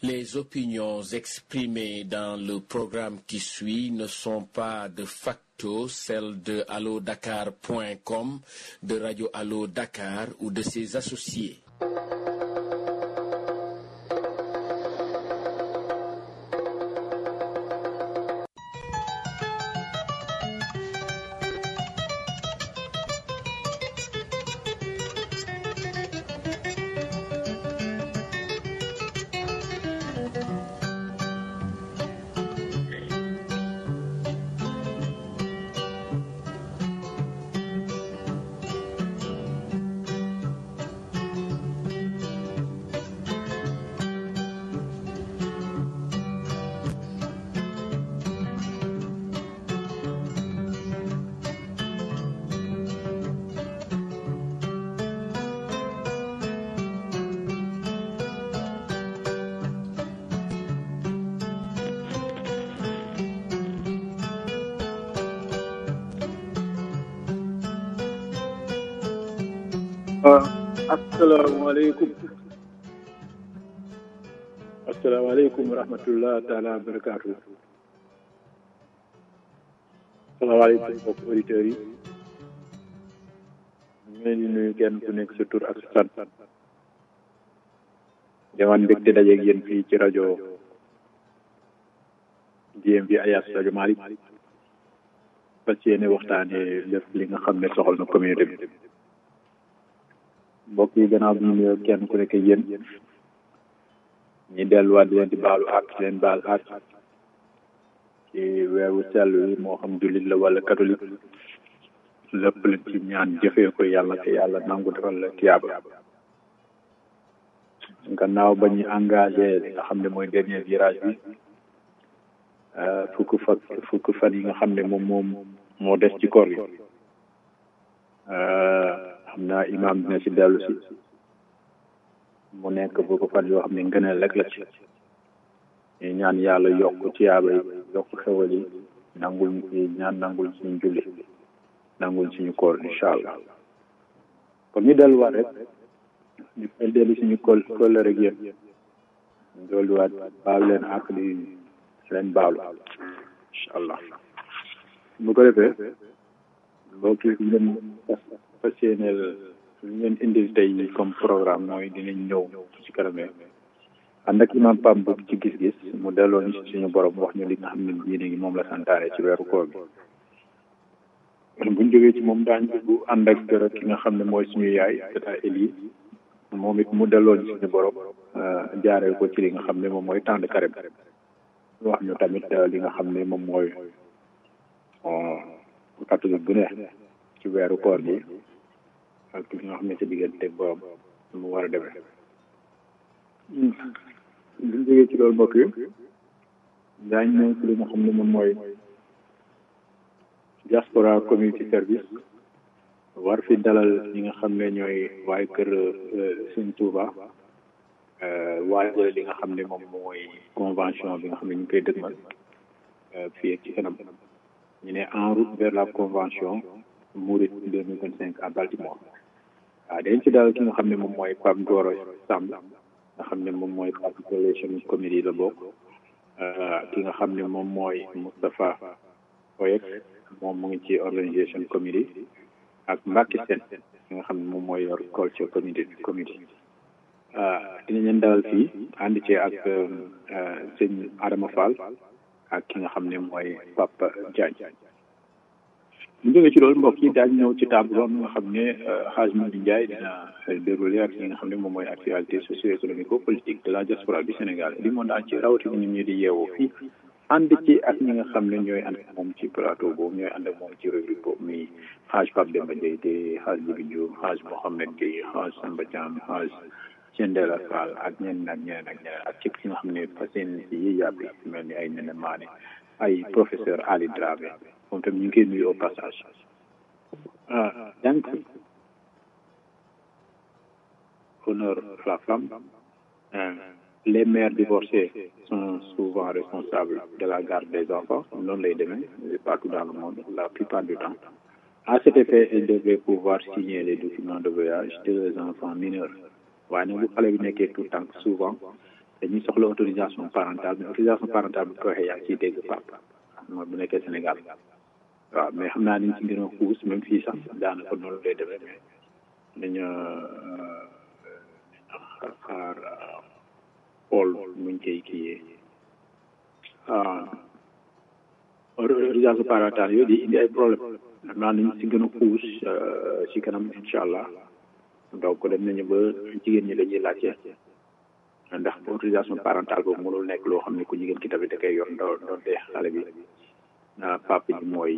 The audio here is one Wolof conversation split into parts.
Les opinions exprimées dans le programme qui suit ne sont pas de facto celles de allodakar.com, de Radio Allo Dakar ou de ses associés. asalaamaaleykum wa rahmatullah taala wa barakaatu. asalaamaaleykum mbokk auditeurs yi ñu ngi leen di nuyu kenn ku nekk sa tur ak sa sant demaan mbégte dajeeg yéen fii ci rajo DMV Ayas rajo Malick fas yéene waxtaanee lépp li nga xam ne soxal na communauté bi. mbokk yi gannaaw bi ñu nuyoo kenn ku nekk yéen ñi delluwaat di leen di baalu àq leen baal àq ci weeru sell wi moo xam jullit la wala catholique lépp lañ ci ñaan jëfee ko yàlla te yàlla nangu defal la tiyaaba. gannaaw ba ñu engagé li nga xam ne mooy dernier virage bi fukk fan yi nga xam ne moom moo des ci koor gi xam naa imaam dina ci dellu si mu nekk fukk fan yoo xam ne ngëneel rek la ci ñu ñaan yàlla yokk tiyaaba yi yokk xewal yi nangul ñu ci ñaan nangul suñu julli nangul suñu koor incha allah. kon ñu delluwaat rek ñu koy dellu suñu koll rek yéen ñu delluwaat baal leen ak di leen baalu incha allah. bu ko defee mbokk yi ngeen fas yéeneel lu ngeen indil tey comme programme mooy dinañ ñëw ci kaname ànd ak imam Pam boobu ci gis-gis mu delloo ñu si suñu borom wax ñu li nga xam ne diine gi moom la santaane ci weeru koor bi. buñ jógee ci moom daañu dugg ànd ak ki nga xam ne mooy suñu yaay tata Eli moom it mu delloo ñu suñu borom jaaree ko ci li nga xam ne moom mooy temps de carême wax ñu tamit li nga xam ne moom mooy catholique bu ne ci weeru koor gi ak li nga xam ne sa diggante borom mu war a demee. buñ jógee ci loolu mbokk yi daañu ñëw ci li nga xam ne moom mooy diaspora community service war fi dalal ñi nga xam ne ñooy waaye kër Sëñ Tuuba waajal li nga xam ne moom mooy convention bi nga xam ne ñu ngi koy dëgmal fii ak ci kanam ñu ne en route vers la convention Mouride 2025 à Baltimore. waaw dañ ci dalal ki nga xam ne moom mooy Pape Gora Samb nga xam ne moom mooy Pape Relation Committee la bokk ki nga xam ne moom mooy Moustapha Oyek moom mu ngi ci organisation committee ak Mbacke Sène ki nga xam ne moom mooy yor culture committee dinañ leen dalal fii ànd ci ak sëñ Adama Fall ak ki nga xam ne mooy Papa Diagne. ñu jógee ci loolu mbokk yi daañu ñëw ci table ronde nga xam ne Hadj Mody Ndiaye dina déroulé ak li nga xam ne moom mooy actualité socio-économique politique de la diaspora du Sénégal di monde entier rawatina ñun ñu di yeewoo fii ànd ci ak ñi nga xam ne ñooy ànd ak moom ci plateau boobu ñooy ànd ak moom ci rubrique boobu muy Hadj Pape Demba Ndiaye te Hadj Jibi Diouf Hadj Mohamed Gueye Hadj Samba Thiam Hadj Thiendella Fall ak ñeneen ak ñeneen ak ñeneen ak ci nga xam ne fas yéene si yi yàbbi mel ni ay Nene Mané ay professeur Ali Dramé moom tamit ñu ngi koy nuyu au passage. Donc honneur à la femme. Les mères divorcées sont souvent responsables de la garde des enfants. Noonu lay demee partout dans le monde la plupart du temps. À cet effet, elles devraient pouvoir signer les documents de voyage de leurs enfants mineurs. waaye nag bu xale bi nekkee tout le temps souvent dañuy soxla autorisation parentale mais autorisation parentale bu ko waxee yaa ngi ciy dégg papa mooy bu nekkee Sénégal waaw mais xam naa ni ci gën a xuus même fii sax daanaka noonu lay demee mais dañu xaar xool muñ koy kiyee autorisation parentale yooyu di indi ay problème xam naa nañ ci gën a xuus ci kanam incha allah donc dem nañu ba jigéen ñi dañuy laajte ndax autorisation parentale boobu mënul nekk loo xam ne ku jigéen ki tamit da koy yor doonte xale bi papa ji mooy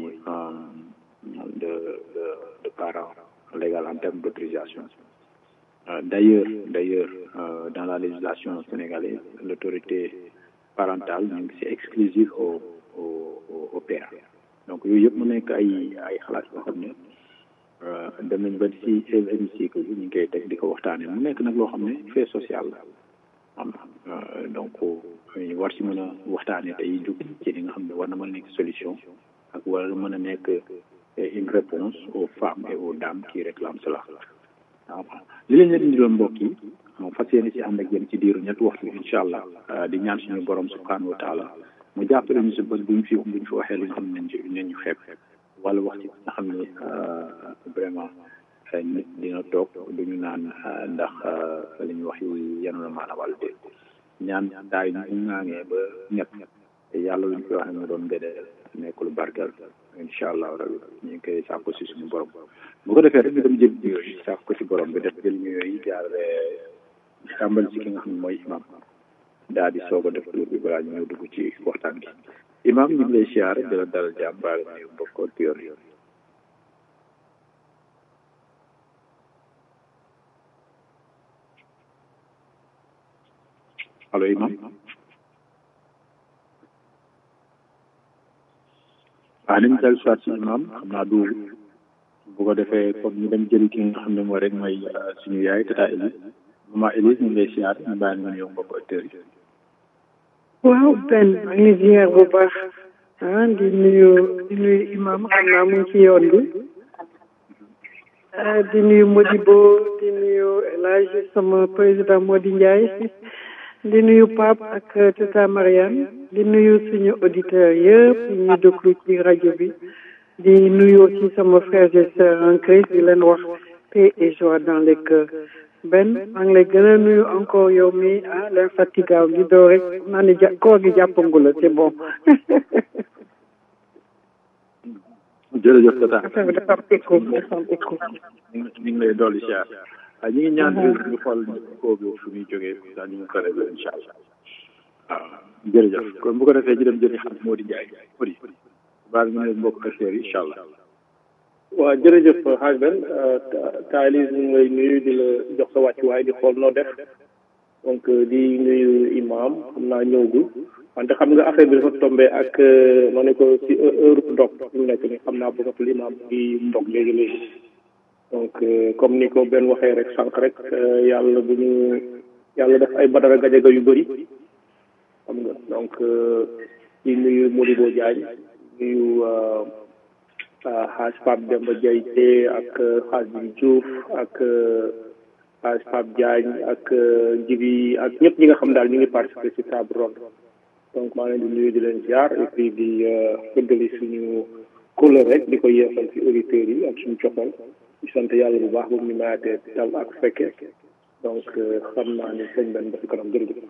de parent légal en termes d'autorisation. D'ailleurs, dans la législation sénégalaise, l'autorité parentale c'est exclusive au père. Donc yooyu yëpp mu nekk ay xalaat yoo xam ne dem nañ ba ci hémicycle bi ñu ngi koy teg di ko waxtaanee mu nekk nag loo xam ne fait social la am donc ñu war ci mën a waxtaanee tey jug ci li nga xam ne war na mën a nekk solution ak war na mën a nekk une réponse aux femmes et aux dames qui réclament cela. waaw li leen leen indiloon mbokk yi moom fas yéene ci ànd ak yéen ci diiru ñetti waxtu incha allah di ñaan suñu borom subhanahu wa taala mu jàppale ñu si bés buñ fi waxee li nga xam ne nañ ñu xeeb wala wax ci nga xam ne vraiment nit dina toog du ñu naan ndax li ñu wax yi yenu na maanaam wàllu dé ñaan daay ñu ŋaangee ba ñett yàlla luñ fi waxee mu doon ngëneel nekk lu barkeel incha allah rabi ñu ngi koy sàkku si suñu borom bu ko defee rek ñu dem jël yooyu sàkku ko si borom bi def jël yooyu jaarale tàmbali ci ki nga xam ne mooy imam daal di soog a def tur bi balaa ñu dugg ci waxtaan gi imam ñu ngi lay siyaare di la dalal jàmm baal ñu bokkoon ci yoon allo imam nañ dal soit ci imam xam naa du bu ko defee comme ñu dem jëli ki nga xam ne moo rek mooy suñu yaay tata Elise maman Elise ñu ngi lay siyaar ñu bàyyi nga ñëw mbokk auditeurs yi waaw Ben maa ngi ziar bu baax di nuyu imam xam naa mu ngi ci yoon bi di nuyu Modibo di nuyu El Hadj sama président Modi Ndiaye di nuyu Pape ak tata Mariane di nuyu suñu auditeurs yëpp ñu déglu ci rajo bi di nuyu aussi sama frères et sœurs en Christ di leen wax paix et joie dans les cœurs Ben maa ngi lay gën a nuyu encore yow mi l'infatigable di doo rek naa ne koor gi jàppangu la c'est bon jërëjëf tata affaire bi dafa am écho ñu ngi lay dolli siyaar ñu ngi ñaan ñu xool koo bi fu muy jógee daal ñu ngi ko réglé incha allah waaw jërëjëf kon bu ko defee ñu dem jëli xam moo di jaay Modi baal ñu ne mbokk affaire yi incha allah waaw jërëjëf xaaj Ben Taalise ñu ngi lay nuyu di la jox sa wàccuwaay di xool noo def donc di nuyu imam xam naa ñëwgu wante xam nga affaire bi dafa tombé ak ma ne ko si heure ndog ñu nekk ni xam naa bëggatul imam di ndog léegi donc comme ni ko Ben waxee rek sànq rek yàlla bu ñu yàlla def ay badara gajaga yu bëri xam nga donc di nuyu Modibo Diagne nuyu xaaj Pape Demba Diayte ak xaaj bi Diouf ak xaaj Pape Diagne ak Jibi ak ñëpp ñi nga xam daal ñu ngi participer ci table ronde donc maa leen di nuyu di leen ziar et puis di dëggali suñu couleur rek di ko yeesal ci auditeurs yi ak suñu cofal di sant yàlla bu baax boobu ñu mayaatee dal ak fekke donc xam naa ni sëñ Ben ba ci kanam jërëjëf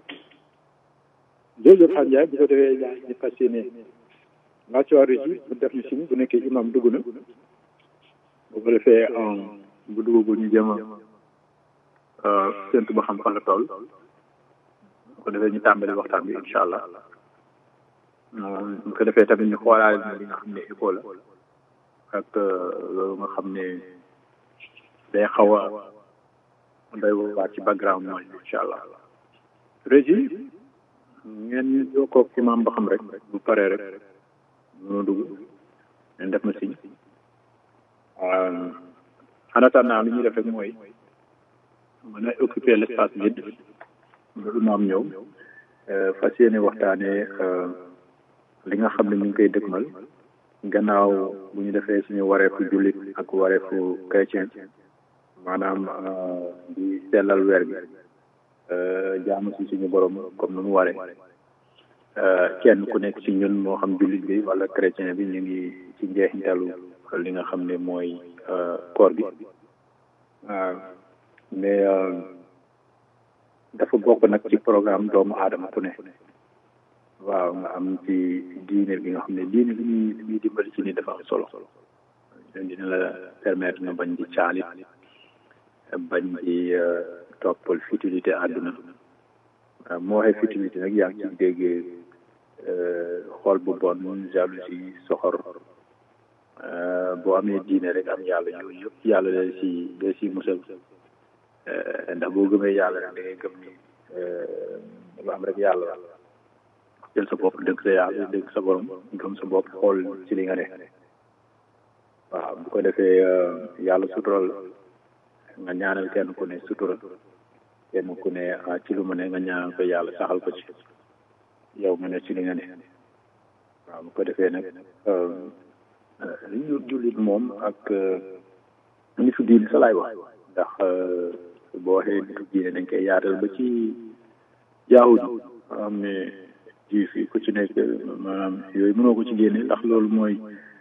Xaaj Ndiaye bu ko defee yaa ngi fas yéene waa ci waa régie bu def ñu signe bu nekkee imam dugg na bu ko defee bu duggagul ñu jëm a séntu ba xam fan la toll bu ko defee ñu tàmbali waxtaan bi incha allah bu ko defee tamit ñu xoolaale na li nga xam ne école la ak loolu nga xam ne day xaw a doy waar ci background mooy incha allah régie ngeen jokkoo ak imam ba xam rek bu paree rek mënoo dugg leen def na signe en attendant li ñuy def rek mooy mën a occuper l'espace vide ba imam ñëw fas yéene waxtaanee li nga xam ne ñu ngi koy dëgmal gannaaw bu ñu defee suñu wareefu jullit ak wareefu chrétien maanaam di sellal weer bi jaamu si suñu borom comme nu mu waree kenn ku nekk ci ñun moo xam jullit bi wala chrétien bi ñu ngi ci njeexintalu li nga xam ne mooy koor gi mais dafa bokk nag ci programme doomu aadama ku ne waaw nga am ci diine bi nga xam ne diine bi ñuy dimbali ci ni dafa am solo dina la permettre nga bañ di caalit bañ di toppal futilité àdduna moo waxee futilité nag yaa ngi ci dégg xool bu bon jalousie soxor boo amee diine rek am yàlla yooyu yëpp yàlla day si musal ndax boo gëmee yàlla rek da ngay gëm ni dafa am rek yàlla jël sa bopp dëgg sa yàlla dëgg sa borom gëm sa bopp xool ci li nga ne waaw bu ko defee yàlla sutural nga ñaanal kenn ku ne sutura kenn ku ne ci lu mu ne nga ñaanal ko yàlla saxal ko ci yow nga ne ci li nga ne waaw bu ko defee nag li ñu jullit moom ak ni fi diine sa laay wax ndax boo waxee nitu diine dañ koy yaatal ba ci yaahud am ne juif yi ku ci nekk maanaam yooyu mënoo ko ci génne ndax loolu mooy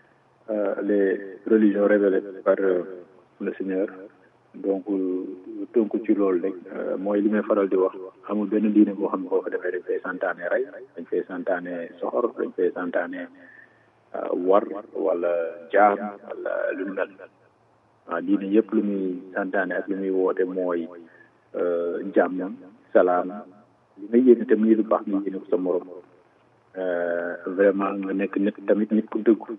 les religions révélées par le Seigneur donc tënku ci loolu rek mooy li may faral di wax amul benn diine boo xam ne boo ko defee dañ fay santaane rey dañ fay santaane soxor dañ fay santaane war wala jaam wala lu mu mel waaw diine yëpp lu muy santaane ak li muy woote mooy jàmm salaam li nga yéene te muy lu baax nga yéene ko sa morom vraiment nga nekk nit tamit nit ku dëggu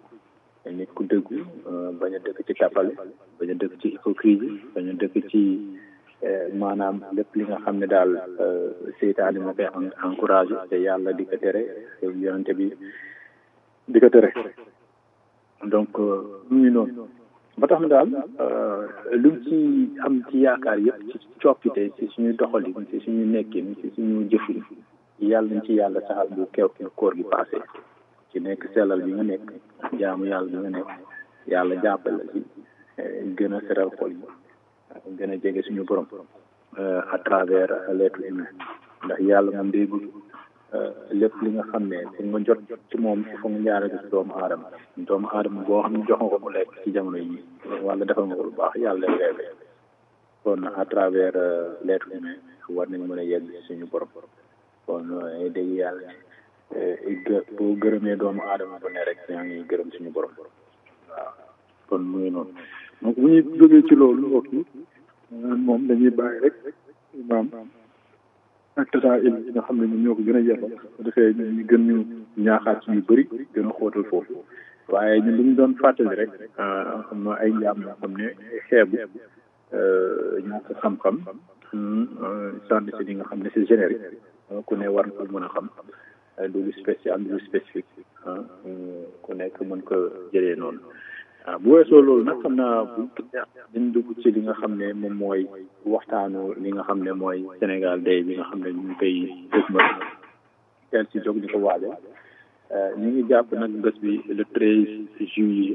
bañ a dëkk ci tàppale bañ a dëkk ci hypocrisie bañ a dëkk ci maanaam lépp li nga xam ne daal seytaane moo koy encouragé te yàlla di ko tere te yonente bi di ko tere donc mu ngi noonu ba tax na daal lu ci am ci yaakaar yëpp ci coppite ci suñu doxalin ci suñu nekkin ci suñu jëfin yàlla nañ ci yàlla saxal bu koor gi passé ci nekk sellal bi nga nekk jaamu yàlla bi nga nekk yàlla jàppal la ci gën a seral xol yi gën a jege suñu borom à travers l'être humain ndax yàlla moom day bëgg lépp li nga xam ne pour nga jot ci moom il faut nga jaarale ci doomu aadama boo xam ne jox nga ko mu lekk ci jamono yi wala defal nga ko lu baax yàlla lay fay kon à travers l'être humain war nañ mën a yegg suñu borom kon dégg yàlla boo gërëmee doomu aadama bu ne rek yaa ngi gërëm suñu borom waaw kon muy noonu donc bu ñuy jógee ci loolu mbokk yi moom dañuy bàyyi rek imaam ak tata il yi nga xam ne ñun ñoo ko gën a yebal bu defee ñu gën ñu ñaaxaat ci yu bëri gën a xóotal foofu waaye ñun dañu doon fàttali rek xam na ay njaam yoo xam ne xeebu ñàkk xam-xam sànni si li nga xam ne c'est générique ku ne war ko mën a xam du lu spécial du lu spécifique ku nekk mën ko jëlee noonu waaw bu weesoo loolu nag xam naa bu dañ dugg ci li nga xam ne moom mooy waxtaanu li nga xam ne mooy Sénégal day bi nga xam ne ñu ngi koy dëgmal teel si jóg di ko waajal ñu ngi jàpp nag bés bi le 13 juillet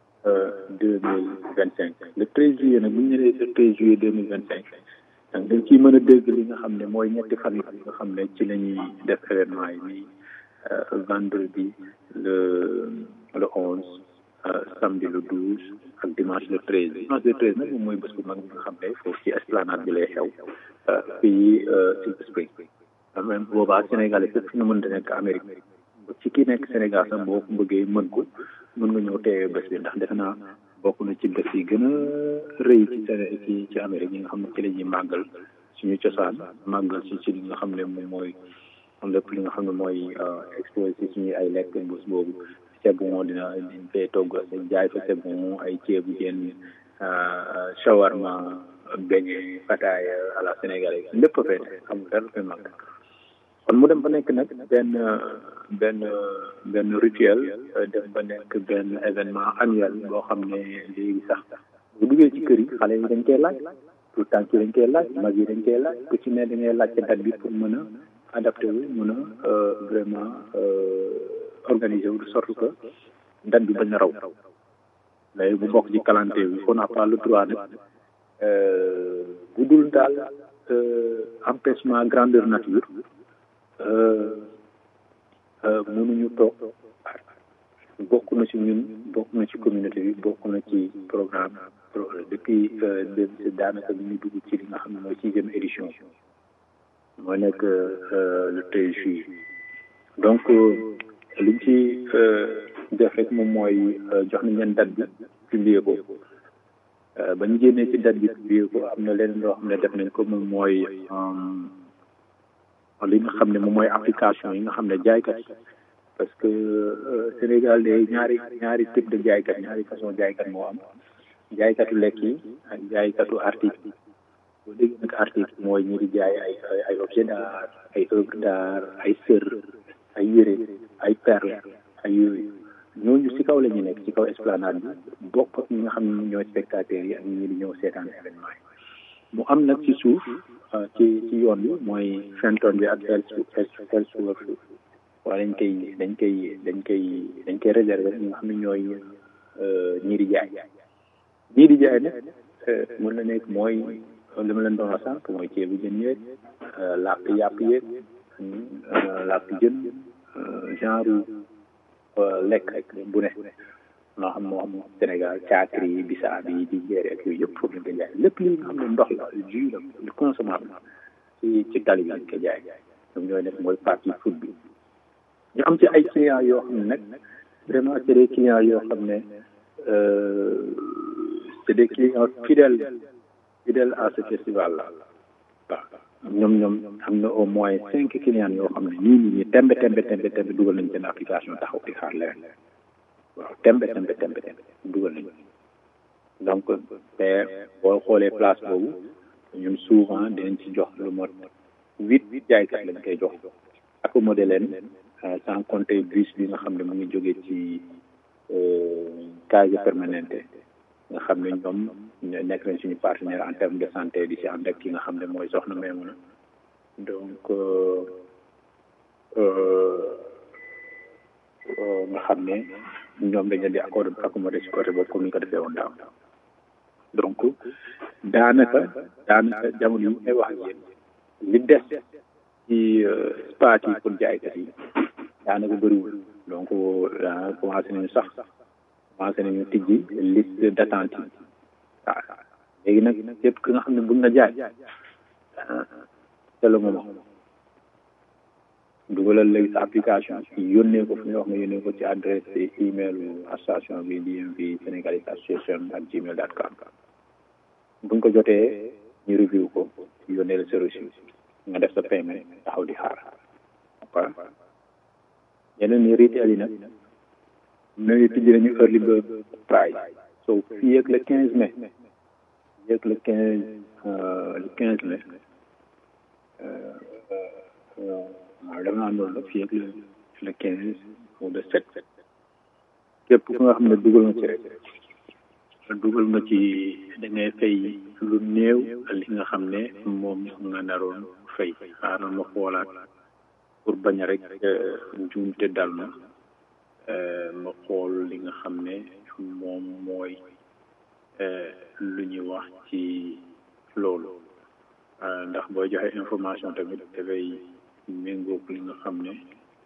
2025 le 13 juillet nag bu ñu nee le 13 juillet 2025 donc dañ ciy mën a dégg li nga xam ne mooy ñetti fan yi nga xam ne ci la ñuy def événement yi nii vendredi le 11 samedi le 12 ak dimanche le 13 dimanche le 13 nag moom mooy bés bu mag bi nga xam ne foofu ci esplanade bi lay xew fii Silver Spring même boobaa Sénégal fépp fi nga mën a nekk Amérique ci ki nekk Sénégal sax boo ko bëggee mën nga ñëw teewee bés bi ndax defe naa bokk na ci bés yi gën a rëy ci Amérique yi nga xam ne ci la ñuy màggal suñu cosaan màggal ci li nga xam ne moom mooy lépp li nga xam ne mooy exposé ci suñu ay lekk bés boobu c'est bon dina fee togg jaay fa c'est bon ay ceebu jën shawarma beñe fataaya à la sénégalaise lépp a fee amul dara fee mag kon mu dem ba nekk nag benn rituel dem ba nekk benn événement annuel boo xam ne léegi sax bu duggee ci kër yi xale yi dañ koy laaj tout temps yi dañ koy laaj mag yi dañ koy laaj ku ci ne da ngay laaj ca date bi pour mën a adapté wu mën a vraiment organisé wu de sorte que date bi bañ a raw léegi bu bokk ci calendrier bi on n'a pas le droit nag bu dul daal empêchement grandeur nature mënuñu toog bokk na ci ñun bokk na ci communauté bi bokk na ci programme depuis daanaka ñu ngi dugg ci li nga xam ne mooy 6e édition moo nekk le 13 juillet donc liñ ci def rek moom mooy jox nañ leen date bi publier ko ba ñu génnee ci date bi publier ko am na leen loo xam ne def nañ ko moom mooy li nga xam ne moom mooy application yi nga xam ne jaaykat yi parce que Sénégal de ñaari type de jaaykat ñaari façon jaaykat moo am jaaykatu lekk yi ak jaaykatu article boo déggee nag article mooy ñi di jaay ay objet d'art ay œuvre d'art ay sër ay yére ay perle ay yooyu ñooñu ci kaw la ñu nekk ci kaw esplanade bi bokk ak ñi nga xam ne ñooy spectateurs yi ak ñi di ñëw seetaan événement yi mu am nag ci suuf ci yoon bi mooy Fenton bi ak Ellsworth waaye dañ koy réserver ñi nga xam ne ñooy ñii di jaay nag mën na nekk mooy li ma leen doon wax sànq mooy ceebu jën yeeg làkk yàpp yeeg làkk jën genre lekk rek bu ne moo xam Sénégal caakiri yi bisaab yi di jeere ak yooyu yëpp foofu lañ ko jaay lépp li nga xam ne ndox la jus la lu consommable ci tali bi lañ ko jaay ñoom ñooy nekk mooy partie food bi ñu am ci ay clients yoo xam ne nag vraiment c'est des clients yoo xam ne c'est des clients fidèles à ce festival là waaw ñoom am na au moins 5 clients yoo xam ne nii tembe dugal nañ seen application taxaw di xaar leen waaw tembe dugal nañ donc te boo xoolee place boobu ñun souvent dinañ ci jox lu mot 8 jaaykat lañ koy jox accommodé leen sans compter bus bi nga xam ne mu ngi jógee ci case permanente nga xam ne ñoom nekk nañ suñu partenaire en termes de santé di si ànd ak ki nga xam ne mooy soxna Maymuna donc nga xam ne ñoom dañ leen di accommodé si côté boobu comme ni ko defee woon daaw donc daanaka jamono yi may wax ak yéen li des ci spa yi pour jaaykat yi daanaka bëriwul donc commencé nañu tijji liste d'attente yi waaw léegi nag képp ki nga xam ne bëgg na jaay c'est le moment dugalal léegi sa application yónnee ko fu ñuy wax nga yónnee ko ci adresse email association bi DMV Sénégalais association ak gmail.com buñ ko jotee ñu review ko yónnee la sa reçu nga def sa paiement taxaw di xaar waaw yeneen ni retail yi nag ñooñu tijji nañu early bird price so fii ak le 15 mai fii ak le 15 mai waaw dama naan loolu la fii ak le 15 ou le 7 képp ku nga xam ne dugal nga ci rek dugal nga ci da ngay fay lu néew li nga xam ne moom nga naroon fay xaaral ma xoolaat pour bañ a rek njuumte dal na ma xool li nga xam ne moom mooy lu ñuy wax ci loolu ndax booy joxe information tamit dafay méngoog li nga xam ne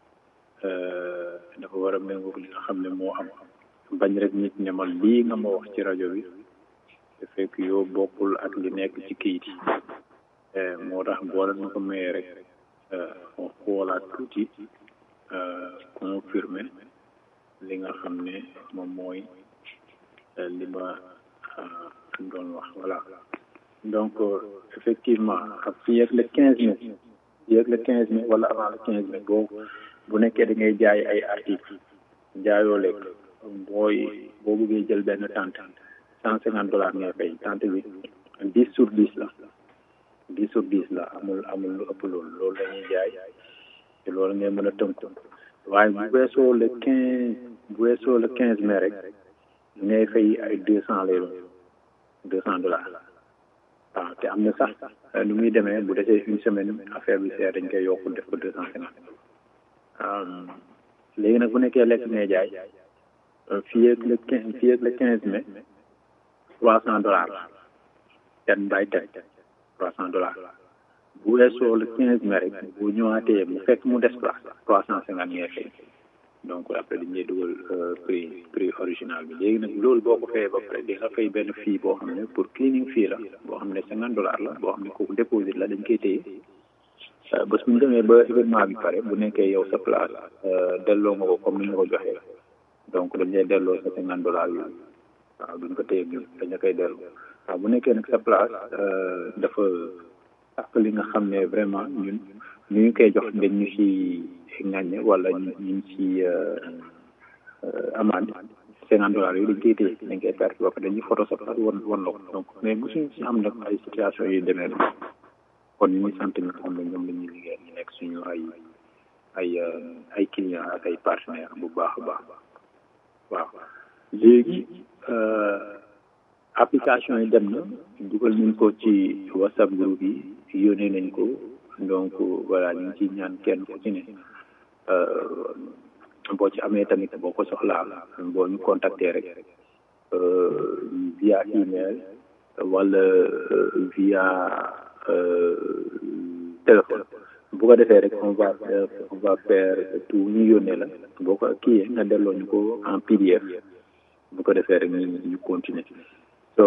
dafa war a méngoog li nga xam ne moo am bañ rek nit ne ma lii nga ma wax ci rajo bi te fekk yow bokkul ak li nekk ci kayit yi moo tax boo leen ma ko mayee rek moo xoolaat tuuti confirmé li nga xam ne moom mooy li ma doon wax voilà donc effectivement fii ak le 15 mai fii ak le 15 mai wala avant le 15 mai bu nekkee da ngay jaay ay articles jaayoo lekk boo bëggee jël benn tente $150 ngay fay tente bi 10 sur 10 la 10 sur 10 la amul lu ëpp loolu la ñuy jaay te loolu ngay mën a tënku waaye bu weesoo le 15 mai rek ngay fay ay $200 lay doon $200 waaw te am na sax nu muy demee bu desee une semaine affaire bi seer dañ koy yokku def ko $250 léegi nag bu nekkee lekk ngay jaay fii ak le 15 mai $300 ten by ten $300 bu weesoo le 15 mai rek bu ñëwaatee mu fekk mu des place 350 ngay fay donc après dañuy dugal prix original bi léegi nag loolu boo ko fayee ba pare di nga fay benn fee boo xam ne pour cleaning fee la boo xam ne $50 la boo xam ne kooku déposit la dañ koy téye bés bu ñu demee ba événement bi pare bu nekkee yow sa place delloo nga ko comme ni nga ko joxee donc dañ lay delloo sa $50 yooyu waaw duñ ko téye ñun dañ la koy delloo waaw bu nekkee nag sa place dafa ak li nga xam ne vraiment ñun ñu ngi koy jox dañ ñu ci ŋàññe wala ñu ngi ci amende $50 yooyu dañ koy téye dañ koy perte ba pare dañuy photo sa place wan la ko donc mais mosuñu ci am nag ay situation yu demee noonu kon ñu ngi sant ñi nga xam ne ñoom la ñuy liggéey ñu nekk suñu ay clients ak ay partenaires bu baax a baax waaw léegi application yi dem na dugal nañ ko ci WhatsApp groupe yi yónnee nañ ko donc voilà ñu ngi ci ñaan kenn ku ci ne boo ci amee tamit boo ko soxlaa boo ñu contacter rek via email wala via téléphone bu ko defee rek on va faire tout ñu yónnee la boo ko kiiyee nga delloo ñu ko en PDF bu ko defee rek ñu continuer so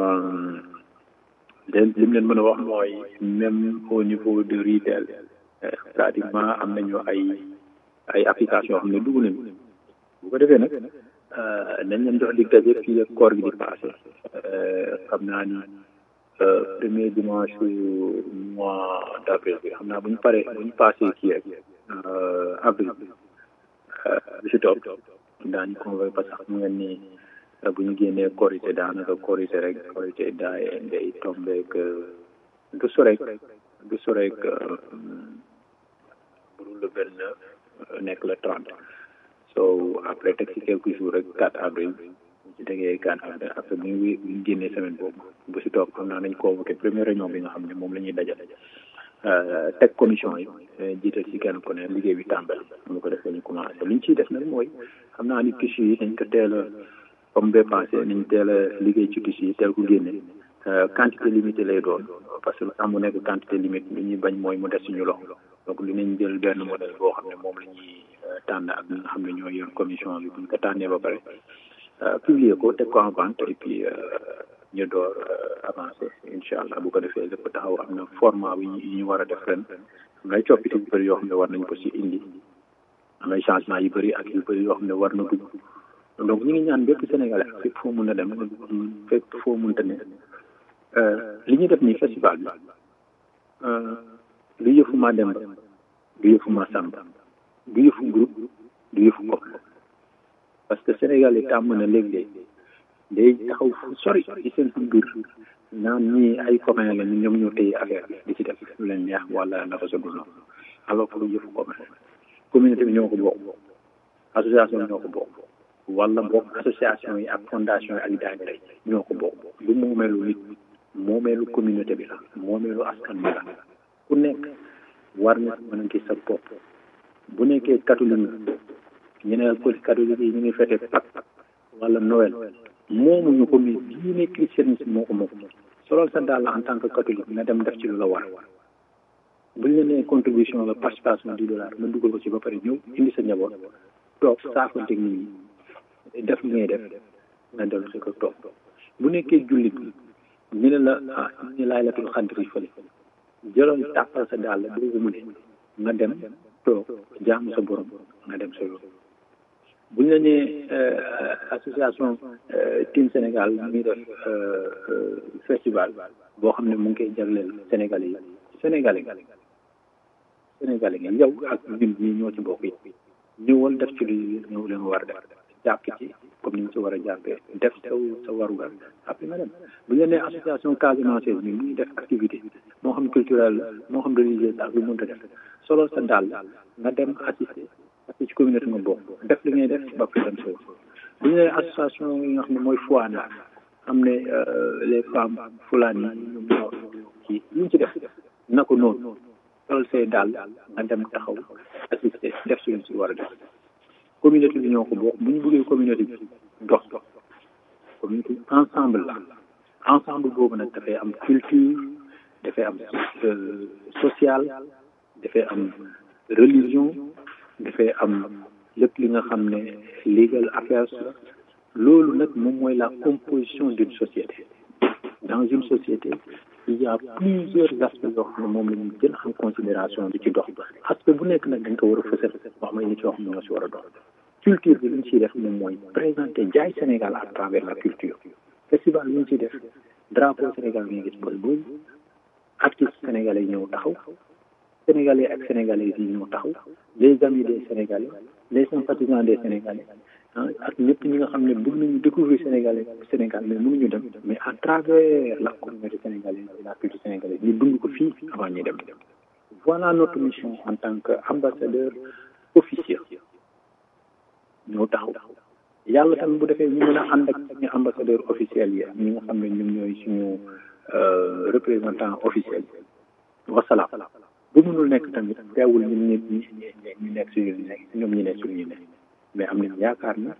li mu leen mën a wax mooy même au niveau de retail pratiquement am nañu ay application yoo xam ne dugg nañu bu ko defee nag nañ leen jox dig daje fii ak koor gi di passé xam naa ni premier dimanche mois d'avril bi xam naa bu ñu passé kii rek avril bi si topp daañu convoqué parce que xam ngeen ni bu ñu génnee korité daanaka korité rek korité day tombeek du soreek bu le 29 nekk le 30 so après teg ci quelques jours rek 4 avril ci tegee 4 avril après bu ñu génnee semaine boobu bu si topp xam naa nañ convoqué première réunion bi nga xam ne moom la ñuy dajale teg commission yi jiital ci kenn ku ne liggéey bi tàmbali mu ko defee ñu commencé li ñu ciy def nag mooy xam naa ni tissu yi dañ ko teel a comme bee passé nañ teel a liggéey ci tissu yi teel ko génne quantité limitée lay doon parce que lu tax mu nekk quantité limite li ñuy bañ mooy mu des suñu loxo donc dinañ jël benn modèle boo xam ne moom la ñuy tànn ak ñi nga xam ne ñooy yor commission bi bu ñu ko tànnee ba pare publier ko teg ko en vente et puis ñu door avancé incha allah bu ko defee lépp taxaw am na format bi ñu war a def ren am nay coppite yu bëri yoo xam ne war nañ ko si indi am ay changement yu bëri ak yu bëri yoo xam ne war na dugg donc ñu ngi ñaan bépp Sénégalais fépp foo mun a dem fépp foo munta ne li ñuy def nii festival bi du yëfu ma dem du yëfu ma sàmb du yëfu groupe du yëfu bopp parce que Sénégalais tàmm na léeg-léeg day taxaw fu sori ci seen biir naan ñii ay copains la ñoom ñoo téye affaire bi di ci def lu leen neex wala naka sa dul noonu alors que lu yëfu copain communauté bi ñoo ko bokk association bi ñoo ko bokk wala bokk association yi ak fondation yi ak daayira yi ñoo ko bokk du moomeelu nit moomeelu communauté bi la moomeelu askan bi la ku nekk war na mën a gis sa bopp bu nekkee catholique ñu ne catholique yi ñu ngi fete Pâques wala Noël moomuñu ko mais diine christianisme moo ko moom solol sa daal en tant que catholique nga dem def ci lu la war buñ la nee contribution la participation $10 nga dugal ko ci ba pare ñëw indi sa njaboot toog saafante nit ñi def li ngay def nga dellu si ko toog bu nekkee jullit ñu ne la ñu laylatul xadri fële jëloon tàppal sa daal doo ko mu ne nga dem toog jaamu sa borom nga dem sa yoon bu ñu la nee association Team Sénégal mu ngi def festival boo xam ne mu ngi koy jagleel Sénégalais nga yow ak ñun ñii ñoo ci bokk yi ñëwal def ci lu ñëw leen war a def jàpp ci comme ni ñu ci war a jàppee def sa warugar après nga dem bu ñu la nee association Casamance ñun ñu ngi def activité moo xam culturelle moo xam religieuse ak lu mënta def solo sa daal nga dem assister parce que ci communauté nga bokk def li ngay def ba pare dem soo bu ñu nee association yi nga xam ne mooy Fouana am ne les femmes Fulani ñoom ñoo ci ñu ci def na ko noonu sol see daal nga dem taxaw assister def suñu si war a def communauté bi ñoo ko bokk bu ñu bëggee communauté bi dox communauté ensemble la ensemble boobu nag dafay am culture dafay am social dafay am religion dafay am lépp li nga xam ne legal affairs la loolu nag moom mooy la composition d'une société dans une société il y a plusieurs aspects yoo xam ne moom la ñu jël en considération di ci dox aspect bu nekk nag dañ ko war a fësal wax may nit yoo xam ne ñoo si war a dox culture bi li ñu ciy def moom mooy présenter jaay Sénégal à travers la culture festival li ñu ciy def drapeau Sénégal bi nga gis booy booy artistes sénégalais ñëw taxaw sénégalais ak sénégalais yi ñëw taxaw les amis des sénégalais les sympathisants des sénégalais ak ñëpp ñi nga xam ne bëgg nañu découvrir Sénégal mais mënuñu dem mais à travers la communauté sénégalaise et la culture sénégalaise ñu dund ko fii avant ñuy dem voilà notre mission en tant que ambassadeur officiel ñoo taxaw yàlla tamit bu defee ñu mën a ànd ak suñu ambassadeur officiel yi ñi nga xam ne ñoom ñooy suñu représentant officiel wasalaam bu mënul nekk tamit teewul ñun ñu nekk suñu nekk ñoom ñu nekk suñu nekk mais am nañ yaakaar na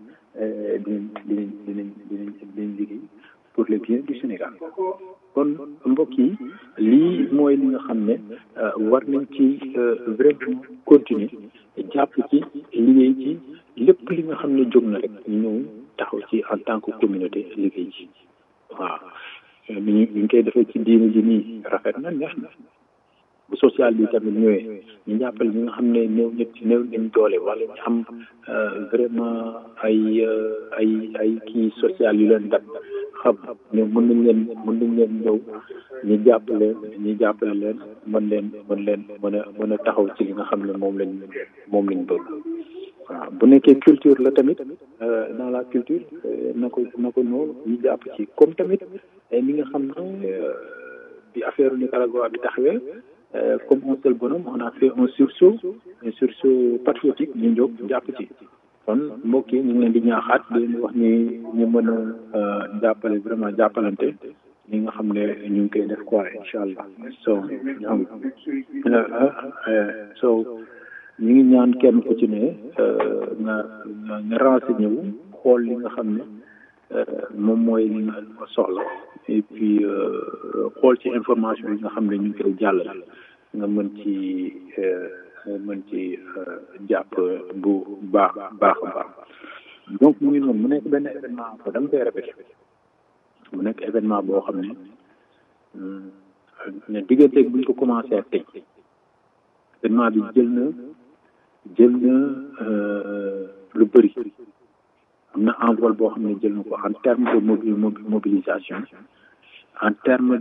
dinañ liggéey pour le bien du Sénégal kon mbokk yi lii mooy li nga xam ne war nañ ci vraiment continuer jàpp ci liggéey ci lépp li nga xam ne jóg na rek ñu ñëw taxaw ci en tant que communauté liggéey ci waaw ñu ngi koy defee ci diine ji nii rafet na neex na bu social bi tamit ñëwee ñu jàppale ñi nga xam ne néew nañ doole wala ñu am vraiment ay kii social yu leen dab xam ñoom mën nañ leen ñëw ñu jàppale leen mën a taxaw ci li nga xam ne moom lañ bëgg waaw bu nekkee culture la tamit dans la culture na ko noonu ñu jàpp ci comme tamit li nga xam ne bi affaire Nicaragua bi taxawee comme un seul bonhomme on a fait un sursaut patriotique ñu jóg jàpp ci kon mbokk yi ñu ngi leen di ñaaxaat di leen wax ni ñu mën a vraiment jàppalante ñi nga xam ne ñu ngi koy def quoi incha allah so ñu ngi ñaan kenn ku ci ne nga renseigné wu xool li nga xam ne moom mooy li nga soxla et puis xool ci information yi nga xam ne ñu ngi koy jàllale nga mën ci jàpp bu baax a baax donc mu ngi noonu mu nekk benn événement ko dama koy répété mu nekk événement boo xam ne digganteeg buñ ko commencé ak tey événement bi jël na lu bëri am na envol boo xam ne jël na ko en terme de mobilisation en terme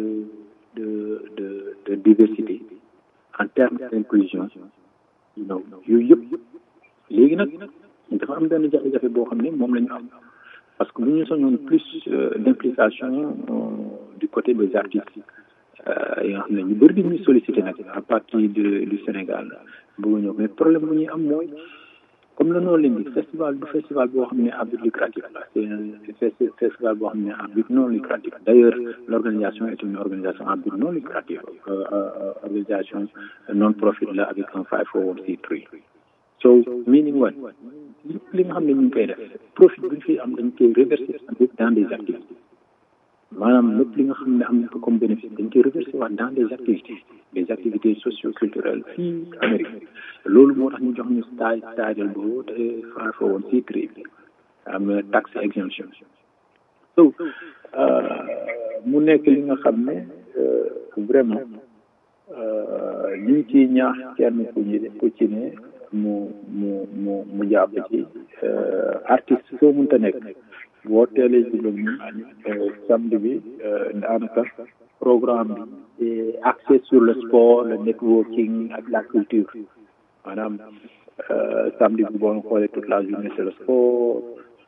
de diversité en terme d'inclusion yooyu yëpp léegi nag dafa am benn jafe-jafe boo xam ne moom la ñu am parce que bu ñu soñoon plus d'implication du côté des artistes yi nga xam ne ñu bëri di ñuy sollicité nag à partir du Sénégal bëgg ñëw mais problème bu ñuy am mooy comme la noonu leen di festival boo xam ne à but lucratif la c'est festival boo xam ne à but non lucratif d'ailleurs l'organisation est une organisation à but non lucratif organisation non profit la avec un 501c3 so meaning what lépp li nga xam ne ñu ngi koy def profit bu ñu fi am dañ koy reverser dans des activités maanaam lépp li nga xam ne am na ko comme bénéfice dañ koy reverser waat dans des activités socio-culturelles fii Amérique loolu moo tax ñu jox ñu stage boobu te 501c3 bi am tax exemption so mu nekk li nga xam ne vraiment ñu ngi ciy ñaax kenn ku ci ne mu jàpp ci artiste soo mënta nekk boo teelee jublu ñu samedi bi daanaka programme bi axé sur le sport le networking ak la culture maanaam samedi bi boo xoolee toute la journée c'est le sport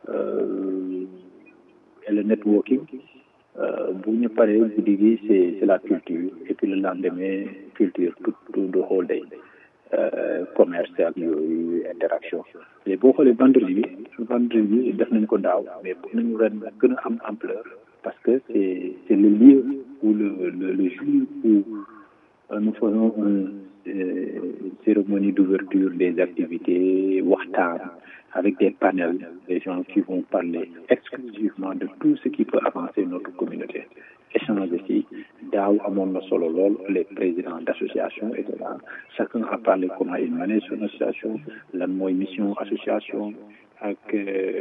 et le networking bu ñu paree guddi gi c'est la culture et puis le lendemain culture tout the whole day commerce ak yooyu interaction mais boo xoolee vendredi bi def nañ ko daaw mais pour nañu ren gën a am ampleur parce que c'est le lieu où le jour où nous faisons une cérémonie d'ouverture des activités waxtaan avec des panels des gens qui vont parler exclusivement de tout ce qui peut avancer notre communauté échanger ci daaw amoon na solo lool les présidents d'association et cetera chacun a parlé comment il manage son association lan mooy mission association ak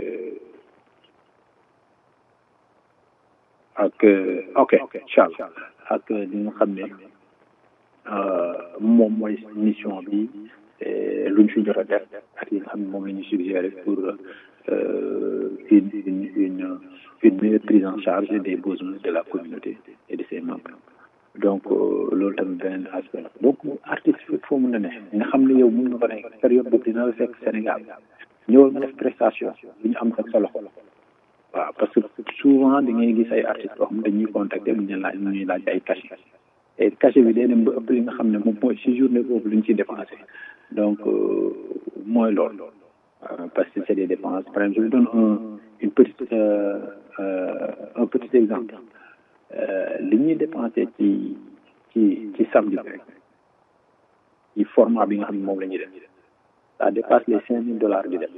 ok inchallah ak li nga xam ne moom mooy mission bi luñ fi jot a def ak yi nga xam ne moom la ñu suggéré pour une meilleure prise en charge des besoins de la communauté et de ses membres donc loolu tamit beneen aspect la donc artiste fépp foo mën na ne nga xam ne yow mën nga ko nekk période boobu dina la fekk Sénégal ñëwal nga def prestation bi ñu am sax sa loxo waaw parce que souvent da ngay gis ay artistes yoo xam dañuy contacter bu ñu ñuy laaj ay cachet et cachet bi day dem ba ëpp li nga xam ne moom mooy si journée boobu lu ñu ciy dépensé donc mooy loolu parce que c'est des dépenses par exemple je vous donne un petit exemple li ñuy dépensé ci samedi bi rek ci format bi nga xam ne moom la ñuy def ça dépasse les $5,000 di def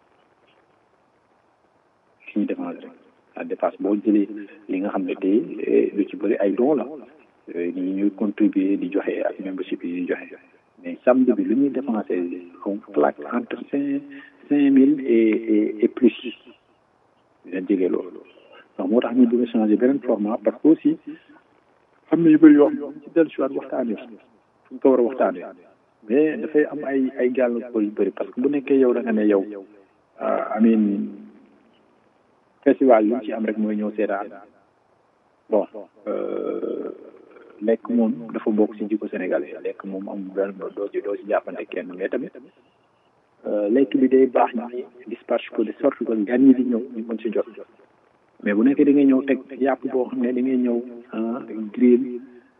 fi ñu dépense rek ça dépasse boo jëlee li nga xam ne tey lu ci bëri ay dons la ñi ñuy contribuer di joxe ak membership yi di joxe mais samedi bi lu ñuy dépensé on plaque entre 5,000 et plus dina jege loolu donc moo tax ñu bëgg a changer beneen format parce que aussi am na yu bëri yoo xam ci dellu si waat waxtaanee fu ñu ko war a waxtaanee mais dafay am ay gàllankoor yu bëri parce que bu nekkee yow da nga ne yow amiin festival li ci am rek mooy ñëw seetaan bon lekk moom dafa bokk ci jikko sénégalais lekk moom am benn doo ci jàppante kenn mais tamit lekk bi day baax ñi dispatch ko de sorte que gan ñi di ñëw ñu mën ci jot mais bu nekkee da ngay ñëw teg yàpp boo xam ne da ngay ñëw grill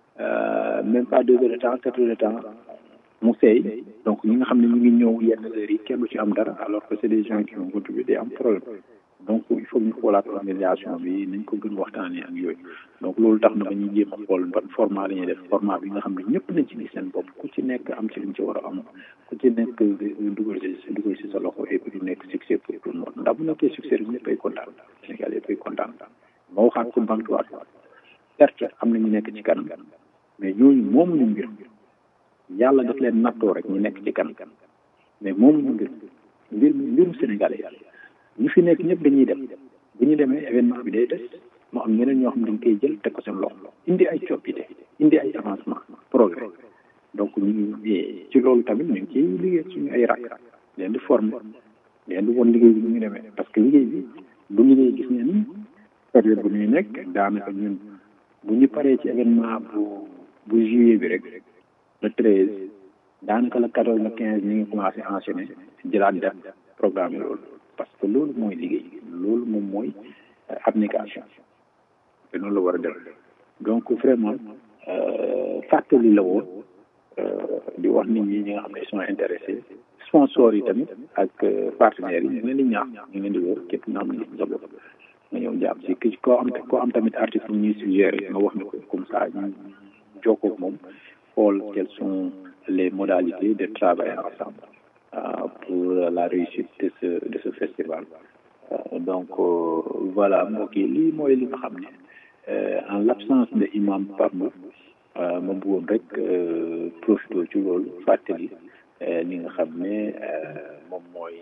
même pas 2 heures de temps 4 heures de temps mu seey donc ñi nga xam ne ñu ngi ñëw yenn heures yi kenn du ci am dara alors que c'est des gens qui ont contribué day am problème donc il faut ñu xoolaat organisation bi nañ ko gën waxtaanee ak yooyu donc loolu tax na ba ñuy jéem a xool ban format la ñuy def format bi nga xam ne ñëpp nañ ci gis seen bopp ku ci nekk am ci li ñu ci war a am ku ci nekk dugal si sa loxo et puis nekk succès pour tout le monde ndax bu nekkee succès rek ñëpp ay kontaan Sénégal yëpp ay kontaan ma waxaat ko bantuwaat certes am na ñu nekk ci kanam mais ñooñu moomuñu mbir yàlla daf leen nattoo rek ñu nekk ci kanam mais moomuñu mbirum Sénégalais ñu fi nekk ñëpp dañuy dem bu ñu demee événement bi day des moo am ñeneen ñoo xam ne dañ koy jël teg ko seen loxo indi ay coppite indi ay avancement progrès donc ñu ngi ci loolu tamit ñu ngi ciy liggéey suñu ay rak leen di former leen di won liggéey bi ñu ngi demee parce que liggéey bi du liggéey gis ngeen période bu ñuy nekk daanaka ñun bu ñu paree ci événement bu juillet bi rek le 13 daanaka le 14 le 15 ñu ngi commencé enchaîner jëlaat def programme yi loolu parce que loolu mooy liggéey loolu moom mooy abnégation te noonu la war a def donc vraiment fàttali la woon di wax nit ñi nga xam ne ils sont intéressés sponsors yi tamit ak partenaires yi ñu ngi leen di ñaax ñu ngi leen di wóor képp nga xam ne sa bopp nga ñëw jàpp si ki koo am tamit artiste bu ñuy suggéré nga wax ne ko comme ça ñu jokkoo ak moom xool quelles sont les modalités de travailler ensemble pour la réussite de ce festival donc voilà mbokk yi lii mooy li nga xam ne en l'absence de imam Pamba ma bëggoon rek profité ci loolu fàttali li nga xam ne moom mooy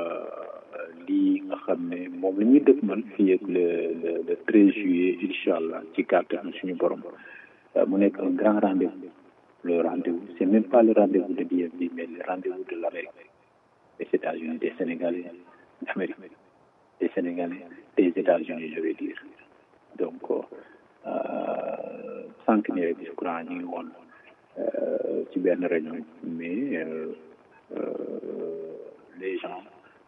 lii nga xam ne moom la ñuy dëkkmal fii ak le 13 juillet incha allah ci kàttanu suñu borom mu nekk un grand rendez-vous le rendez-vous c'est même pas le rendez-vous de DMV mais le rendez-vous de l'Amérique des États-Unis des Sénégalais d'Amérique des Sénégalais des États-Unis je vais dire donc sànq nii rek je crois ñu ngi woon ci benn réunion mais les gens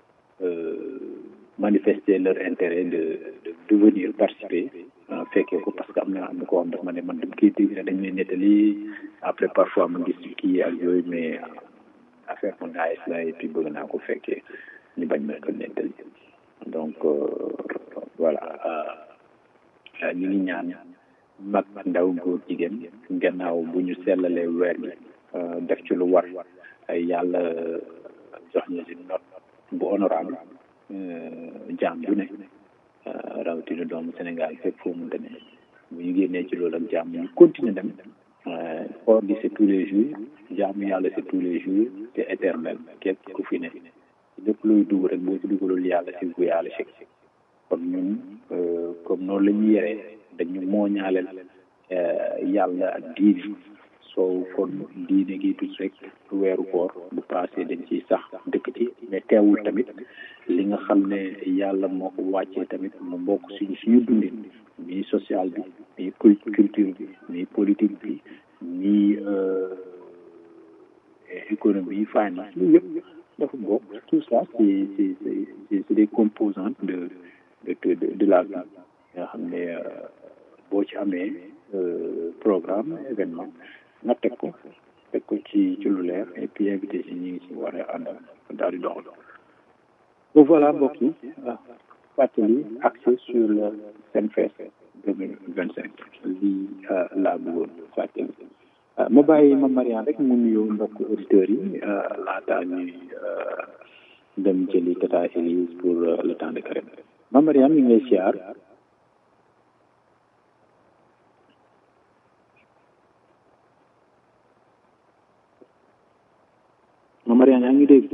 manifester leur intérêt de venir participer fekkee ko parce que am na ko xam daf ma ne man dama koy dégg dañ may nettali après parfois ma gis kii ak yooyu mais affaire bu nice la et puis bëgg naa ko fekkee ñu bañ ma ko nettali donc voilà ñu ngi ñaan mag ndaw góor jigéen gannaaw bu ñu sellalee weer bi def ci lu war yàlla jox ñu si note bu honorable jaam bu ne rawatina doomu Sénégal fépp foo mënta ne bu ñu génnee ci loolu ak jàmm ñu continuer dem koor gi c'est tous les jours jàmm yàlla c'est tous les jours te éternel képp ku fi ne lépp luy dugg rek boo ci dugalul yàlla si bu yàlla si kon ñun comme noonu la ñu yeree dañu mooñaaleel yàlla ak diine soo kon diine gi tuuti rek weeru koor bu passé dañ ciy sax dëkk ci mais teewul tamit li nga xam ne yàlla moo ko wàccee tamit mu bokk suñu dundin mi social bi mi culture bi mi politique bi mi économie finance lu yëpp dafa bokk tout ça c'est des composantes de la vie nga xam ne boo ci amee programme événement nga teg ko ci lu leer et puis invité si ñi ngi si war a àndal daal di doxal voilà mbokk yi fàttali accès sur le Senfest 2025 lii laa bëggoon fàttali ma bàyyi ma Mariane rek mu nuyoo mbokk auditeurs yi laata ñuy dem jëli Tata Elise pour le temps de carême ma Mariane ñu ngi lay siyaar ma Mariane yaa ngi dégg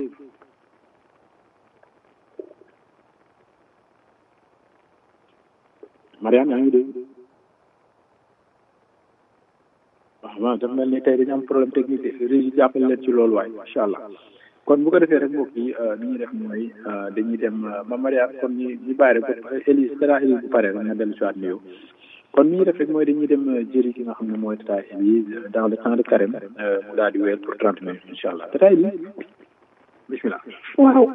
Mariane yaa ngi dégg waaw dafa mel ni tey dañu am problème technique régi jàppale leen ci loolu waay macha allah kon bu ko defee rek mbokk yi ni ñuy def mooy dañuy dem ma Mariane kon ñu bàyyi rek Elise Tata Elise bu paree rek nga dellu si waat nuyoo kon ni ñuy def rek mooy dañuy dem jëri ki nga xam ne mooy Tata Elise dans le temps de carême mu daal di wéyal pour 30 minutes incha allah Tata Elise bismillah. waaw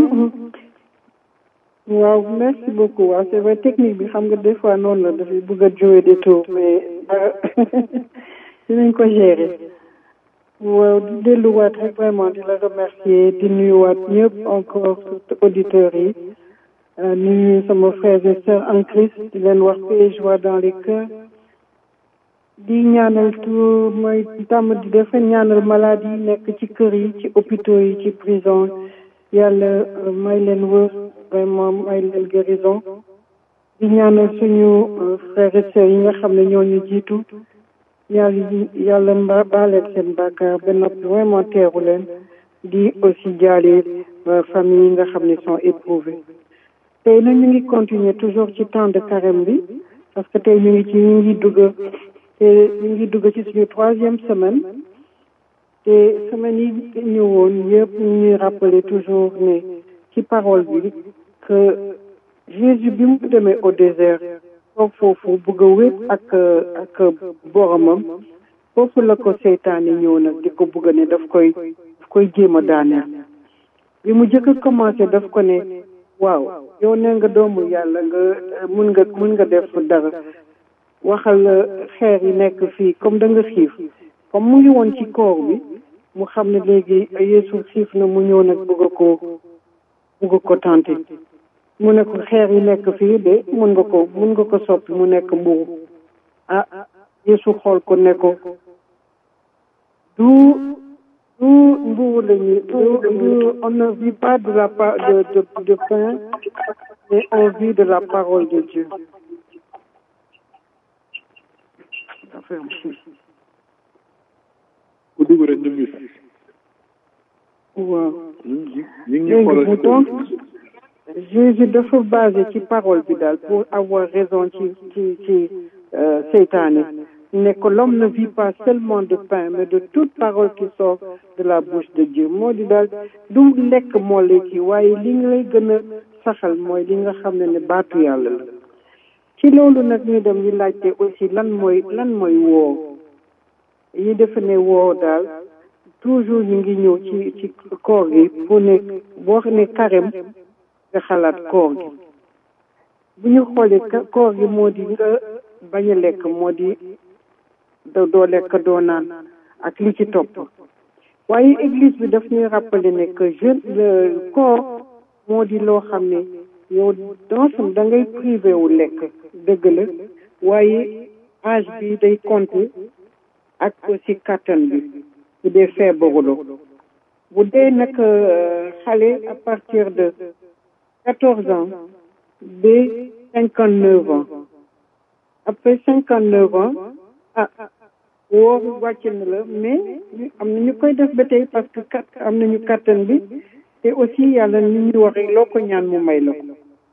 waaw merci beaucoup waaw c'est vrai technique bi xam nga des fois noonu la dafay bëgg a jouer des tours mais dinañ ko gérer waaw di delluwaat rek vraiment di la remercier di nuyuwaat ñëpp encore auditeurs yi nuyu sama frères et sœurs en Christ di leen wax paix et joie dans les cœurs di ñaanal tout mooy tàmm di dafa ñaanal malade yi nekk ci kër yi ci hôpitaux yi ci prison yàlla may leen wër vraiment may leen guérison di ñaanal suñu frères et sœurs yi nga xam ne ñoo ñu jiitu yàlla baaleen seen bàkkaar ba noppi vraiment teeru leen di aussi jaale famille yi nga xam ne sont éprouvées tey nag ñu ngi continuer toujours ci temps de carême bi parce que tey ñu ngi dugg ci suñu 3e semaine te semaine yi ñëwoon yëpp ñu ñuy rappeler toujours ne ci parole bi que Jésus bi mu demee au désert foofu bëgg a wéet ak boromam foofu la ko seytaane ñëw nag di ko bëgg ne daf koy jéem a daaneel bi mu jëkk a commencé daf ko ne waaw yow nee nga doomu yàlla nga mun nga def dara waxal xeer yi nekk fii comme da nga xiif comme mu ngi woon ci koor bi mu xam ne léegi Yeesu xiif na mu ñëw nag bëgg ko tenté mu ne ko xeer yi nekk fii de mun nga ko soppi mu nekk mburu Yeesu xool ko ne ko du mburu lañu on ne vit pas de la de pain mais on vit de la parole de Dieu. ku dugg rek ñu ngi waaw léegi donc Jésus dafa basé ci parole bi daal pour avoir raison ci seytaane ne que l'homme ne vit pas seulement de pain mais de toute parole qui sort de la bouche de Dieu moo di daal du lekk moo lay kii waaye li nga lay gën a saxal mooy li nga xam ne baatu yàlla la ci loolu nag ñu dem ñu laajte aussi lan mooy woor yi defe ne woor daal toujours ñu ngi ñëw ci koor gi pour ne boo xam ne carême nga xalaat koor gi bu ñu xoolee koor gi moo di nga bañ a lekk moo di doo lekk doo naan ak li ci topp waaye église bi daf ñuy rappeler ne que koor moo di loo xam ne yow dansam da ngay privé wu lekk dëgg la waaye âge bi day compter ak aussi kattan bi bu dee feebaruloo bu dee nag xale à partir de 14 ans ba 59 ans après 59 ans woor wàcc na la mais am na ñu koy def ba tey parce que am nañu kattan bi te aussi yàlla ni ñuy waxee loo ko ñaan mu may la ko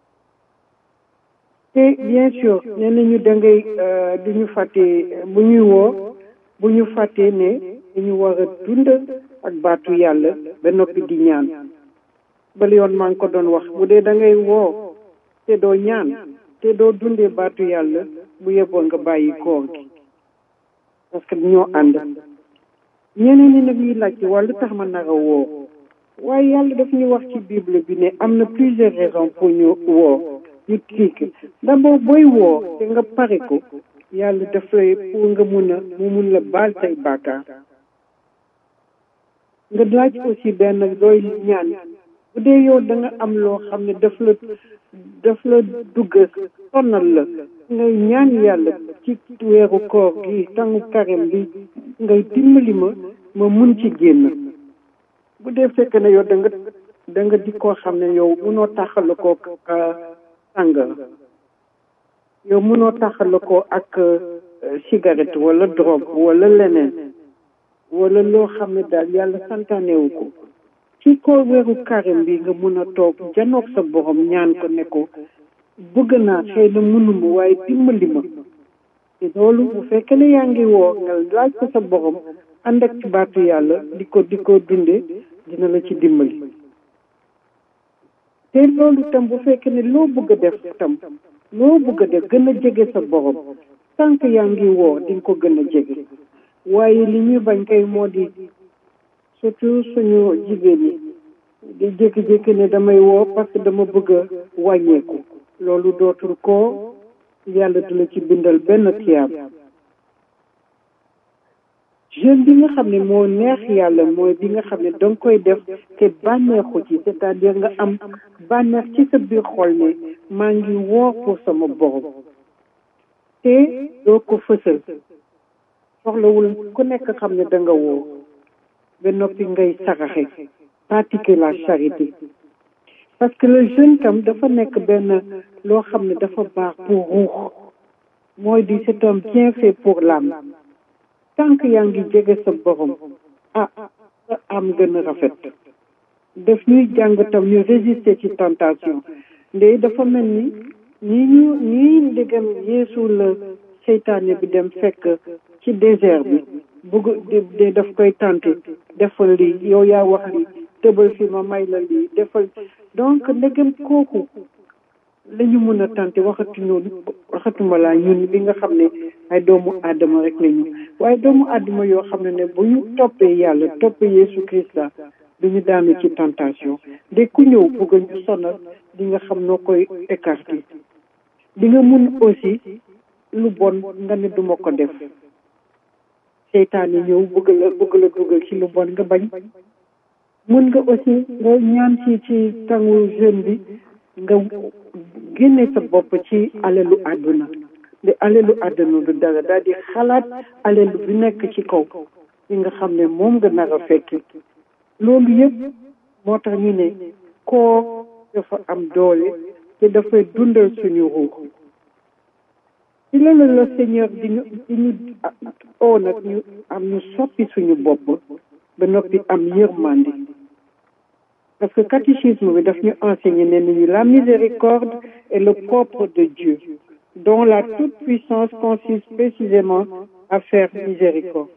te bien sûr nee nañu da ngay du ñu fàtte bu ñuy woor bu ñu fàttee ne dañu war a dund ak baatu yàlla ba noppi di ñaan bala yoon maa ngi ko doon wax bu dee da ngay woor te doo ñaan te doo dundee baatu yàlla bu yeboo nga bàyyi koor gi parce que ñoo ànd ñeneen ñi nag ñuy laajte wàllu tax ma nar a woor waaye yàlla daf ñu wax ci bible bi ne am na plusieurs raisons pour ñu woor ñu kii d'abord booy woor te nga pare ko yàlla daf lay pour nga mu mun la baal say bàkkaar nga laaj aussi benn looy ñaan bu dee yow da nga am loo xam ne daf la dugg sonal la ngay ñaan yàlla ci weeru koor gi tangu karem bi ngay dimbali ma mun ci génn bu dee fekk ne yow da nga di koo xam ne yow munoo taxal ko sàngara yow munoo taxal ko ak cigarette wala drogue wala leneen wala loo xam ne daal yàlla santaanewu ko ci ko weeru karem bi nga mun a toog janoog sa borom ñaan ko ne ko bëgg naa xëy na mënuma waaye dimbali ma te loolu bu fekkee ne yaa ngi woo nga laaj ko sa borom ànd ak ci baatu yàlla di ko dunde dina la ci dimbali te loolu tam bu fekkee ne loo bëgg a def tam loo bëgg a def gën a jege sa borom tant que yaa ngi woo di nga ko gën a jege waaye li ñuy bañ kay moo di surtout suñu jigéen yi di jékki-jékki ne damay woo parce que dama bëgg a wàññeeku loolu dootul ko yàlla du la ci bindal benn tiyaab jeune bi nga xam ne moo neex yàlla mooy bi nga xam ne danga koy def te bànneexu ci c'est-à-dire nga am bànneex ci sa biir xol ne maa ngi woor pour sama borom te doo ko fësal soxlawul ku nekk xam ne da nga woor ba noppi ngay saraxe pratiquer la charité parce que le jeune tam dafa nekk benn loo xam ne dafa baax pour ruux mooy di c'est un bienfait pour l'âme tant que yaa ngi jege sa borom sa am gën a rafet daf ñuy jàng tam ñu résister ci tentation ndey dafa mel ni ñii ndegam Yeesu la seytaane bi dem fekk ci désert bi bëgg de daf koy tenté defal lii yow yaa wax lii tëbal fi ma may la lii defal donc ndegam kooku la ñu mën a tenté waxatuma laa ñun li nga xam ne ay doomu aadama rek la ñu waaye doomu aadama yoo xam ne bu ñu toppee yàlla toppee Yeesu Christa du ñu daanu ci tentation de ku ñëw bëgg ñu sonal di nga xam noo koy écarter di nga mun aussi lu bon nga ne duma ko def seytaane ñëw bëgg la dugal ci lu bon nga bañ mun nga aussi nga ñaan ci tangu jeune bi nga génne sa bopp ci alelu àdduna de alelu àdduna du dara daal di xalaat alelu bi nekk ci kaw li nga xam ne moom nga nar a fekki loolu yëpp moo tax ñu ne koor dafa am doole te dafay dundal suñu ruux ci loolu la Seigneur di ñu nag ñu soppi suñu bopp ba noppi am yërmande parce que catéchisme bi daf ñu enseigné ne nañu la miséricorde est le propre de Dieu dont la toute-puissance consiste précisément à faire miséricorde.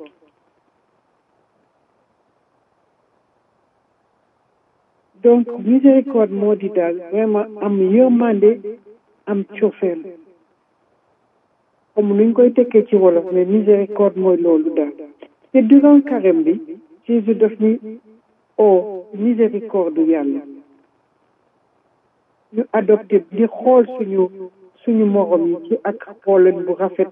Donc miséricorde moo di daal vraiment am yërmande am cofeel comme nuñ koy tekkee ci wolof mais miséricorde mooy loolu daal te durant carême bi Jésus daf ni miséricorde yàlla ñu adopté di xool suñu morom yi ci ak xooleen bu rafet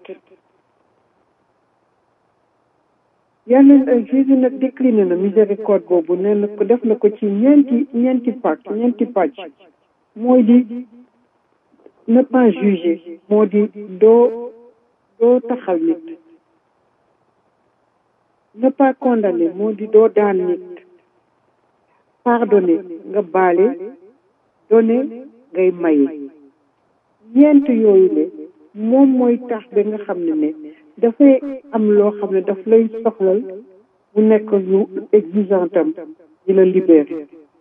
yàlla Jésus nag décliné na miséricorde boobu nee na ko def na ko ci ñeenti pàcc mooy di ne pas juger moo di doo taxal nit ne pas condamner moo di doo daan nit pardonner nga baale donner ngay maye ñeent yooyu le moom mooy tax ba nga xam ne dafay am loo xam ne daf lay soxlal mu nekk lu exigeant tam di la libérer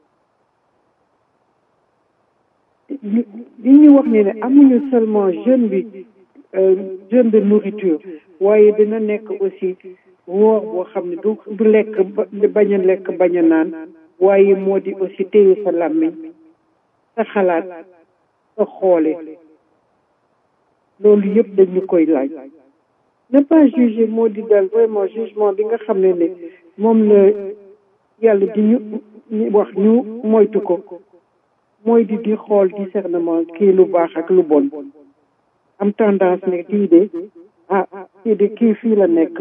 li ñu wax ne amuñu seulement jeûne bi jeûne de nourriture waaye dina nekk aussi woor boo xam ne du lekk bañ a lekk bañ a naan waaye moo di aussi téye sa làmmiñ sa xalaat sa xoole loolu yëpp dañu koy laaj ne pas juger moo di dal vraiment jugement bi nga xam ne moom la yàlla di ñu wax ñu moytu ko mooy di xool discernement kii lu baax ak lu bon am tendance ne kii de kii fii la nekk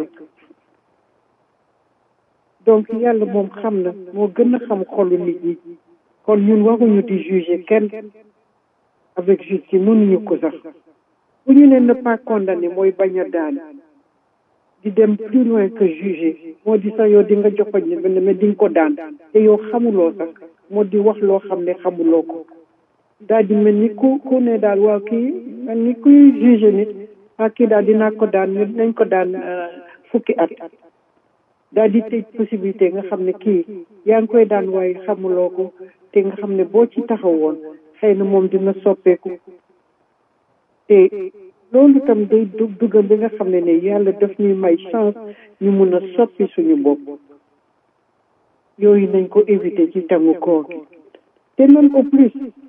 donc yàlla moom xam na moo gën a xam xolu nit ñi kon ñun waruñu di juger kenn avec justice mënuñu ko sax bu ñu ne pas condamner mooy bañ a daan di dem plus loin que juger moo di sax yow di nga joxoñ ne mais di nga ko daan te yow xamuloo sax moo di wax loo xam ne xamuloo ko daal di mel ni ku ne daal waaw kii mel ni kuy juger nit kii daal dinaa ko daan nañ ko daan fukki at daal di tëj possibilité nga xam ne kii yaa ngi koy daan waaye xamuloo ko te nga xam ne boo ci taxawoon xëy na moom dina soppeeku te loolu tam day dugal bi nga xam ne yàlla daf ñuy may chance ñu mun a soppi suñu bopp yooyu nañ ko éviter ci tangu koor gi te même au plus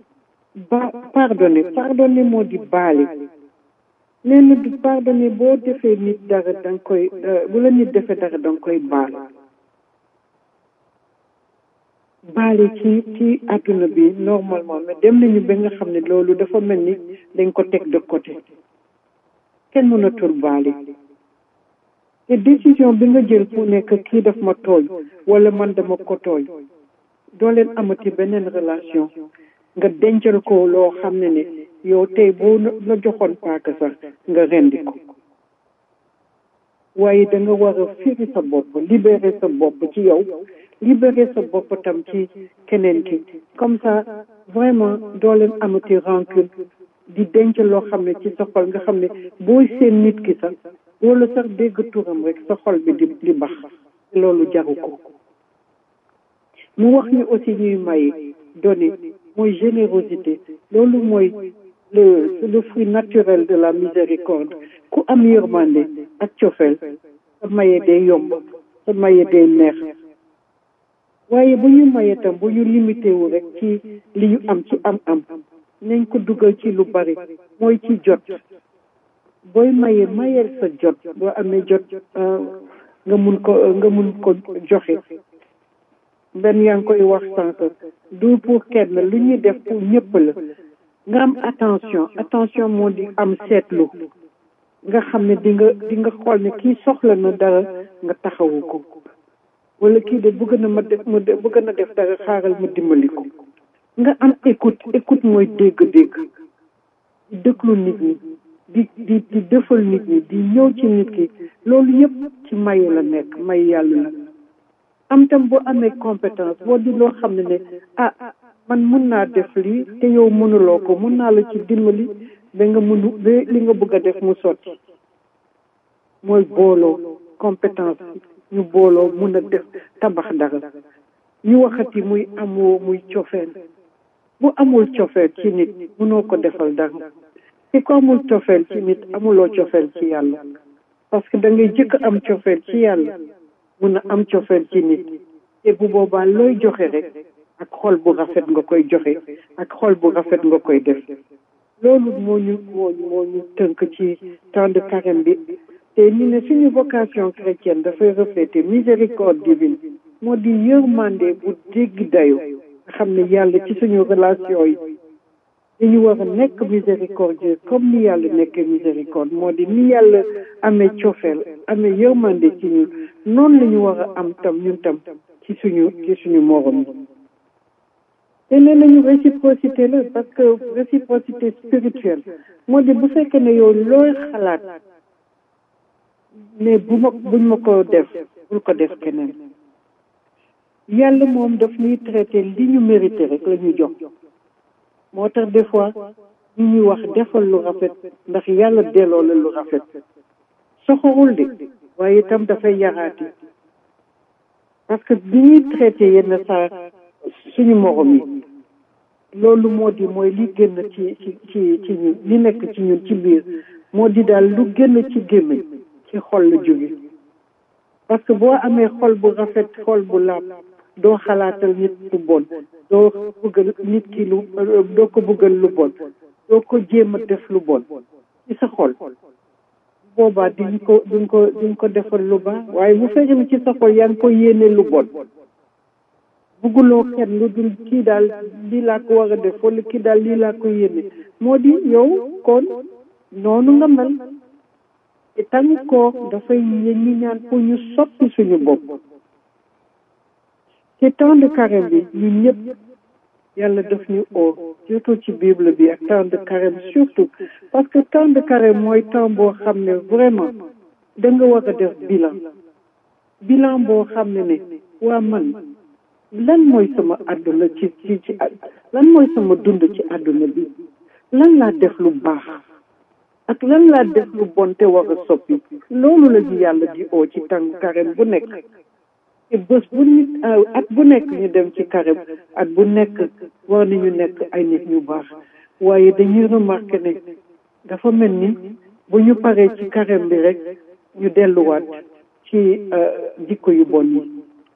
pardonner moo di baale nee na du pardonner boo defee nit dara danga koy bu la nit defee dara danga koy baale ci àdduna bi normalement mais dem nañu ba nga xam ne loolu dafa mel ni dañ ko teg de côté kenn mënatul baale te décision bi nga jël pour nekk kii daf ma tooñ wala man dama ko tooñ doo leen amati beneen relation nga dencal ko loo xam ne yow tey boo la joxoon paaka sax nga rendi ko waaye da nga war a firi sa bopp libérer sa bopp ci yow libérer sa bopp tam ci keneen ki comme ça vraiment doo leen amati rancune di denc loo xam ne ci sa xol nga xam ne booy seen nit ki sax wala sax dégg turam rek sa xol bi di bax loolu jaru ko mu wax ñu aussi ñuy maye donner mooy générosité loolu mooy le fruit naturel de la miséricorde ku am yërmande ak cofeel sa maye day yomb sa maye day neex waaye bu ñu maye tam bu ñu limité wu rek ci li ñu am ci am nañ ko dugal ci lu bari mooy ci jot booy mayeel sa jot boo amee jot nga mun ko joxe benn yaa ngi koy wax sànq du pour kenn lu ñuy def pour ñëpp la nga am attention moo di am seetlu nga xam ne di nga xool ne kii soxla na dara nga taxawu ko wala kii de bëgg na def dara xaaral ma dimbali ko nga am écoute mooy dégg-dégg di déglu nit ñi di defal nit ñi di ñëw ci nit ki loolu yëpp ci mayu la nekk may yàlla la am tam boo amee compétence boo di loo xam ne man mun naa def lii te yow mënuloo ko mun naa la ci dimbali ba li nga bëgg a def mu sotti mooy booloo compétence ñu booloo mun a def tabax dara ñu waxati muy amoo muy cofeel bu amul cofeel ci nit mënoo ko defal dara te ko amul cofeel ci nit amuloo cofeel ci yàlla parce que da ngay jëkk am cofeel ci yàlla mun a am cofeel ci nit te bu boobaa looy joxe rek ak xol bu rafet nga koy joxe ak xol bu rafet nga koy def loolu moo ñu tënk ci temps de carême bi te ñu ne suñu vocation chrétienne dafay refléter miséricorde divine moo di yërmande bu jéggi dayo nga xam ne yàlla ci suñu relation yi dañu war a nekk miséricordieux comme ni yàlla nekkee miséricorde moo di ni yàlla amee cofeel amee yërmande ci ñun noonu la ñu war a am tam ñun tam ci suñu morom yi te nee nañu réciprocité la parce que réciprocité spirituelle moo di bu fekkee ne yow looy xalaat ne buñ ma ko def bul ko def keneen yàlla moom daf ñuy traité li ñu mérité rek la ñu jox moo tax des fois ñu ñuy wax defal lu rafet ndax yàlla delloo la lu rafet soxorul de waaye itam dafay yaraati parce que bi ñuy traité yenn saa suñu morom yi loolu moo di mooy li génn ci ñun li nekk ci ñun ci biir moo di daal lu génn ci gémmiñ ci xol la jóge parce que boo amee xol bu rafet xol bu laab doo xalaatal nit lu bon doo bëggal nit ki doo ko bëggal lu bon doo ko jéem a def lu bon ci sa xol boobaa duñ ko defal lu baax waaye bu fekkee ne ci sa xol yaa ngi ko yéene lu bon bugguloo kenn lu dul kii daal lii laa ko war a def wala kii daal lii laa ko yéene moo di yow kon noonu nga mel te tamit ko dafay ñi ñaan pour ñu soppi suñu bopp te temps de carême bi ñun ñëpp yàlla daf ñu oo surtout ci bible bi ak temps de carême surtout parce que temps de carême mooy temps boo xam ne vraiment da nga war a def bilan boo xam ne waa man lan mooy sama àdduna ci lan mooy sama dund ci àdduna bi lan laa def lu baax ak lan laa def lu bon te war a soppi loolu la ñu yàlla di oo ci temps carême bu nekk te bés bu nit at bu nekk ñu dem ci carême at bu nekk war nañu nekk ay nit ñu baax waaye dañuy remarqué ne dafa mel ni bu ñu paree ci carême bi rek ñu delluwaat ci jikko yu bon yi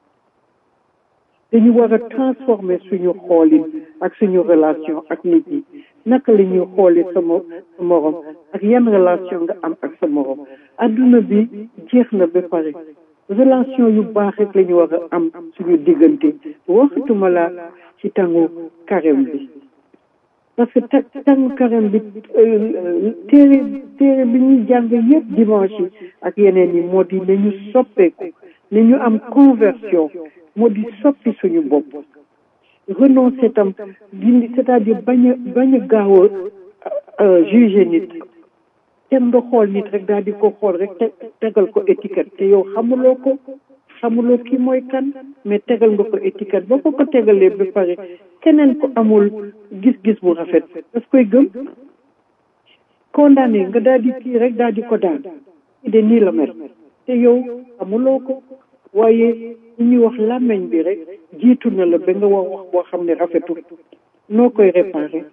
dañu war a transformer suñu xoolin ak suñu relation ak nit ñi naka la ñuy xoolee sa morom ak yan relation nga am ak sa morom adduna bi jeex na ba pare relation yu baax rek la ñu war a am suñu diggante waxatuma la ci tàngu carême bi parce que tàngu carême bi téere bi ñuy jàng yëpp dimanche yi ak yeneen yi moo di ne ñu soppeeku ne ñu am conversion moo di soppi suñu bopp renoncer tam dindi c'est-à-dire bañ a gaaw a juger nit kenn nga xool nit rek daal di ko xool rek tegal ko étiquette te yow xamuloo kii mooy kan mais tegal nga ko étiquette boo ko tegalee ba pare keneen ko amul gis-gis bu rafet daf koy gëm condamné nga daal di kii rek daal di ko daan de nii la mel te yow amuloo ko waaye li ñuy wax làmmeñ bi rek jiitu na la ba nga wax boo xam ne rafetul noo koy réparé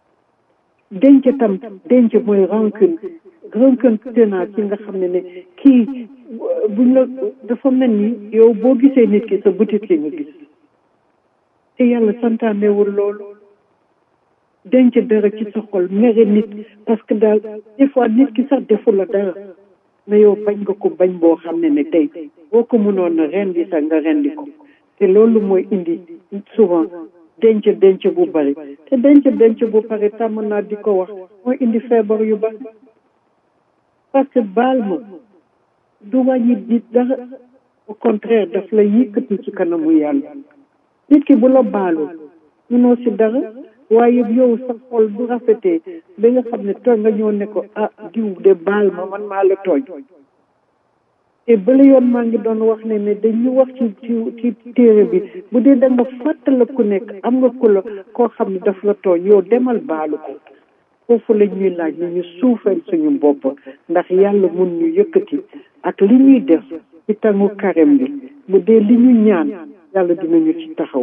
denc mooy rancune tenace yi nga xam ne kii buñ la dafa mel ni yow boo gisee nit ki sa butit ki nga gis te yàlla santaanewul loolu denc dara ci sa xol mere nit parce que daal des fois nit ki sax defu la dara mais yow bañ nga ko bañ boo xam ne tey boo ko mënoon na rendi sax nga rendi ko te loolu mooy indi souvent denc bu bari te denc bu bari tàmm naa di ko wax mooy indi feebar yu bari parce que baal ma du wàññi nit dara au contraire daf la yëkkati ci kanamu yàlla nit ki bu la baalul mënoo si dara waaye yow sa xol bu rafetee ba nga xam ne tooñ nga ñëw ne ko diw de baal ma man maa la tooñ te bala yoon maa ngi doon wax ne dañu wax ci téere bi bu dee da nga fàttala ku nekk am nga koo xam ne daf la tooñ yow demal baalu ko foofu la ñuy laaj ne ñu suufeel suñu bopp ndax yàlla mun ñu yëkkati ak li ñuy def ci tàngu carême bi bu dee li ñu ñaan yàlla dinañu ci taxaw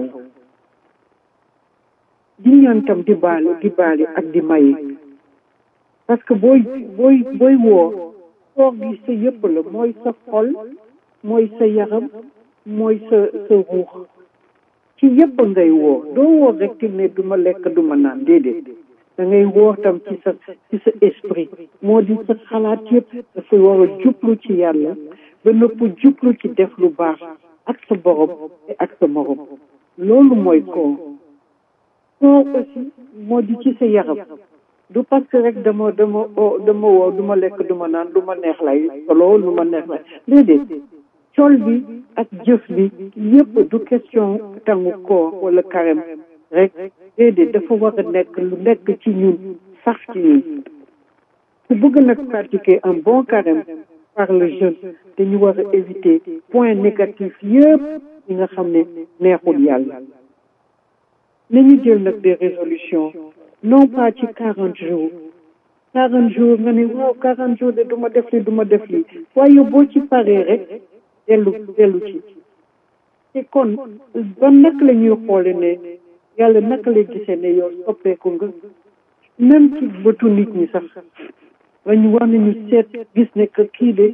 di ñaan tam di baali ak di maye parce que booy woo koor gi sa yëpp la mooy sa xol mooy sa yaram mooy sa ruux ci yëpp ngay woo doo woo rek ne du ma lekk du ma naan déedéet da ngay woo tam ci sa esprit moo di sa xalaat yëpp dafa war a jublu ci yàlla ba nëpp jublu ci def lu baax ak sa borom ak sa morom loolu mooy koor aussi moo di ci sa yaram du parce que rek dama woo du ma lekk du ma naan du ma neex lay solo lu ma neex lay déedéet col bi ak jëf bi yëpp du question tàngu koor wala carême rek déedéet dafa war a nekk lu nekk ci ñun sax ci ñun ku bëgg nag pratiquer un bon carême par le jeûne dañu war a éviter point négatif yëpp yi nga xam ne neexul yàlla nañu jël nag des résolutions non pas ci 40 jours 40 jours nga ne waaw 40 jours de du ma def lii waaye boo ci paree rek dellu ci te kon ba naka la ñuy xoole ne yàlla naka lay gisee ne yow soppeeku nga même ci bëtu nit ñi sax wañu war nañu seet gis ne que kii de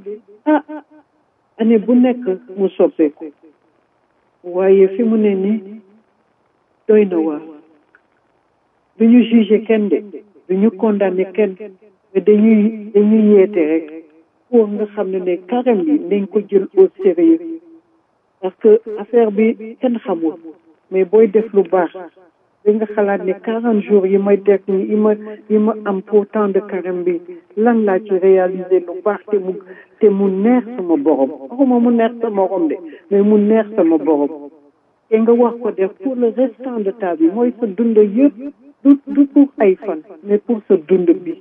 année bu nekk mu soppeeku waaye fi mu ne nii doy na waar du ñu jugé kenn de du ñu condamné kenn mais dañuy yeete rek pour nga xam ne carême bi nañ ko jël au sérieux parce que affaire bi kenn xamul mais booy def lu baax da nga xalaat ne 40 jours yi may def yi ma am pour temps de carême bi lan laa ci réaliser lu baax te mu neex sama borom waxuma mu neex sama morom de mais mu neex sama borom te nga wax ko def pour le restant de ta vie mooy sa dund yëpp du pour ay fan mais pour sa dund bi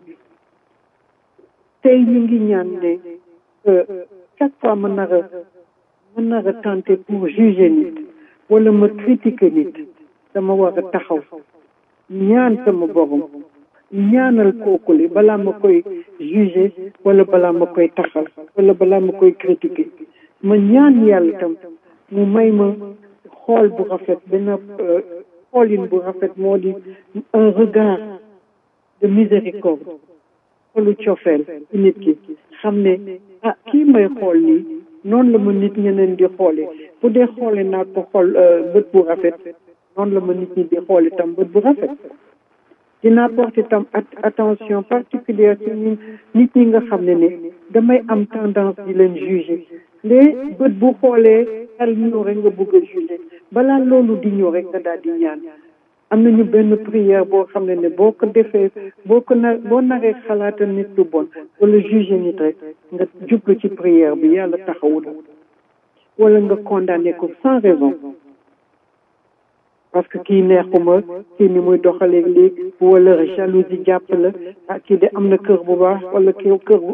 tey ñu ngi ñaan ne chaque fois ma nar a tenter pour juger nit wala ma critiquer nit dama war a taxaw ñaan sama borom ñaanal kookule balaa ma koy juger wala balaa ma koy taxal wala balaa ma koy critiquer ma ñaan yàlla tam mu may ma xool bu rafet benn xoolin bu rafet moo di un regard de miséricorde xolu cofeel ci nit ki xam ne kii may xool nii noonu la ma nit ñeneen di xoole bu dee xoole naa ko xool bët bu rafet noonu la ma nit ñi di xoole tam bët bu rafet dinaa porter tam attention particulière ci nit ñi nga xam ne damay am tendance di leen juger mais bët bu xoolee xel ñëw rek nga bëgg a juger balaa loolu di ñëw rek nga daal di ñaan am nañu benn prière boo xam ne boo ko defee boo naree xalaatal nit lu bon wala juger nit rek nga jublu ci prière bi yàlla taxawu la wala nga condamné ko sans raison parce que kii neexuma kii ni muy doxalee léegi wala jalousie jàpp la kii de am na kër bu baax wala kii kër bu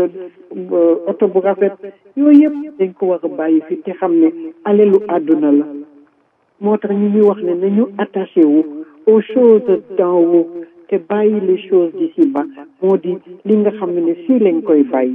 oto bu rafet yooyu yëpp dañ ko war a bàyyi fi te xam ne alelu àdduna la moo tax ñu ñuy wax ne nañu attaché wu aux choses d'en haut te bàyyi les choses d'ici-bas moo di li nga xam ne fii lañ koy bàyyi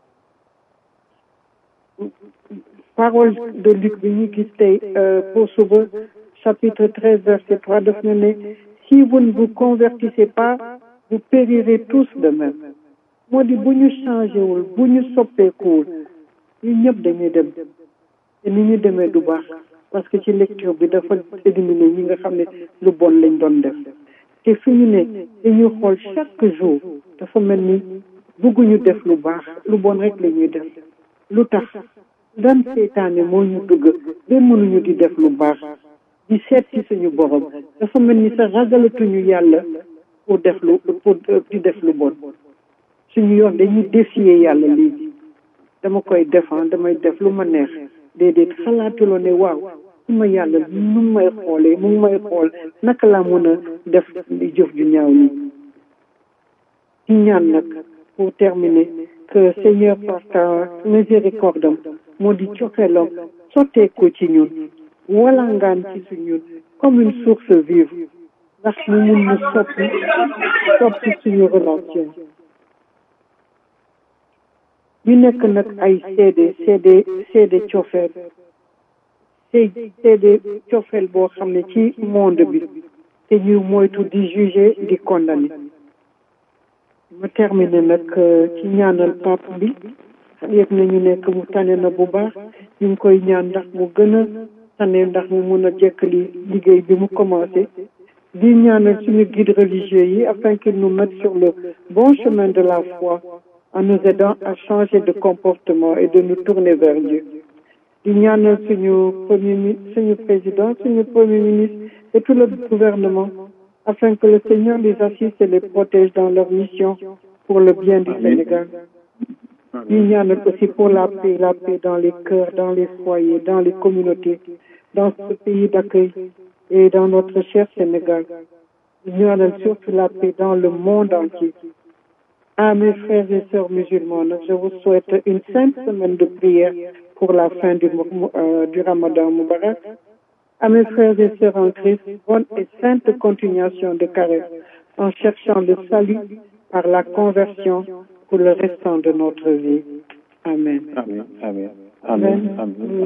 parole de Luc bi ñu gis tey pour suba chapitre 13 verset 3 daf na ne si vous ne vous convertissez pas vous périrez tous de même moo di bu ñu changé wul bu ñu soppeekuwul ñu ñëpp dañuy dem te ni ñu demee du baax parce que ci lecture bi dafa éliminer ñi nga xam ne lu bon lañ doon def te fi ñu ne dañuy xool chaque jour dafa mel ni bëgguñu def lu baax lu bon rek la ñuy def lu tax dan seytaane moo ñu dugg ba mënuñu di def lu baax di seet ci suñu borom dafa mel ni sa ragalatuñu yàlla pour di def lu bon suñu yoon dañuy défier yàlla léegi dama koy défendre damay def lu ma neex déedéet xalaatuloo ne waaw su ma yàlla mu may xoolee mu may xool naka laa mën a def li jëf ju ñaaw ni ci ñaan nag pour terminer que Seigneur par ta miséricorde moo di cofeelam sotteeku ci ñun walangaan ci suñu comme une source vive ndax ñu mun na soppi suñu relation ñu nekk nag ay seede cofeel seede cofeel boo xam ne ci monde bi te ñu moytu di juger di condamner ma terminer nag ci ñaanal pape bi yëg na ñu nekk mu tane na bu baax ñu ngi koy ñaan ndax mu gën a tane ndax mu mun a jekkali liggéey bi mu commencé di ñaanal suñu guide religieux yi afin qu'ils nous mettent sur le bon chemin de la foi en nous aidant à changer de comportement et de nous tourner vers Dieu. di ñaanal suñu président, suñu premier ministre et tout le gouvernement, afin que le Seigneur les assiste et les protège dans leur mission pour le bien du Sénégal. Di ñaanal aussi pour la paix dans les cœurs, dans les foyers, dans les communautés, dans ce pays d'accueil et dans notre cher Sénégal. Di ñaanal surtout la paix dans le monde entier. À mes frères et sœurs musulmanes, je vous souhaite une sainte semaine de prière pour la fin du Ramadan Moubarak. À mes frères et sœurs en Christ, bonne et sainte continuation de carême en cherchant le salut par la conversion pour le restant de notre vie. Amen. Amen. Amen. Amen. Amen.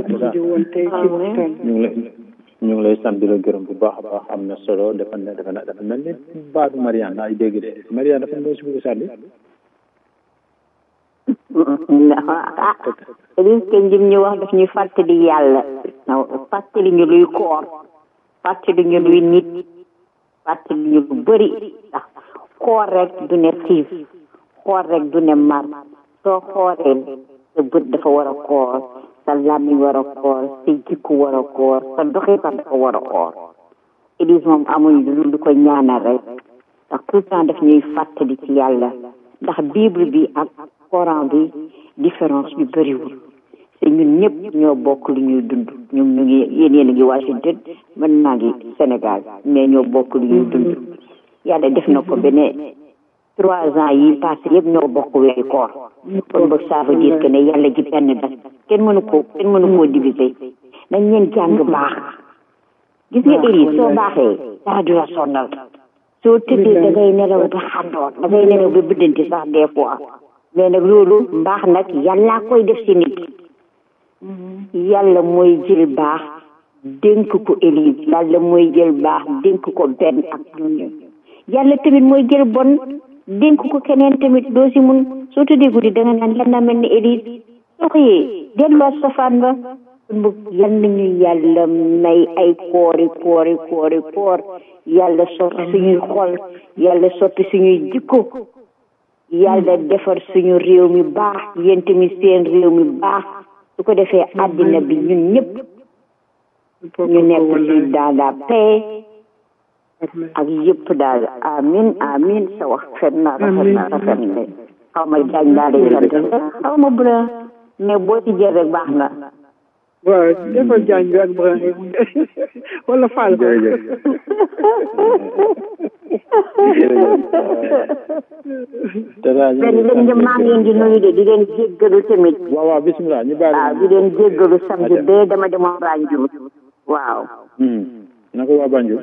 ñu ngi lay sant di la gërëm bu baax a baax am na solo dafa mel ni baatu Mariane ay dégg de Mariane dafa mel si bëgg sànni. risque njim ñu wax daf ñuy fàttali yàlla fàttali ñu luy koor fàttali ñu luy nit fàttali ñu lu bëri ndax koor rek du ne xiif koor rek du ne mar soo xooree sa bët dafa war a koor sa làmmiñ war a koor sa jikku war a koor sa doxee sax dafa war a koor Élise moom amuñ lu ko ñaanal rek ndax tout le temps daf ñuy fàttali ci yàlla ndax bible bi ak Coran bi différence bi bëriwul te ñun ñëpp ñoo bokk lu ñuy dund ñun ñu ngi yéen a ngi Washington man maa ngi Sénégal mais ñoo bokk lu ñuy dund yàlla def na ko benn 3 ans yi passé yëpp ñoo bokk weeri koor kon boog ça veut dire que ne yàlla ji benn das kenn mënu koo diviser nañ leen jàng baax gis nga Élise soo baaxee dara du la sonnal soo tëddee da ngay nelaw ba xandoon da ngay nelaw ba biddanti sax des fois mais nag loolu mbaax nag yàllaa koy def si nit yàlla mooy jël baax dénk ko Élise yàlla mooy jël baax dénk ko benn ak ñun yàlla tamit mooy jël bon dénk ko keneen tamit doo si mun soo tëddee guddi da nga naan yal naa mel ni Élise soo xëyee delloo safaan ba yal nañu yàlla may ay koor yàlla soppi suñuy xol yàlla soppi suñuy jikko yàlla defar suñu réew mi baax yéen tamit seen réew mi baax su ko defee àddina bi ñun ñëpp ñu nekk ci dans la paix ak yëpp daal amin sa wax rafet na xaw ma jaañ laa lay sant xaw ma bra mais boo ci jël rek baax na waaw defal jaañ bi ak bra wala faal benn maa ngi leen di nuyu de di leen jéggalu tamit waaw bismillah ñu baal di leen jéggalu samedi bee dama demoon Banjul waaw naka waa Banjul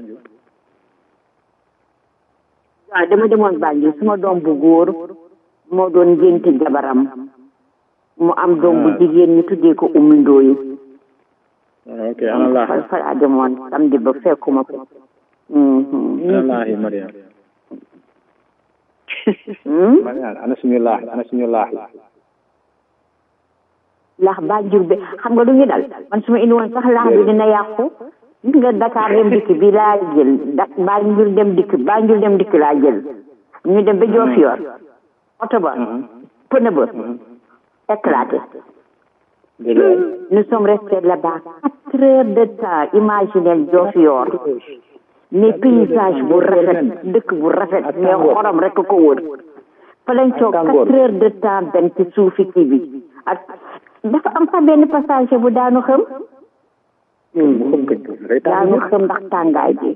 waaw dama demoon Banjul suma doom bu góor moo doon ngénte jabaram mu am doom bu jigéen ñu tuddee ko Umu Ndooy ok ana laahi fa laa demoon samedi ba fekkuma ko ana laahi Mariane Mariane ana suñu laahi laax Banjul bi xam nga lu ñu dal man su ma indi woon sax laax bi dina yàqu gis nga Dakar dem dikk bi laa jël Banjul dem dikk laa jël ñu dem ba Diofior oto ba pneu ba éclaté nous sommes restés là-bas 4 heures de temps imaginez Diofior mais paysage bu rafet dëkk bu rafet mais xorom rek ko wër fa lañ toog 4 heures de temps benn ci suufi kii bi ak dafa am sax benn passager bu daanu xam ndax tàngaay bi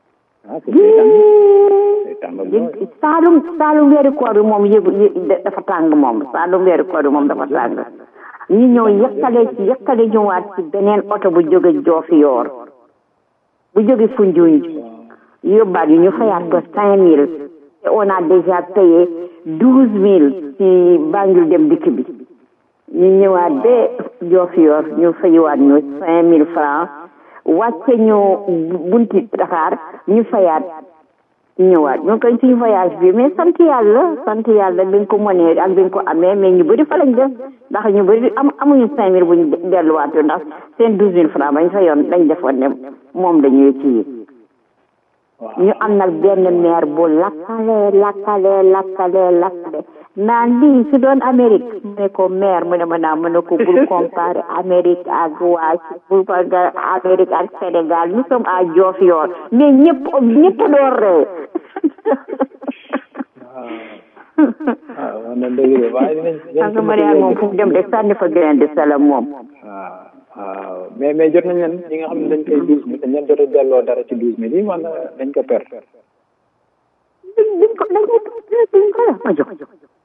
Saalum weeru koor bi moom dafa tàng moom Saalum weeru koor bi moom dafa tàng ñu ñëw yëkkale ñëwaat ci beneen oto bu jóge Diofior bu jóge Foundiougne yóbbaat yi ñu fayaat ko 5000 et on a déjà payé 12000 ci Banjul dem dikk bi ñu ñëwaat ba Diofior ñu fayiwaat ñu 5000 francs wàcce ñu bunti Dakar ñu fayaat ñëwaat ñu koy suñu voyage bi mais sant yàlla bi nga ko mënee ak bi nga ko amee mais ñu bëri fa lañ def ndax ñu bëri amuñu 5000 bu ñu delluwaatoo ndax seen 12000 francs bañ fa yoon dañ defoon ne moom dañuy kii ñu am nag benn maire bu lakkale naan lii su doon Amérique mu ne ko maire mu ne ma naa mën a ko bul comparer Amérique ak bul comparer Amérique ak Sénégal nous sommes à Diofior mais ñëpp door ree waaw na dëgg de waaye dinañ Mariane moom fu mu dem de sànni fa grain de sel moom waaw mais jot nañ leen ñi nga xam ne dañ koy 12000 dañ leen jot a delloo dara ci 12000 yi wala dañ ko perte ma jox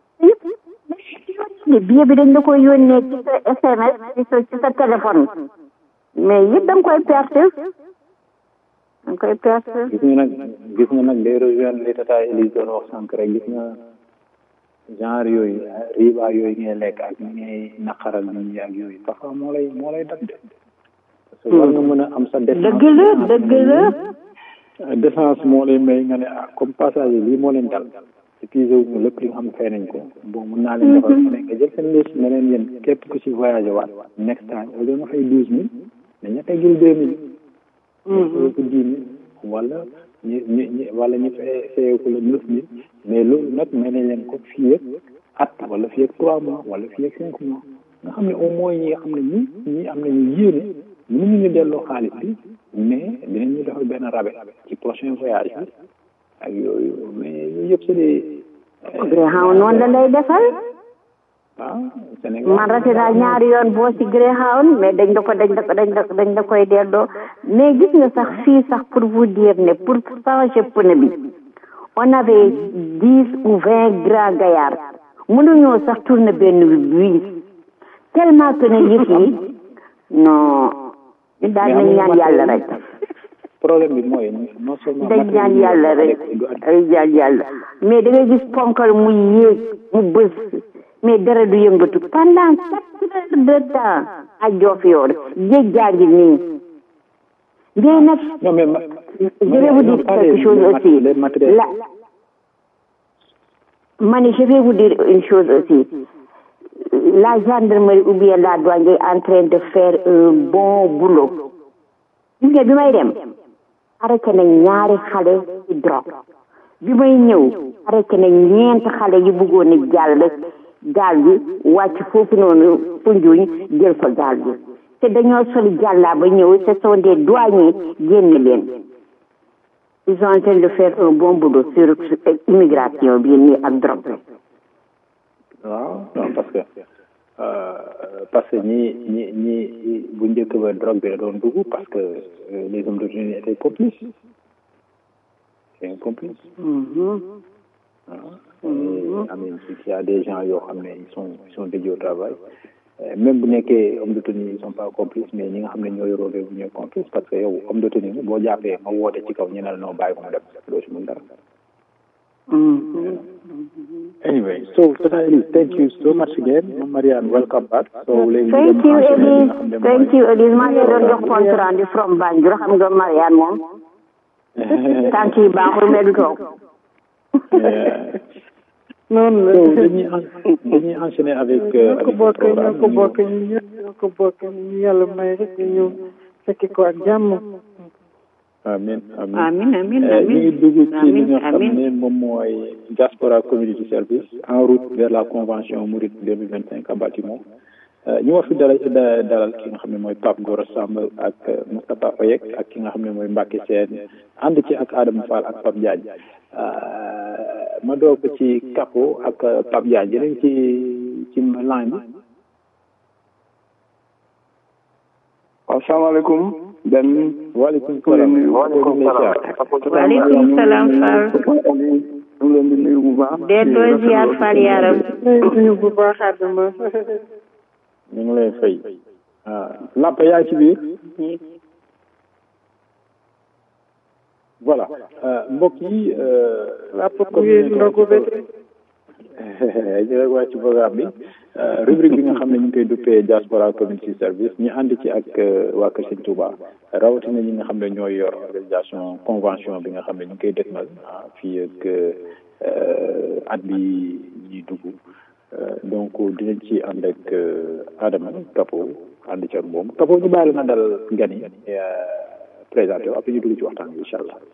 billet bi dañ la koy yónnee ci sa SMS ci sa téléphone mais yëpp da nga koy perte da nga koy perte. gis nga nag day rejoindre li tata Elise doon wax sànq rek gis nga genre yooyu riba yooyu ngay lekk ak ngay naqaral nit ñi ak yooyu parfois moo lay dab de parce que war nga mën a am sa défense dëgg la défense moo lay may nga ne comme passager lii moo leen dal épuisé wu ñu lépp li nga xam fay nañ ko bon mën naa leen defal ne nga jël seen liste ne leen yéen képp ku si voyagé waat next time au lieu nga fay 12 000 dañu teggil 2 000 ko 10 000 wala wala ñu fayee ko la 9 000 mais loolu nag may nañ leen ko fii ak at wala fii ak 3 mois wala fii ak 5 mois nga xam ne au moins ñi nga xam ne ñi am nañu yéene mënuñu ñu delloo xaalis bi mais dinañu defal benn rabais ci prochain voyage bi ak yooyu mais yooyu yëpp c'est des. Greyhound noonu la lay defal. Sénégal man rate naa ñaari yoon boo ci Greyhound mais dañ la koy delloo mais gis nga sax fii sax pour vous dire ne pour changer pneu bi on avait 10 ou 20 grands gaillards mënuñoo sax tourner benn bi tellement que ne yëf yi non ñu daal nañ ñaan yàlla rek. problème bi mooy non seulement dañ ñaan yàlla rek ay ñaan yàlla mais da ngay gis ponkal mu yéeg mu bës mais dara du yëngatu pendant 4 heures de temps ak Diofior géej gaa ngi nii mais nag je vais vous dire quelque chose aussi je vais vous dire une chose aussi la gendarmerie ou bien la douane est en train de faire un bon boulot gis nga bi may dem arrêté nañ ñaari xale ci drogue bi may ñëw arrêté nañ ñeent xale yu bëggoon a jàll gaal bi wàcc foofu noonu Foundiougne jël fa gaal bi te dañoo soli jàllaa ba ñëw ce sont des douaniers génn leen ils sont en train de faire un bon boulot sur immigration bi nii ak drogue waaw non parce que ñi bu njëkk ba drogue bi la doon dugg parce que les hommes de tenue étaient complices c'est un complice. Amin il y a des gens yoo xam ne ils sont dédiés au travail même bu nekkee homme de tenue ils sont pas complices mais ñi nga xam ne ñoo yoroo réew mi ñooy complice parce que yow homme de tenue boo jàppee nga woote ci kaw ñu ne la noo bàyyi ko mu dem doo si mën dara. Anyway, so Tata Elise, thank you so much again. Marianne, welcome back. Thank you, Elise. maa ngi doon jox compte rendu from Banjul xam nga Marianne moom. tànk yi baaxul mais du toog. noonu la. dañuy enchaîner avec. ñoo ko bokk ñu yàlla may rek ñu ñëw fekki ko ak jàmm. Amin. Amin. ñu ngi dugg ci li nga xam ne moom mooy Diaspora Community Service en route vers la convention Mouride 2025 à Baltimore. ñu war fi dalal ki nga xam ne mooy Pape Gora Samb ak Moustapha Oyek ak ki nga xam ne mooy Mbacke Sène ànd ci ak Adama Fall ak Pape Diagne ma door ko ci Kapo ak Pape Diagne yéen ci line bi. asalaamaaleykum. waaleykum salaam. waaleykum salaam Fall. ñu ngi leen di nuyu bu baax. delloo ziar Fall yaram. nuyu bu baax Adama. ñu ngi lay fay. Lapa yaa ci biir. voilà mbokk yi. Lapa ku yéen ndogu ba tey. jërëjëf waa ci programme bi rubrique bi nga xam ne ñu ngi koy duppee Diaspora Community Service ñu ànd ci ak waa Kër Sëñ Touba rawatina ñi nga xam ne ñooy yor organisation convention bi nga xam ne ñu ngi koy dëgmal fii ak at bi ñuy dugg donc dinañ ci ànd ak Adama Kapo ànd ci ak moom Kapo ñu bàyyi la na dal gan yi présenté après ñu dugg ci waxtaan bi incha allah.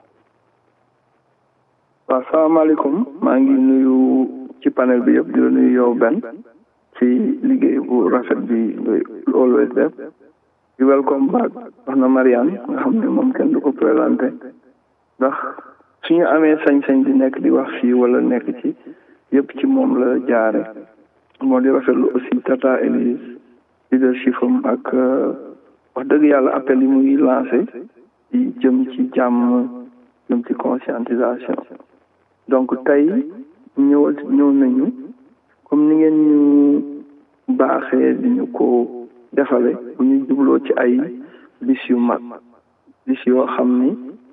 waaw salaamaaleykum maa ngi nuyu ci panel bi yëpp di la nuyu yow Ben ci liggéey bu rafet bi always def di welcome back wax na Marianne nga xam ne moom kenn du ko présenté ndax suñu amee sañ-sañ di nekk di wax fii wala nekk ci yëpp ci moom la jaare moo di rafetlu aussi Tata Elise leadership am ak wax dëgg yàlla appel yi muy lancé di jëm ci jàmm jëm ci conscientisation donc tey ñëw nañu comme ni ngeen ñu baaxee di ñu ko defale bu ñu jubloo ci ay bis yu mag bis yoo xam ni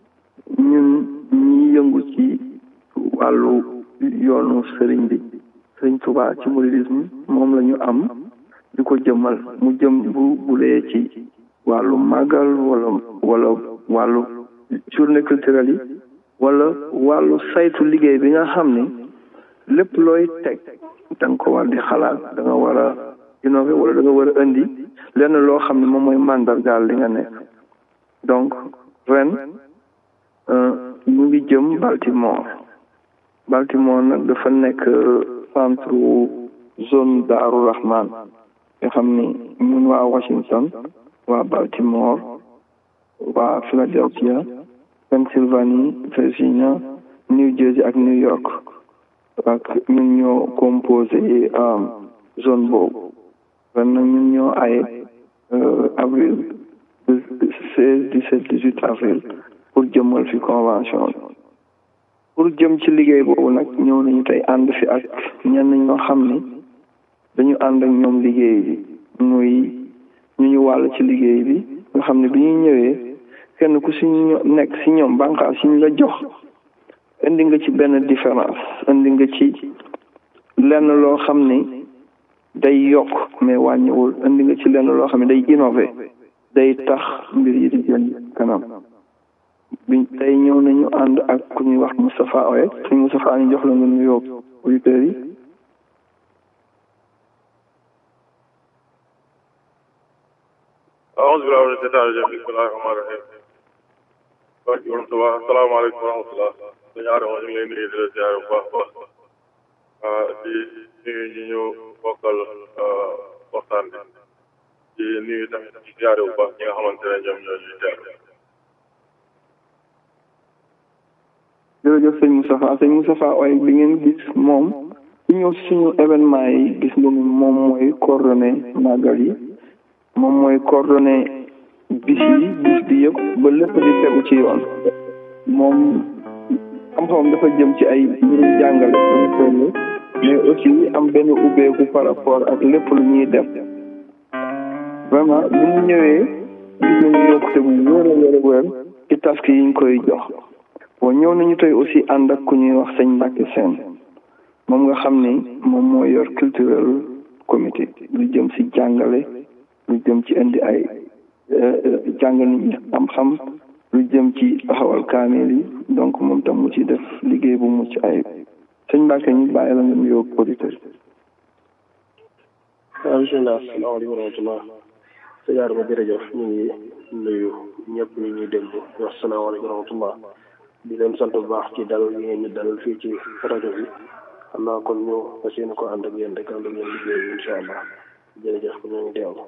ñun ñi yëngu ci wàllu yoonu sëriñ bi sëriñ Tuubaa ci mouridisme moom la ñu am di ko jëmmal mu jëm bu lee ci wàllu màggal wala wàllu journée culturelle yi wala wàllu saytu liggéey bi nga xam ni lépp looy teg da nga ko war di xalaat da nga war a innover wala da nga war a indi lenn loo xam ne moom mooy màndargaal li nga nekk donc ren ñu ngi jëm Baltimore nag dafa nekk centre zone Daaru Rahman nga xam ni ñun waa Washington waa Baltimore waa Philadelphia Pennsylvanie Virginia New Jersey ak New York ak ñun ñoo composé zone boobu ren nag ñun ñoo aye avril 16 17 18 avril pour jëmmal fi convention bi pour jëm ci liggéey boobu nag ñëw nañu tey ànd fi ak ñenn ñoo xam ni dañu ànd ak ñoom liggéey bi muy ñu wàll ci liggéey bi nga xam ne bi ñuy ñëwee kenn ku si nekk si ñoom bànqaas si ñu la jox indi nga ci benn différence indi nga ci lenn loo xam ni day yokk mais wàññiwul indi nga ci lenn loo xam ne day innové day tax mbir yi di jëm kanam bi tey ñëw nañu ànd ak ku ñuy wax Moustapha Oye suñ Moustapha ñu jox la nga nuyoo auditeurs yi أعوذ بالله من الشيطان الرجيم بسم الله الرحمن الرحيم barke borom Tuubaa asalaamaaleykum wa rahmatulah suñu aadama ñu ngi lay nuyu di la ziare bu baax di nuyu ñi ñu bokkal waxtaan bi di nuyu tamit di ziare bu baax ñi nga xamante ne ñoom ñoo ñuy teew. jërëjëf sëñ Moustapha Oye bi ngeen gis moom su ñëw suñu événement yi gis nga ni moom mooy coordonné màggal yi moom mooy coordonné bis bi yëpp ba lépp di tegu ci yoon moom xam-xamam dafa jëm ci ay mbirum jàngale mais aussi am benn ubbeeku par rapport ak lépp lu ñuy def vraiment bu ñu ñëwee gis nañu yokkute bu wér a wér ci task yi ñu koy jox bon ñëw nañu tey aussi ànd ak ku ñuy wax sëñ Mbacke Sène moom nga xam ni moom mooy yor culturel comité lu jëm ci jàngale lu jëm ci indi ay jàngal nit ñi xam-xam lu jëm ci taxawal kaamil yi donc moom tam mu ci def liggéey bu mucc ayib sëñ Mbacke ñu bàyyi la nga nuyoo auditeur bismillah asalaamaaleykum wa rahmatullah sëñ Adama jërëjëf ñu ngi nuyu ñëpp ñu ñuy déglu wax salaamaaleykum wa rahmatullah di leen sant bu baax ci dalal yi ngeen ñu dalal fii ci rajo bi xam naa kon ñu fas yéene ko ànd ak yéen rek ànd ak yéen liggéey bi incha allah jërëjëf ko ñu ngi teewlu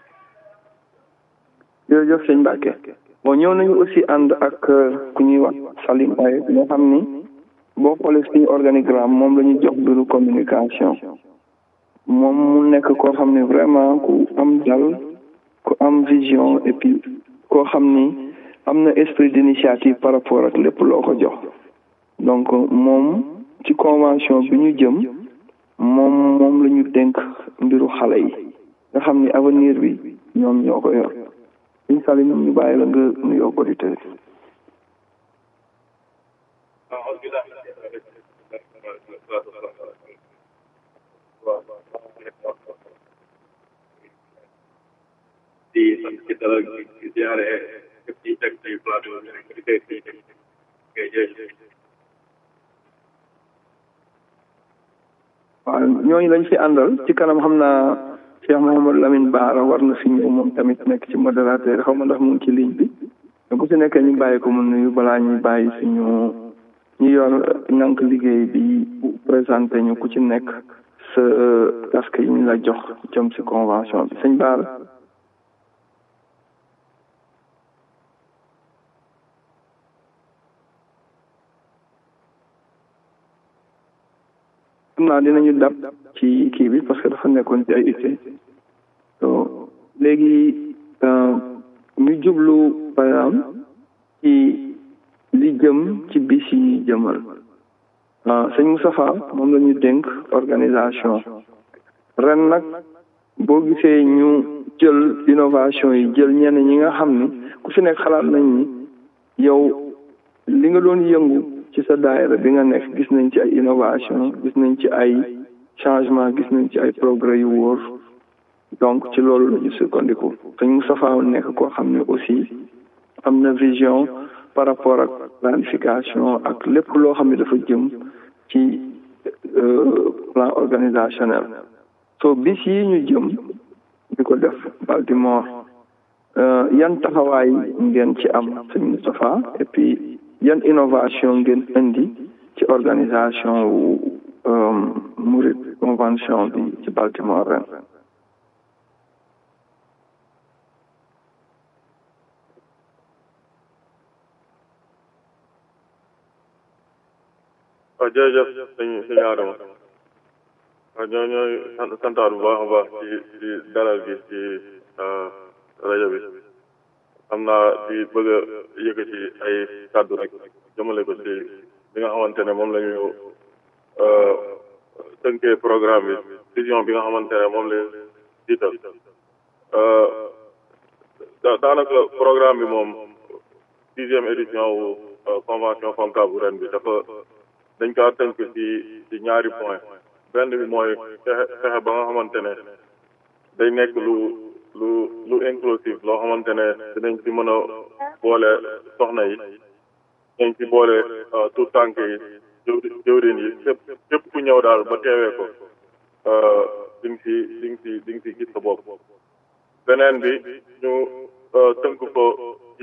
jërëjëf sëñ Mbacke bon ñëw nañu aussi ànd ak ku ñuy wax Salim Oye nga xam ni boo xoolee suñu organigramme moom la ñu jox bureau communication moom mu nekk koo xam ne vraiment ku am dal ku am vision et puis koo xam ni am na esprit d'initiative par rapport ak lépp loo ko jox donc moom ci convention bi ñu jëm moom la ñu dénk mbiru xale yi nga xam ni avenir bi ñoom ñoo ko yor suñu sali ñoom ñu bàyyi la nga nuyoo auditeur di sant ci dalal di ziare képp ci teg ci plateau bi rek di teg ci ngay jërëjëf. waaw ñooñu lañ fi àndal ci kanam xam naa Cheikh Mouhamadou Lamine Bara war na fi ñëw moom tamit nekk ci modérateur xaw ma ndax mu ngi ci ligne bi bu si nekkee ñu bàyyi ko mu nuyu balaa ñuy bàyyi suñu ñu yor nank liggéey bi présenté ñu ku ci nekk sa task yi ñu la jox jëm si convention bi sëñ Bara. xam naa dinañu dab ci kii bi parce que dafa nekkoon ci ay itte so léegi ñu jublu par exemple ci li jëm ci bis yi ñuy jëmal sëñ Moustapha moom la ñu dénk organisation ren nag boo gisee ñu jël innovation yi jël ñenn ñi nga xam ni ku si nekk xalaat nañ ni yow li nga doon yëngu ci sa daayira bi nga nekk gis nañ ci ay innovation gis nañ ci ay changement gis nañ ci ay progrès yu wóor donc ci loolu la ñu sukkandiku sëñ Moustapha nekk koo xam ne aussi am na vision par rapport ak planification ak lépp loo xam ne dafa jëm ci plan organisationnel so bis yi ñu jëm di ko def Baltimore yan taxawaay ngeen ci am sëñ Moustapha et puis yan innovation ngeen indi ci organisation wu Mouride convention bi ci Baltimore ren. waaw jërëjëf sëñ Adama waaw ñooy santaat bu baax a baax ci dalal gi ci rajo bi xam naa di bëgg a yëkkati ay kàddu rek jëmale ko ci li nga xamante ne moom la ñu tënkee programme bi vision bi nga xamante ne moom la jiital daanaka programme bi moom 10e édition wu convention FONCAB bu ren bi dañ kaa tënk ci ñaari point benn bi mooy fexe ba nga xamante ne day nekk lu inclusive loo xamante ne dinañ ci mën a boole soxna yi dinañ ci boole tout tànk yi jëwrin yi képp ku ñëw daal ba teewee ko di nga ci gis sa bopp beneen bi ñu tënk ko ci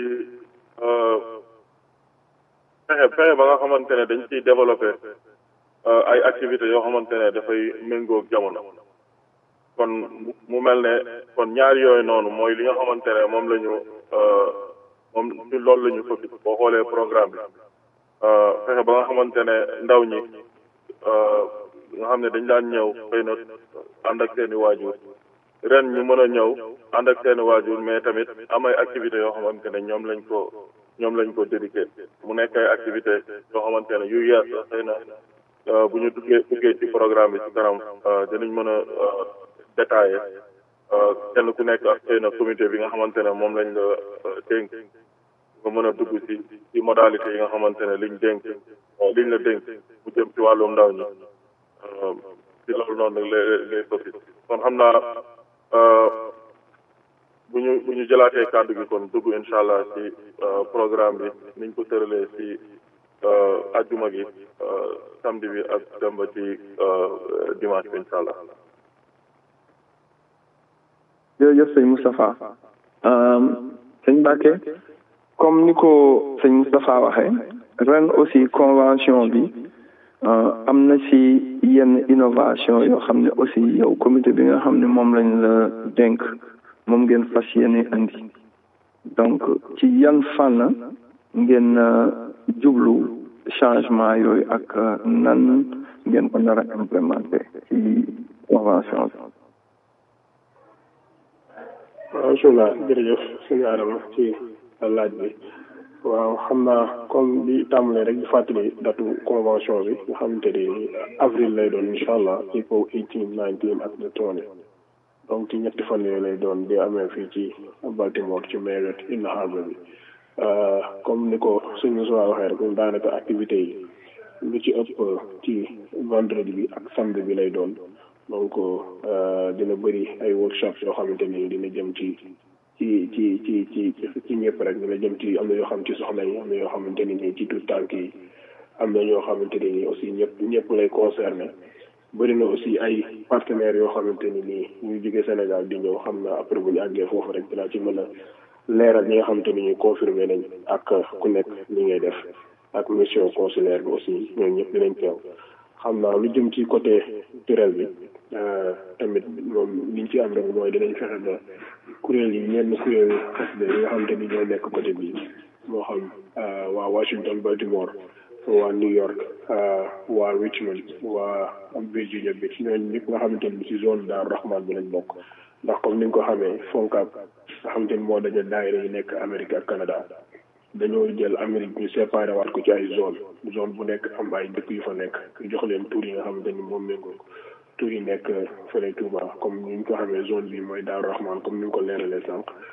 fexe ba nga xamante ne dañ ciy développé ay activités yoo xamante ne dafay méngoog jamono kon mu mel ne kon ñaari yooyu noonu mooy li nga xamante ne moom la ñu moom ci loolu la ñu focus boo xoolee programme bi fexe ba nga xamante ne ndaw ñi nga xam ne dañ daan ñëw xëy na ànd ak seen i waajur ren ñu mën a ñëw ànd ak seen i waajur mais tamit am ay activités yoo xamante ne ñoom lañ ko dédié mu nekk ay activités yoo xamante ne yu yees la xëy na bu ñu duggee ci programme bi ci kanam dinañ mën a détaillé kenn ku nekk ak xëy na comité bi nga xamante ne moom lañ la dénk nga mën a dugg ci modalité yi nga xamante ne liñ la dénk mu jëm ci wàllum ndaw ñi ci loolu noonu nag lay sotti kon xam naa bu ñu jëlaatee kàddu gi kon dugg incha allah ci programme bi niñ ko tëralee ci ajjuma gi samedi bi ak dem ba ci dimanche bi incha allah. jërëjëf sëñ Moustapha sëñ Mbacke comme ni ko sëñ Moustapha waxee ren aussi convention bi am na ci yenn innovation yoo xam ne aussi yow comité bi nga xam ne moom lañ la dénk moom ngeen fas yéene andi donc ci yan fànn ngeen jublu changement yooyu ak nan ngeen ko nar a implémenté ci convention bi. macha allah jërëjëf sëñ Adama ci laaj bi waaw xam naa comme di tàmbalee rek di fàttali datu convention bi nga xamante ni avril lay doon incha allah ci kaw 18 19 ak le 20 donc ci ñetti fan yooyu lay doon di amee fii ci Baltimore ci Marriott Inner Harbor bi comme ni ko suñu soo waxee rek daanaka activité yi lu ci ëpp ci vendredi bi ak samedi bi lay doon donc dina bëri ay workshop yoo xamante ni dina jëm ci ñëpp rek dina jëm ci am na yoo xam ci soxna yi am na yoo xamante ni nii ci tout tànk yi am na ñoo xamante ni nii aussi ñëpp lay concerné bëri na aussi ay partenaires yoo xamante ni nii ñu jógee Sénégal di ñëw xam na après bu ñu àggee foofu rek dinaa ci mën a leeral ñi nga xamante ni ñu confirmé nañ ak ku nekk li ngay def ak mission consulaire bi aussi ñooñu ñëpp dinañ teew xam naa lu jëm ci côté culturel bi tamit moom liñ ci am rek mooy dinañ fexe ba kuréel yi ñenn kuréel xasida yi nga xamante ni ñoo nekk côté bi moo xam waa Washington Baltimore waa New York waa Richmond waa Virginia bi ñooñu ñëpp nga xamante ni ci zone Daaru Rahman bi lañ bokk ndax comme ni nga ko xamee FONCAB nga xamante ni moo daje daayira yi nekk Amérique ak Canada dañoo jël Amérique ñu séparé waat ko ci ay zone bu nekk am ay dëkk yu fa nekk jox leen tur yi nga xamante ni moom méngoo tur yi nekk fële Touba comme ni ñu ko xamee zone bi mooy Daaru Rahman comme ni nga ko leeralee sànq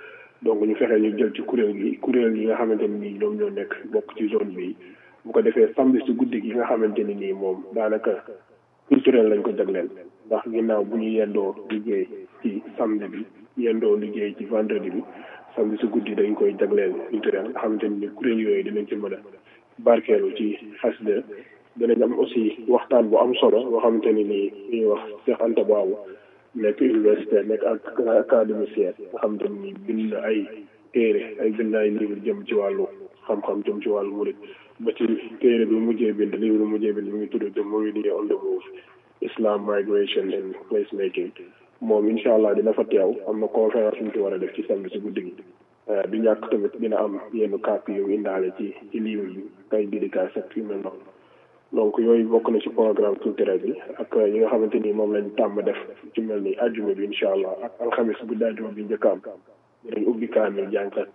donc ñu fexe ñu jël ci kuréel yi nga xamante ne nii ñoom ñoo nekk bokk ci zone bi bu ko defee samedi si guddi gi nga xamante ne nii moom daanaka culturel lañ ko jagleel ndax ginnaaw bu ñu yendoo liggéey ci samedi bi yendoo liggéey ci vendredi bi samedi si guddi dañ koy jagleel culturel nga xamante ni kuréel yooyu dinañ ci mën a barkeelu ci xasida danañ am aussi waxtaan bu am solo boo xamante ni nii ñuy wax Cheikh Anta Babou nekk universitaire nekk ak académicien nga xamante ni bind na ay téere bind ay livre jëm ci wàllu xam-xam jëm ci wàllu murid ba ci téere bi mujjee bind livre bi mujjee bind mi ngi tudd The Mouridiya on the Move Islam Migration and Place Making moom incha allah dina fa teew am na conférence bu ñu ci war a def ci samedi si guddi gi du ñàkk tamit dina am yenn copie yu indaale ci livre bi kay dédicace ak yu mel noonu donc yooyu bokk na ci programme culturel bi ak yi nga xamante ni moom lañ tàmm def ci mel ni ajjuma bi incha allah ak alxamis bu daajuma bi njëkk am dinañ ubbi kaamil jànkat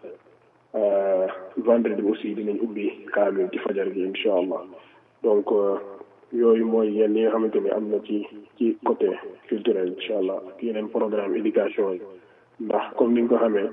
vendredi aussi dinañ ubbi kaamil ci fajar gi incha allah donc yooyu mooy yenn yi nga xamante ni am na ci côté culturel incha allah ak yeneen programme éducation yi ndax comme ni nga ko xamee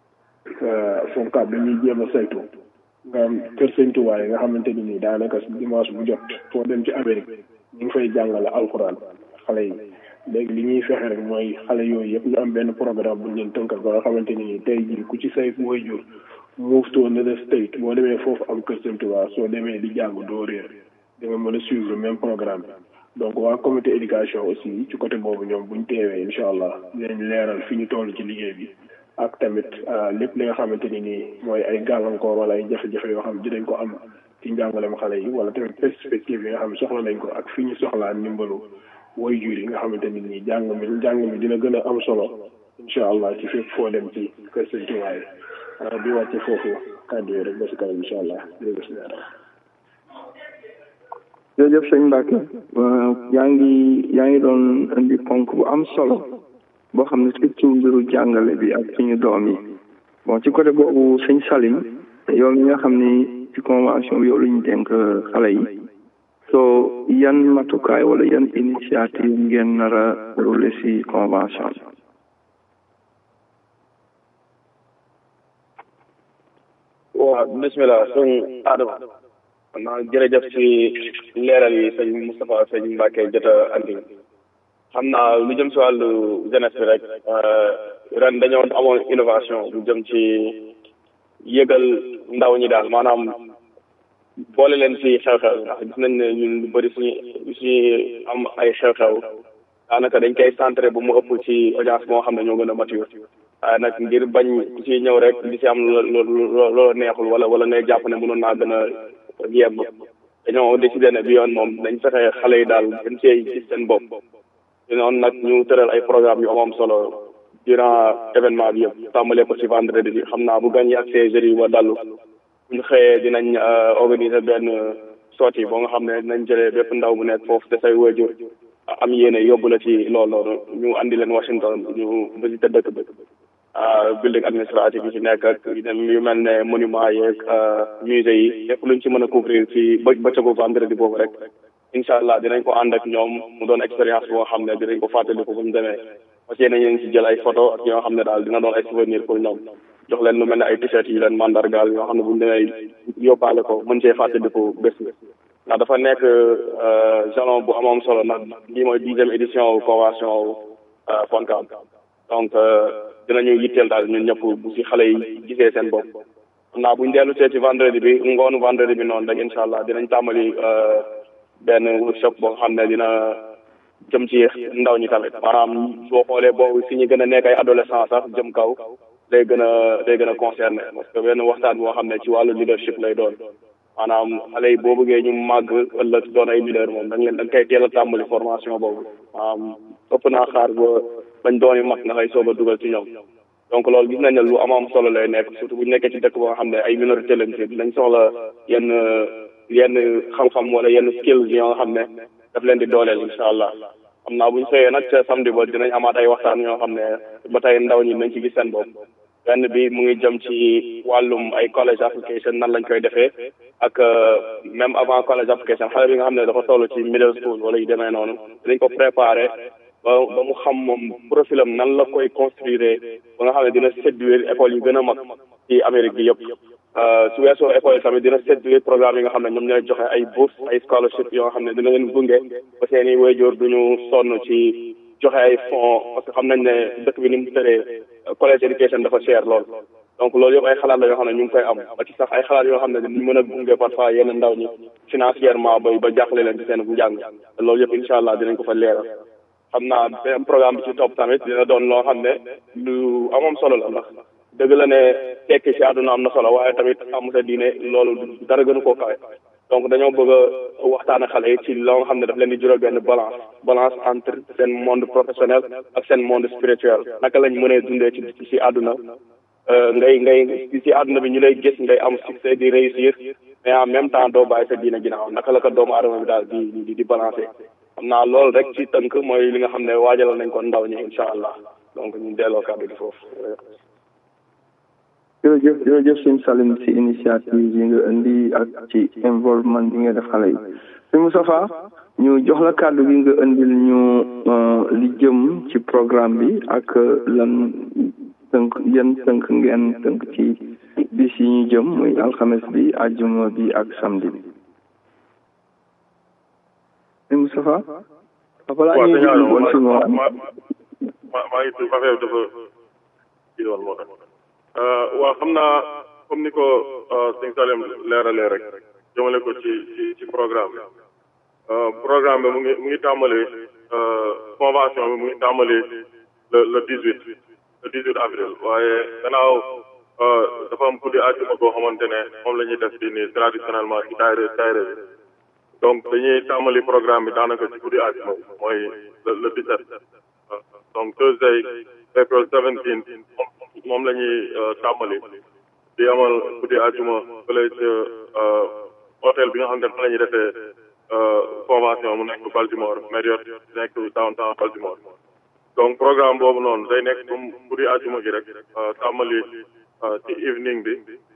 FONCAB dañuy jéem a saytu nga am kër Sëñ Tuubaa yi nga xamante ni nii daanaka dimanche bu jot foo dem ci Amérique ñu ngi fay jàngale alxuraan xale yi léegi li ñuy fexe rek mooy xale yooyu yëpp ñu am benn programme bu ñu leen tënkal ba nga xamante ni nii tey jii ku ci say waajur move to another state boo demee foofu am kër Sëñ Tuubaa soo demee di jàng doo réer da nga mën a suivre même programme bi donc waa comité éducation aussi ci côté boobu ñoom buñ teewee incha allah dinañ leeral fi ñu toll ci liggéey bi ak tamit lépp li nga xamante ni nii mooy ay gàllankoor wala ay jafe-jafe yoo xam dinañ ko am ci njàngalem xale yi wala tamit perspective yi nga xam soxla nañ ko ak fi ñu soxlaa ndimbalu waajur yi nga xamante ni nii jàng mi dina gën a am solo incha allah ci fépp foo dem ci kër Sëñ Tuubaa yi di wàcce foofu kàddu yi rek ba si kanam incha allah jërëjëf sëñ Mbacke yaa ngi doon indi ponk bu am solo boo xam ne surtout mbiru jàngale bi ak suñu doom yi bon ci côté boobu sëñ Salim yow mi nga xam ni ci convention bi yow la ñu dénk xale yi soo yan matukaay wala yan initiative ngeen nar a roulé si convention bi. waaw bismillah sëñ Adama jërëjëf ci leeral yi sëñ Moustapha sëñ Mbacke jot a andi xam naa lu jëm si wàllu jeunesse bi rek ren dañoo amoon innovation lu jëm ci yëgal ndaw ñi daal maanaam boole leen si xew-xew ndax gis nañ ne ñun lu bëri suñu am ay xew-xew daanaka dañ koy centré bu mu ëpp ci audience moo xam ne ñoo gën a mature waaye nag ngir bañ ku ci ñëw rek di si am loola neexul wala ngay jàpp ne mënoon naa gën a yebb dañoo décidé ne bi yoon moom dañ fexe xale yi daal dañ see gis seen bopp di noonu nag ñu tëral ay programme yu am solo durant événement bi yëpp tàmbalee ko ci vendredi bi xam naa bu gan yi ak ces jeudi ba dallu bu ñu xëyee dinañ organiser benn sortie boo nga xam ne dinañ jëlee bépp ndaw bu nekk foofu te say waajur am yéene yóbbu la ci loolu noonu ñu andi leen Washington ñu visité dëkk bi building administratif yi ci nekk ak yu mel ne monument yeeg musée yi lépp luñ ci mën a couvrir ci bëccëgu vendredi boobu rek incha allah dinañ ko ànd ak ñoom mu doon expérience boo xam ne dinañ ko fàttaliku bu ñu demee parce que nañ ci jël ay photo ak yoo xam ne daal dina doon ay souvenir pour ñoom jox leen lu mel ne ay t-shirt yi leen mandargaal yoo xam ne bu ñu demee yóbbaale ko mën cee fàttaliku bés bi ndax dafa nekk jalon bu amoon solo nag lii mooy 10e édition convention FONCAB donc dinañu yitteel daal ñun ñëpp bu si xale yi gisee seen bopp xam naa bu ñu dellu see ci vendredi bi ngoonu vendredi bi noonu rek incha allah dinañ tàmbali benn workshop boo xam ne dina jëm ci ndaw ñi tamit maanaam soo xoolee boobu si ñu gën a nekk ay adolescent sax jëm kaw day gën a concerné parce que benn waxtaan boo xam ne ci wàllu leadership lay doon maanaam xale yi boo bëggee ñu màgg ëllëg doon ay leader moom da nga koy teel a tàmbali formation boobu maanaam ëpp naa xaar ba bañ doon yu mag nga koy soog a dugal ci ñoom donc loolu gis nañ ne lu am solo lay nekk surtout bu ñu nekkee ci dëkk boo xam ne ay minorité lañ fi dañ soxla yenn xam-xam wala yenn skills yoo nga xam ne daf leen di dooleel incha allah xam naa bu ñu xëyee nag ca samedi ba dinañ amaat ay waxtaan yoo xam ne ba tey ndaw ñi nañ ci gis seen bopp benn bi mu ngi jëm ci wàllum ay college application nan lañ koy defee ak même avant college application xale bi nga xam ne dafa toll ci middle school wala yu demee noonu dinañ ko préparer ba mu xam moom profilam nan la koy construire ba nga xam ne dina séduire école yi gën a mag ci Amérique bi yëpp su weesoo école yi tamit dina séduire programme yi nga xam ne ñoom ñooy joxe ay bourse ay scholarship yoo xam ne dina leen gunge ba seen i waajur duñu sonn ci joxe ay fonds parce que xam nañ ne dëkk bi ni mu tëree college education dafa cher lool donc loolu yëpp ay xalaat la yoo xam ne ñu ngi koy am ba ci sax ay xalaat yoo xam ne dinañ mën a gunge parfois yenn ndaw ñi financièrement ba jàppale leen ci seen njàng loolu yëpp incha allah dinañ ko fa leeral xam naa beneen programme bi ci topp tamit dina doon loo xam ne lu amam solo la ndax dëgg la ne tekki ci àdduna am na solo waaye tamit am sa diine loolu dara gënu koo kawe donc dañoo bëgg a waxtaan ak xale yi ci loo nga xam ne daf leen di jural benn balance entre seen monde professionnel ak seen monde spirituel naka lañ mënee dundee ci àdduna ngay ci àdduna bi ñu lay gis ngay am succès di réussir mais en même temps doo bàyyi sa diine ginnaaw naka la ko doomu aadama bi daal di balancer xam naa loolu rek ci tënk mooy li nga xam ne waajalal nañ ko ndaw ñi incha allah donc ñu delloo kàddu gi foofu. jërëjëf sëñ Salim ci initiative yi nga indi ak ci involvement bi nga def xale yi sëñ Moustapha ñu jox la kàddu gi nga indil ñu li jëm ci programme bi ak lan tënk ngeen tënk ci bis yi ñu jëm muy alxames bi àjjuma bi ak samedi bi sëñ Moustapha voilà ñu jëm woon si moom maa ngi tudd affaire dafa kii woon moo tax waaw xam naa comme ni ko sëñ Salem leeralee rek jëmale ko ci programme bi programme bi mu ngi tàmbali convention bi mu ngi tàmbali le 18 avril waaye gannaaw dafa am guddi àjjuma boo xamante ne moom la ñuy def fii nii traditionnellement ci daayira bi donc dañuy tàmbali programme bi daanaka ci guddi àjjuma mooy le 17 donc Thursday April 17 moom la ñuy tàmbali di amal guddi àjjuma fële ca hôtel bi nga xam ne fa la ñuy defee convention mu nekk Baltimore Marriott nekk downtown Baltimore donc programme boobu noonu day nekk comme guddi àjjuma gi rek tàmbali ci evening bi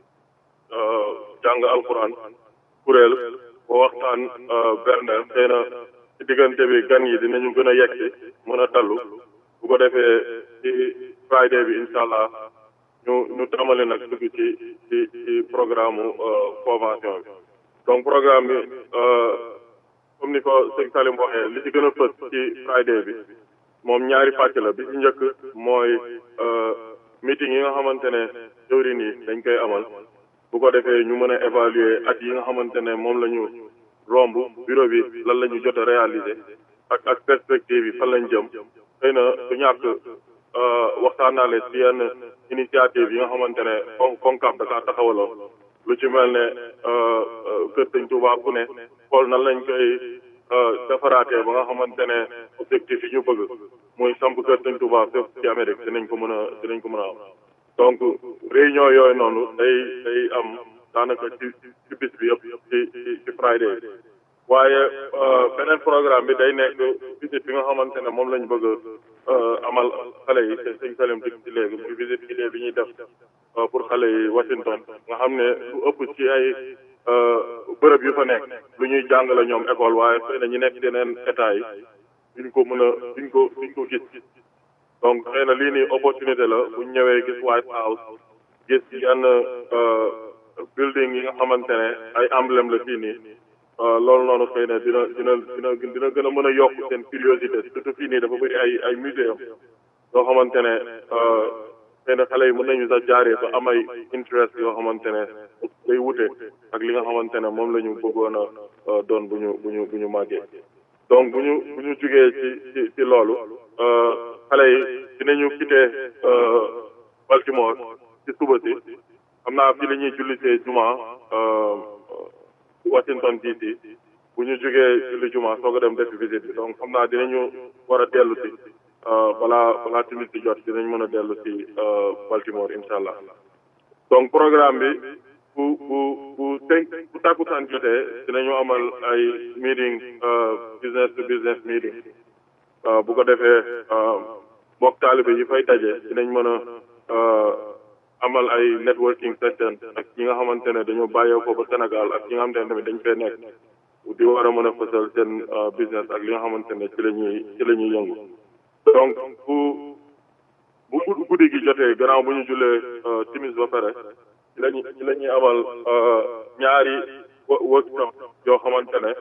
jàng alquran kuréel ba waxtaan bernel xëy na ci diggante bi gan yi dinañu gën a yegsi mën a tallu bu ko defee ci Friday bi incha allah ñu tàmbali nag dugg ci programme convention bi donc programme bi comme ni ko sëñ Salim waxee li ci gën a fës ci Friday bi moom ñaari pàcc la bi ci njëkk mooy meeting yi nga xamante ne jëwriñ yi dañ koy amal bu ko defee ñu mën a évaluer at yi nga xamante ne moom la ñu romb bureau bi lan la ñu jot a réaliser ak perspective yi fan lañ jëm xëy na du ñàkk waxtaanaale ci yenn initiative yi nga xamante ne CONCAF da kaa taxawaloo lu ci mel ne kër Sëñ Tuubaa ku ne xool nan lañ koy defaraatee ba nga xamante ne objectif yi ñu bëgg muy samp kër Sëñ Tuubaa fépp ci Amérique dinañ ko mën a am donc réunion yooyu noonu day am daanaka ci bis bi yëpp ci Friday waaye beneen programme bi day nekk visite bi nga xamante ne moom lañ bëgg amal xale yi te sëñ Salim dig ci léegi muy visite guidée bi ñuy def pour xale yi Washington nga xam ne lu ëpp ci ay bërëb yu fa nekk lu ñuy jàng la ñoom école waaye xëy na ñu nekk yeneen état yi duñ ko gis donc xëy na lii nii opportunité la buñ ñëwee gis White House gis yenn building yi nga xamante ne ay emblème la fii nii loolu noonu xëy na dina gën a mën a yokk seen curiosité surtout fii nii dafa bëri ay muséum yoo xamante ne xëy na xale yi mën nañu sax jaaree ba am ay interest yoo xamante ne day wute ak li nga xamante ne moom la ñu bëggoon a doon bu ñu màggee donc bu ñu jugee ci loolu xale yi dinañu quitté Baltimore ci suba si xam naa fi la ñuy jullisee juma Washington DC bu ñu jugee julli juma soog a dem def visite bi donc xam naa dinañu war a dellu si balaa timis di jot dinañ mën a dellu si Baltimore incha allah donc programme bi bu tàkkusaan jotee dinañu amal ay meeting business to business meeting bu ko defee mbokk taalibe yi fay daje dinañ mën a amal ay networking session ak ñi nga xamante ne dañoo bàyyeekoo ba Sénégal ak ñi nga xamante ne tamit dañ fee nekk di war a mën a fësal seen business ak li nga xamante ne ci la ñuy yëngu donc bu guddi gi jotee gannaaw bu ñu jullee timis ba pare ci la ñuy amal ñaari workshop yoo xamante ne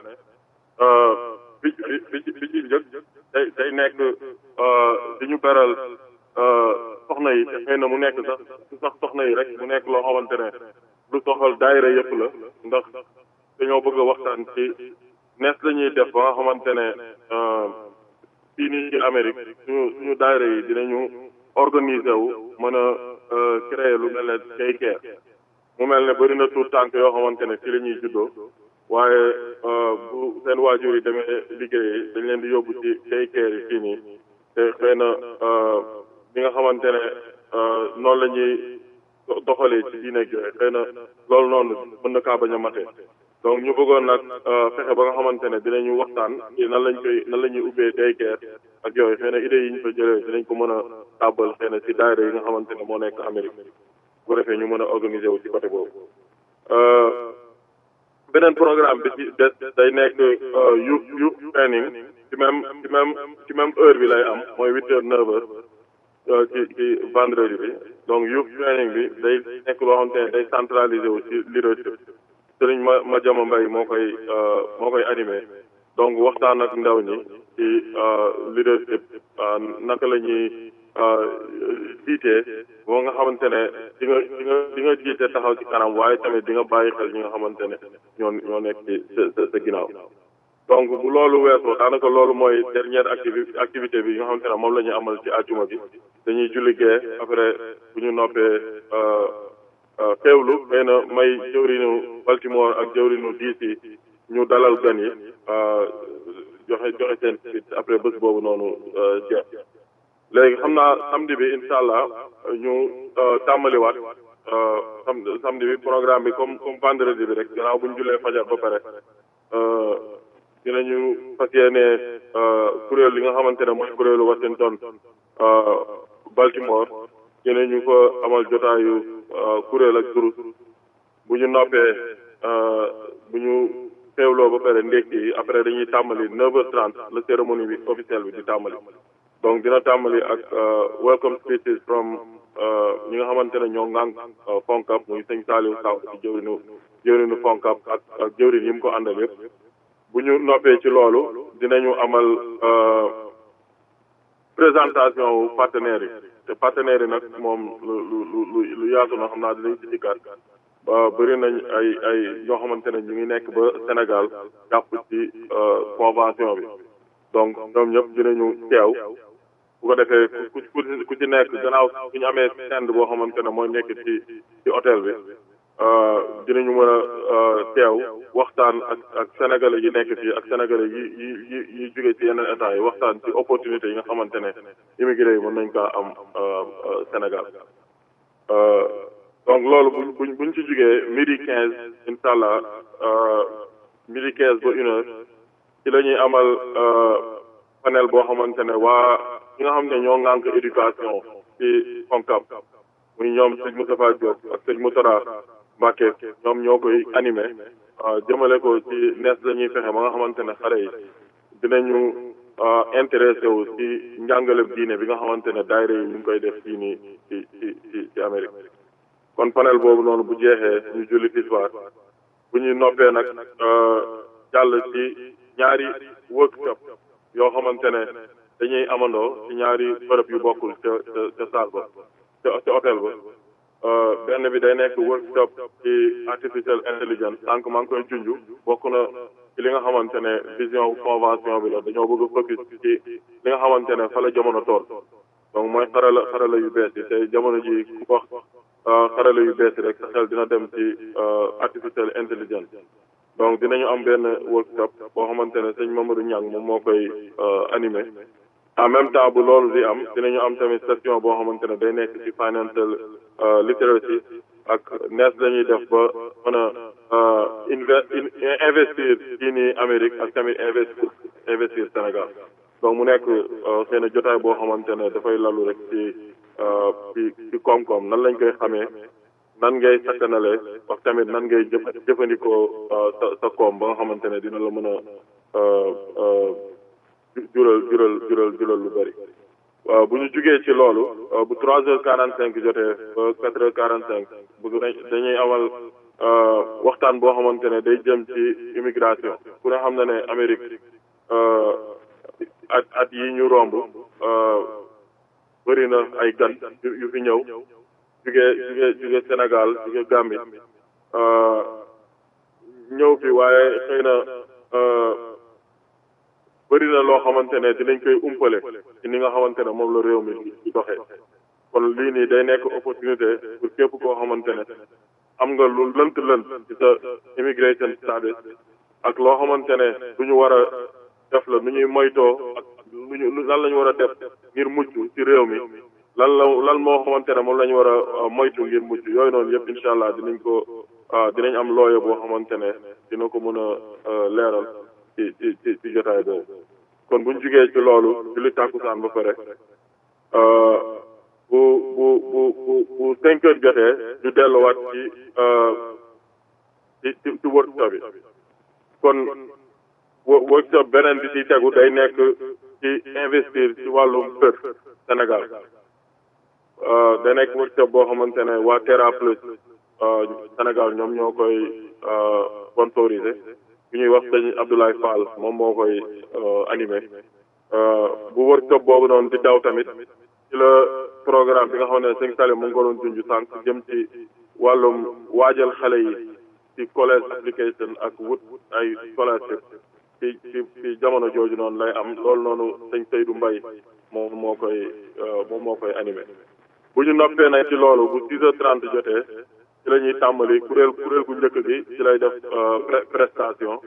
bi ci njëkk day nekk di ñu beral soxna yi te xëy na mu nekk sax soxna yi rek mu nekk loo xamante ne lu soxal daayira yëpp la ndax dañoo bëgg a waxtaan ci nees la ñuy def ba nga xamante ne fii nii ci Amérique suñu daayira yi dinañu organiser wu mën a créer lu mel ne daycare mu mel ne bëri na tuut tànk yoo xamante ne fii la ñuy juddoo waaye bu seen waajur yi demee liggéey dañ leen di yóbbu ci daycare yi fii nii te xëy na li nga xamante ne noonu la ñuy doxalee ci diine ak yooyu xëy na loolu noonu mën na kaa bañ a mate donc ñu bëggoon nag fexe ba nga xamante ne dinañu waxtaan ci nan la ñuy ubbee daycare ak yooyu xëy na idées yi ñu fa jëlee dinañ ko mën a tàbbal xëy na ci daayira yi nga xamante ne moo nekk Amérique bu defee ñu mën a organiser wu ci côté boobu. beneen programme bi ci des day nekk youth training ci même heure bi lay am mooy 8h 9h ci vendredi bi donc youth training bi day nekk loo xamante ne day centralisé wu ci leadership sëriñ ma jama mbay moo koy animé donc waxtaan ak ndaw ñi ci leadership naka la ñuy jiitee boo nga xamante ne di nga jiite taxaw ci kanam waaye tamit di nga bàyyi xel ñi nga xamante ne ñoo nekk ci sa ginnaaw donc bu loolu weesoo daanaka loolu mooy dernière activité bi nga xamante ne moom la ñuy amal ci àjjuma bi dañuy julli gee après bu ñu noppee teewlu xëy na may jëwrinu Baltimore ak jëwrinu DC ñu dalal gan yi joxe seen après bés boobu noonu jeex léegi xam naa samedi bi incha allah ñu tàmbaliwaat samedi bi programme bi comme vendredi bi rek gannaaw bu ñu jullee fajar ba pare dinañu fas yéene kuréel li nga xamante ne mooy kuréelu Washington Baltimore dinañu fa amal jotaayu kuréel ak durus bu ñu noppee bu ñu teewloo ba pare ndékki yi après dañuy tàmbali 9h30 la cérémonie bi officielle bi di tàmbali donc dina tàmbali ak welcome speeches from ñi nga xamante ne ñoo ŋànk FONCAB muy sëñ Saliou Saw ci jëwrinu FONCAB ak jëwrin yi mu ko àndal yëpp bu ñu noppee ci loolu dinañu amal présentation wu partenaires yi te partenaires yi nag moom lu yaatu na xam naa dinañ ci dikkaat bëri nañ ay ñoo xamante ne ñu ngi nekk ba Sénégal jàpp ci convention bi donc ñoom ñëpp dinañu teew bu ko defee ku ci nekk gannaaw su ñu amee stand boo xamante ne mooy nekk ci hôtel bi dinañu mën a teew waxtaan ak sénégalais yi nekk fii ak sénégalais yi jóge ci yeneen état yi waxtaan ci opportunité yi nga xamante ne immigré yi mën nañ kaa am Sénégal donc loolu buñ ci jógee midi 15 incha allah midi 15 ba 1h ci la ñuy amal panel boo xamante ne waa ñi nga xam ne ñoo ŋànk éducation ci FONCAB muy ñoom sëñ Moustapha Diop ak sëñ Moutara Mbacké ñoom ñoo koy animé jëmale ko ci nees la ñuy fexe ba nga xamante ne xale yi dinañu intéressé wu ci njàngaleb diine bi nga xamante ne daayira yi ñu ngi koy def fii nii ci Amérique kon panel boobu noonu bu jeexee ñu julli tisbaar bu ñuy noppee nag jàll ci ñaari workshop yoo xamante ne dañuy amandoo ci ñaari bërëb yu bokkul ca saal ba ca hôtel ba benn bi day nekk workshop ci artificial intelligence sànq maa ngi koy junj bokk na ci li nga xamante ne vision convention bi la dañoo bëgg a focus ci li nga xamante ne fa la jamono tool donc mooy xarala yu bees yi te jamono ji ku wax xarala yu bees yi rek sa xel dina dem ci artificial intelligence donc dinañu am benn workshop boo xamante ne sëñ Mamadou Niang moom moo koy animé en même temps bu loolu di am dinañu am tamit session boo xamante ne day nekk ci financial literacy ak nees lañuy def ba mën a investir fii nii Amérique ak tamit investir Sénégal donc mu nekk xëy na jotaay boo xamante ne dafay lalu rek ci koom-koom nan lañ koy xamee nan ngay sakkanale wax tamit nan ngay jëfandikoo sa koom ba nga xamante ne dina la mën a jural lu bëri bu ñu jugee ci loolu bu 3h45 jotee ba 4h45 dañuy amal waxtaan boo xamante ne day jëm ci immigration ku ne xam na ne Amérique at yi ñu romb bëri na ay gan yu fi ñëw jugee Sénégal jugee Gambie ñëw fi waaye xëy na bëri na loo xamante ne dinañ koy umpale ci ni nga xamante ne moom la réew mi di doxee kon lii nii day nekk opportunité pour képp koo xamante ne am nga lu lënt ci sa immigration status ak loo xamante ne du ñu war a def la nu ñuy moytoo ak lan la ñu war a def ngir mucc ci réew mi lan moo xamante ne moom la ñu war a moytu ngir mucc yooyu noonu yëpp incha allah dinañ am looye boo xamante ne dina ko mën a leeral ci jotaay boobu kon buñ jugee ci loolu julli tàkkusaan ba pare bu 5 heures jotee ñu delluwaat ci workshop bi kon workshop beneen bi ci tegu day nekk ci investir ci wàllum kër Sénégal day nekk workshop boo xamante ne waa Terra Plus Sénégal ñoom ñoo koy sponsorisé bu ñuy wax sëñ Abdoulaye Fall moom moo koy animé bu workshop boobu noonu di daw tamit ci la programme bi nga xam ne sëñ Salim mu ngi ko doon junj sànq jëm ci wàllum waajal xale yi ci college application ak wut ay scholarship ci jamono jooju noonu lay am loolu noonu sëñ Seydou Mbaye moom moo koy animé bu ñu noppee nag ci loolu bu 6h30 jotee ci la ñuy tàmbali kuréel gu njëkk gi ci lay def prestation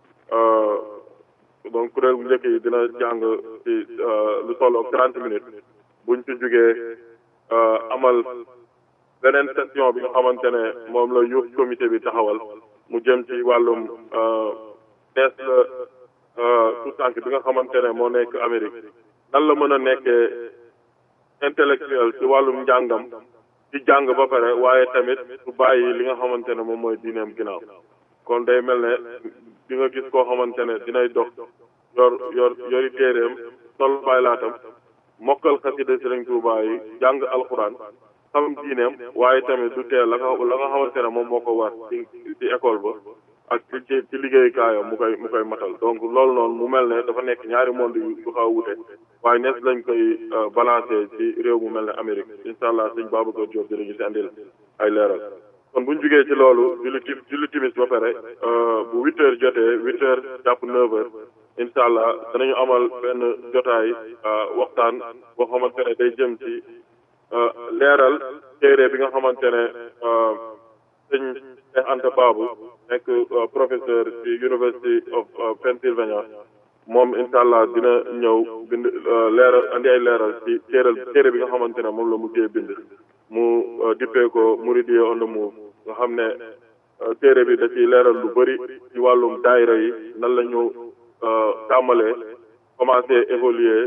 donc kuréel gu njëkk yi dina jàng ci lu toll ak 30 minutes buñ ci jugee amal beneen session bi nga xamante ne moom la youth comité bi taxawal mu jëm ci wàllum nees la tout tànk bi nga xamante ne moo nekk Amérique nan la mën a nekkee intellectuel ci wàllum njàngam ci jàng ba pare waaye tamit su bàyyi li nga xamante ne moom mooy diineem ginnaaw kon day mel ne di nga gis koo xamante ne dinay dox yori téeréem sol bàyyi laatam mokkal xasida Sëriñ Tuubaa yi jàng alxuraan xam diineem waaye tamit du teel la nga xamante ne moom moo ko war ci école ba ak ci liggéeyukaayam mu koy matal donc loolu noonu mu mel ne dafa nekk ñaari monde yu xaw a wute waaye nees lañ koy balancer ci réew mu mel ne Amérique incha allah sëñ Babacar Diop dinañu si andil ay leeral kon buñ jugee ci loolu julli timis ba pare bu 8h jotee 8h jàpp 9h incha allah danañu amal benn jotaay waxtaan boo xamante ne day jëm ci leeral téere bi nga xamante ne sëñ Cheikh Anta Babou nekk professeur ci University of Pennsylvania moom incha allah dina ñëw bind leeral andi ay leeral ci téere bi nga xamante ne moom la mujjee bind mu dippee ko Mouridiyya on the Move nga xam ne téere bi da ciy leeral lu bëri ci wàllum daayira yi nan la ñu tàmbalee commencé évoluer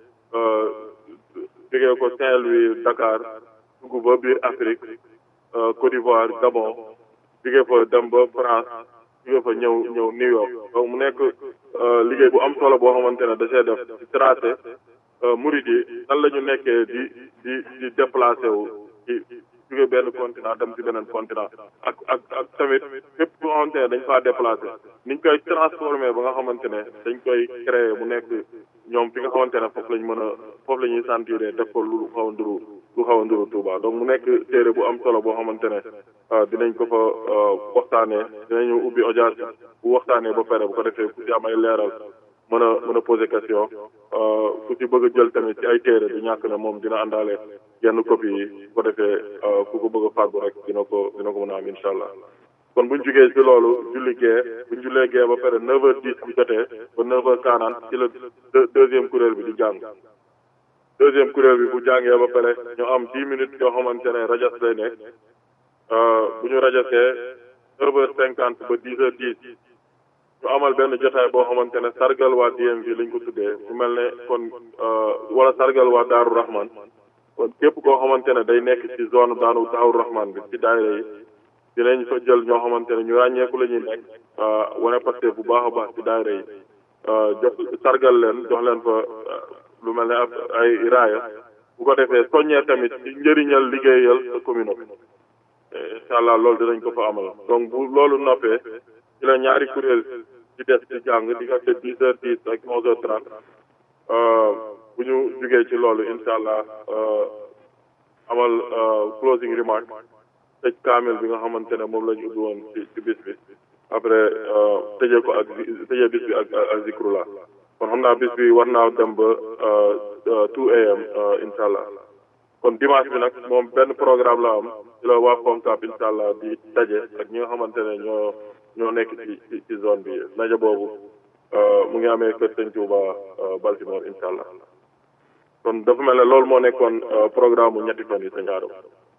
jógee ko Saint-Louis Dakar dugg ba biir Afrique Côte d'Ivoire Gabon jógee fa dem ba France jógee fa ñëw New York donc mu nekk liggéey bu am solo boo xamante ne da see def ci tracé murid yi nan la ñu nekkee di déplacé wu ci jóge benn continent dem ci beneen continent ak tamit fépp boo xamante ne dañ faa déplacé niñ koy transformé ba nga xamante ne dañ koy créé mu nekk ñoom fi nga xamante ne foofu la ñuy sentiré def ko lu xaw a nduru Touba donc mu nekk téere bu am solo boo xamante ne dinañ ko fa waxtaanee dinañu ubbi audience bu waxtaanee ba pare bu ko defee ku ci am ay leeral mën a poser question ku ci bëgg a jël tamit ci ay téere du ñàkk ne moom dina àndaale yenn copie yi bu ko defee ku ko bëgg a fàggu rek dina ko mën a am incha allah kon buñ jugee ci loolu julli gee ba pare 9h10 bu jotee ba 9h40 ci la deuxième kuréel bi di jàng deuxième kuréel bi bu jàngee ba pare ñu am 10 minutes yoo xamante ne rajas lay nekk bu ñu rajasee 9h50 ba 10h10 ñu amal benn jotaay boo xamante ne sargal waa DMV lañ ko tuddee mu mel ne kon wala sargal waa Daaru Rahman kon képp koo xamante ne day nekk ci zone Daaru Rahman bi ci daayira yi dinañ fa jël ñoo xamante ne ñu ràññeeku la ñuy nekk wane parce bu baax a baax ci daayira yi jox sargal leen jox leen fa lu mel ne ay raaya bu ko defee soññee tamit ci njëriñal liggéeyal sa communauté incha allah loolu dinañ ko fa amal donc bu loolu noppee ci la ñaari kuréel ci des di jàng diggante 10h10 ak 11h30 bu ñu jugee ci loolu incha allah amal closing remark tëj kaamil bi nga xamante ne moom la ñu ubbi woon ci bis bi après tëjee ko ak tëjee bis bi ak zikrula kon xam naa bis bi war naa dem ba 2 am incha allah kon dimanche bi nag moom benn programme la am ci la waa FONCAB incha allah di daje ak ñi nga xamante ne ñoo nekk ci zone bi ndaje boobu mu ngi amee kër Sëñ Tuuba Baltimore incha allah kon dafa mel ne loolu moo nekkoon programme bu ñetti fan yi sëñ Adama.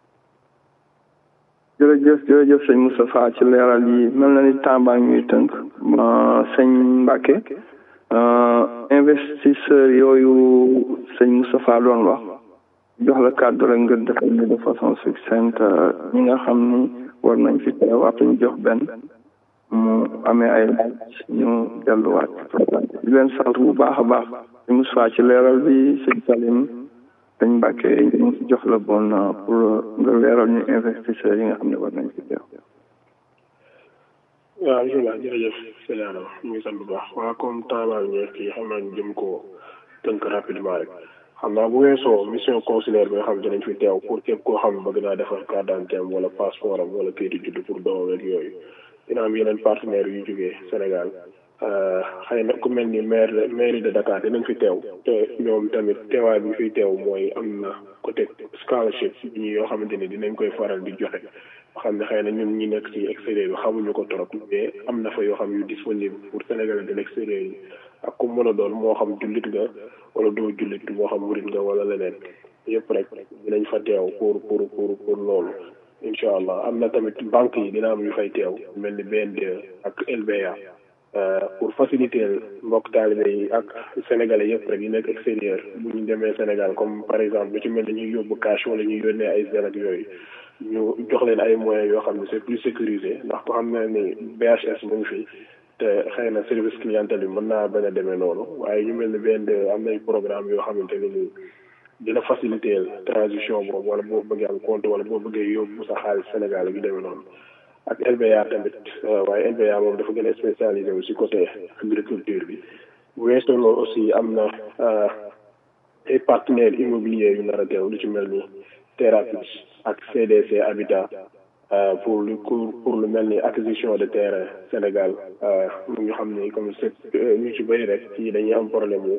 jërëjëf sëñ Moustapha ci leeral yi mel na ni temps baa ngi ñuy tënk sëñ Mbacke investisseur yooyu sëñ Moustapha doon wax jox la kàddu rek nga defal ñu de façon succincte ñi nga xam ni war nañ fi teew après ñu jox benn mu amee ay laaj ñu delluwaat di leen sant bu baax a baax sëñ Moustapha ci leeral bi sëñ Salim sëñ Mbacke ñu jox la bon pour nga leeral ñu investisseurs yi nga xam ne war nañ fi teew. waaw bisimilah jërëjëf sëñ Adama ñu ngi sant bu baax waa comme temps baa ngi kii xam naa ñu jëm koo tënk rapidement rek xam naa bu weesoo mission consulaire bi nga xam ne dinañ fi teew pour képp koo xam bëgg naa defar carte d'identité am wala passeport am wala kayitu juddu pour doomam ak yooyu dina am yeneen partenaires yu jógee Sénégal xëy na ku mel ni mairie de Dakar dinañ fi teew te ñoom tamit teewaay bi fiy teew mooy am na côté scholarship ñi yoo xamante ni dinañ koy faral di joxe xam ne xëy na ñun ñi nekk ci extérieur bi xamuñu ko trop mais am na fa yoo xam yu disponible pour Sénégalais de l'extérieur yi ak ku mën a doon moo xam jullit nga wala doo jullit moo xam murit nga wala leneen yëpp rek dinañ fa teew pour loolu incha allah am na tamit banque yi dina am ñu fay teew mel ni BNDE ak LBA pour faciliter mbokk taalibe yi ak sénégalais yëpp rek yi nekk extérieur bu ñu demee Sénégal comme par exemple lu ci mel ni ñuy yóbbu cash wala ñuy yónnee ay zel ak yooyu ñu jox leen ay moyens yoo xam ne c'est plus sécurisé ndax ko xam ne ni BHS mu ngi fi te xëy na service clientèle bi mën naa bañ a demee noonu waaye ñu mel ni BNDE am nay programme yoo xamante ne ni dina faciliter transition boobu wala boo bëggee am compte wala boo bëggee yóbbu sa xaalis Sénégal yu demee noonu ak LBA tamit waaye LBA moom dafa gën a spécialisé wu si côté agriculture bi bu weesoo loolu aussi am na ay partenaires immobiliers yu nar a teew lu ci mel ni Terapis ak CDC Habitat pour lu mel ni acquisition de terrain Sénégal ñu xam ni comme c'est ñu ci bëri rek ci dañuy am problème mu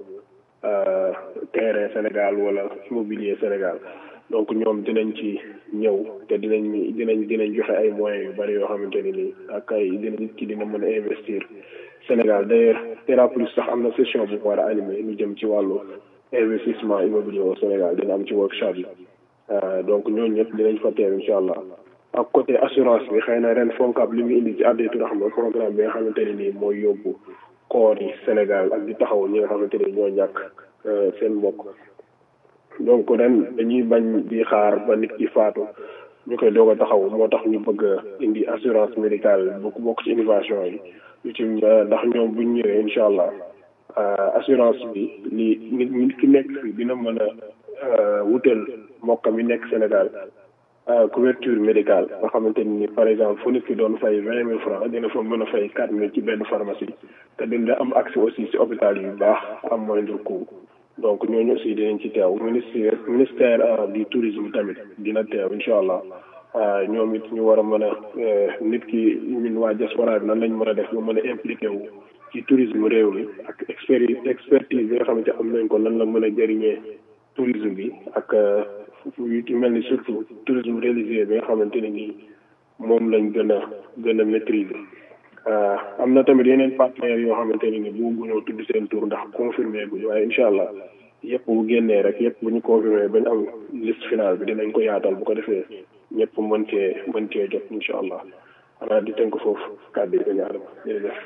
terrain Sénégal wala immobilier Sénégal donc ñoom dinañ ci ñëw te dinañ joxe ay moyens yu bari yoo xamante ni nii ak ay nit ki dina mën a investir Sénégal d'ailleurs Terapis sax am na session bu war a animé lu jëm ci wàllu investissement immobilier au Sénégal dina am ci workshop yi donc ñooñu ñëpp dinañ fa teew incha allah ak côté assurance bi xëy na ren FONCAB li mu indi ci Addeetu Rahma programme bi nga xamante ne nii mooy yóbbu koor yi Sénégal ak di taxaw ñi nga xamante ni ñoo ñàkk seen mbokk donc ren dañuy bañ di xaar ba nit ki faatu ñu koy doog a taxaw moo tax ñu bëgg a indi assurance médicale bu bokk ci innovation yi lu ci ndax ñoom buñ ñëwee incha allah assurance bi nit ki nekk fi dina mën a wutal mbokkam mi nekk Sénégal couverture médicale nga xamante ni par exemple fu nit ki doon fay 20 000 francs dina fa mën a fay 4 000 ci benn pharmacie te dina am accès aussi ci hôpital yu baax am moindre coût donc ñooñu aussi dinañ ci teew ministère du tourisme tamit dina teew incha allah ñoom it ñu war a mën a nit ki ñun waa diaspora bi nan lañ mën a def ba mën a impliqué wu ci tourisme réew mi ak expertise bi nga xamante am nañ ko nan la mën a jëriñee tourisme bi ak yu ci mel ni surtout tourisme religieux bi nga xamante ne nii moom lañ gën a maîtriser am na tamit yeneen partenaires yoo xamante ne ni bu ñoo tudd seen tour ndax confirmé guñu waaye incha allah yëpp bu génnee rek yëpp bu ñu confirmé bañ am liste finale bi dinañ ko yaatal bu ko defee ñëpp mën cee jot incha allah xanaa di tënk foofu kàddu yi ko ñaarama jërëjëf.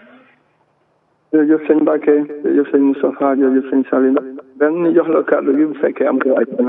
jërëjëf sëñ Mbacke jërëjëf sëñ Moustapha jërëjëf sëñ Salim benn ñu jox la kàddu gi bu fekkee am ko ak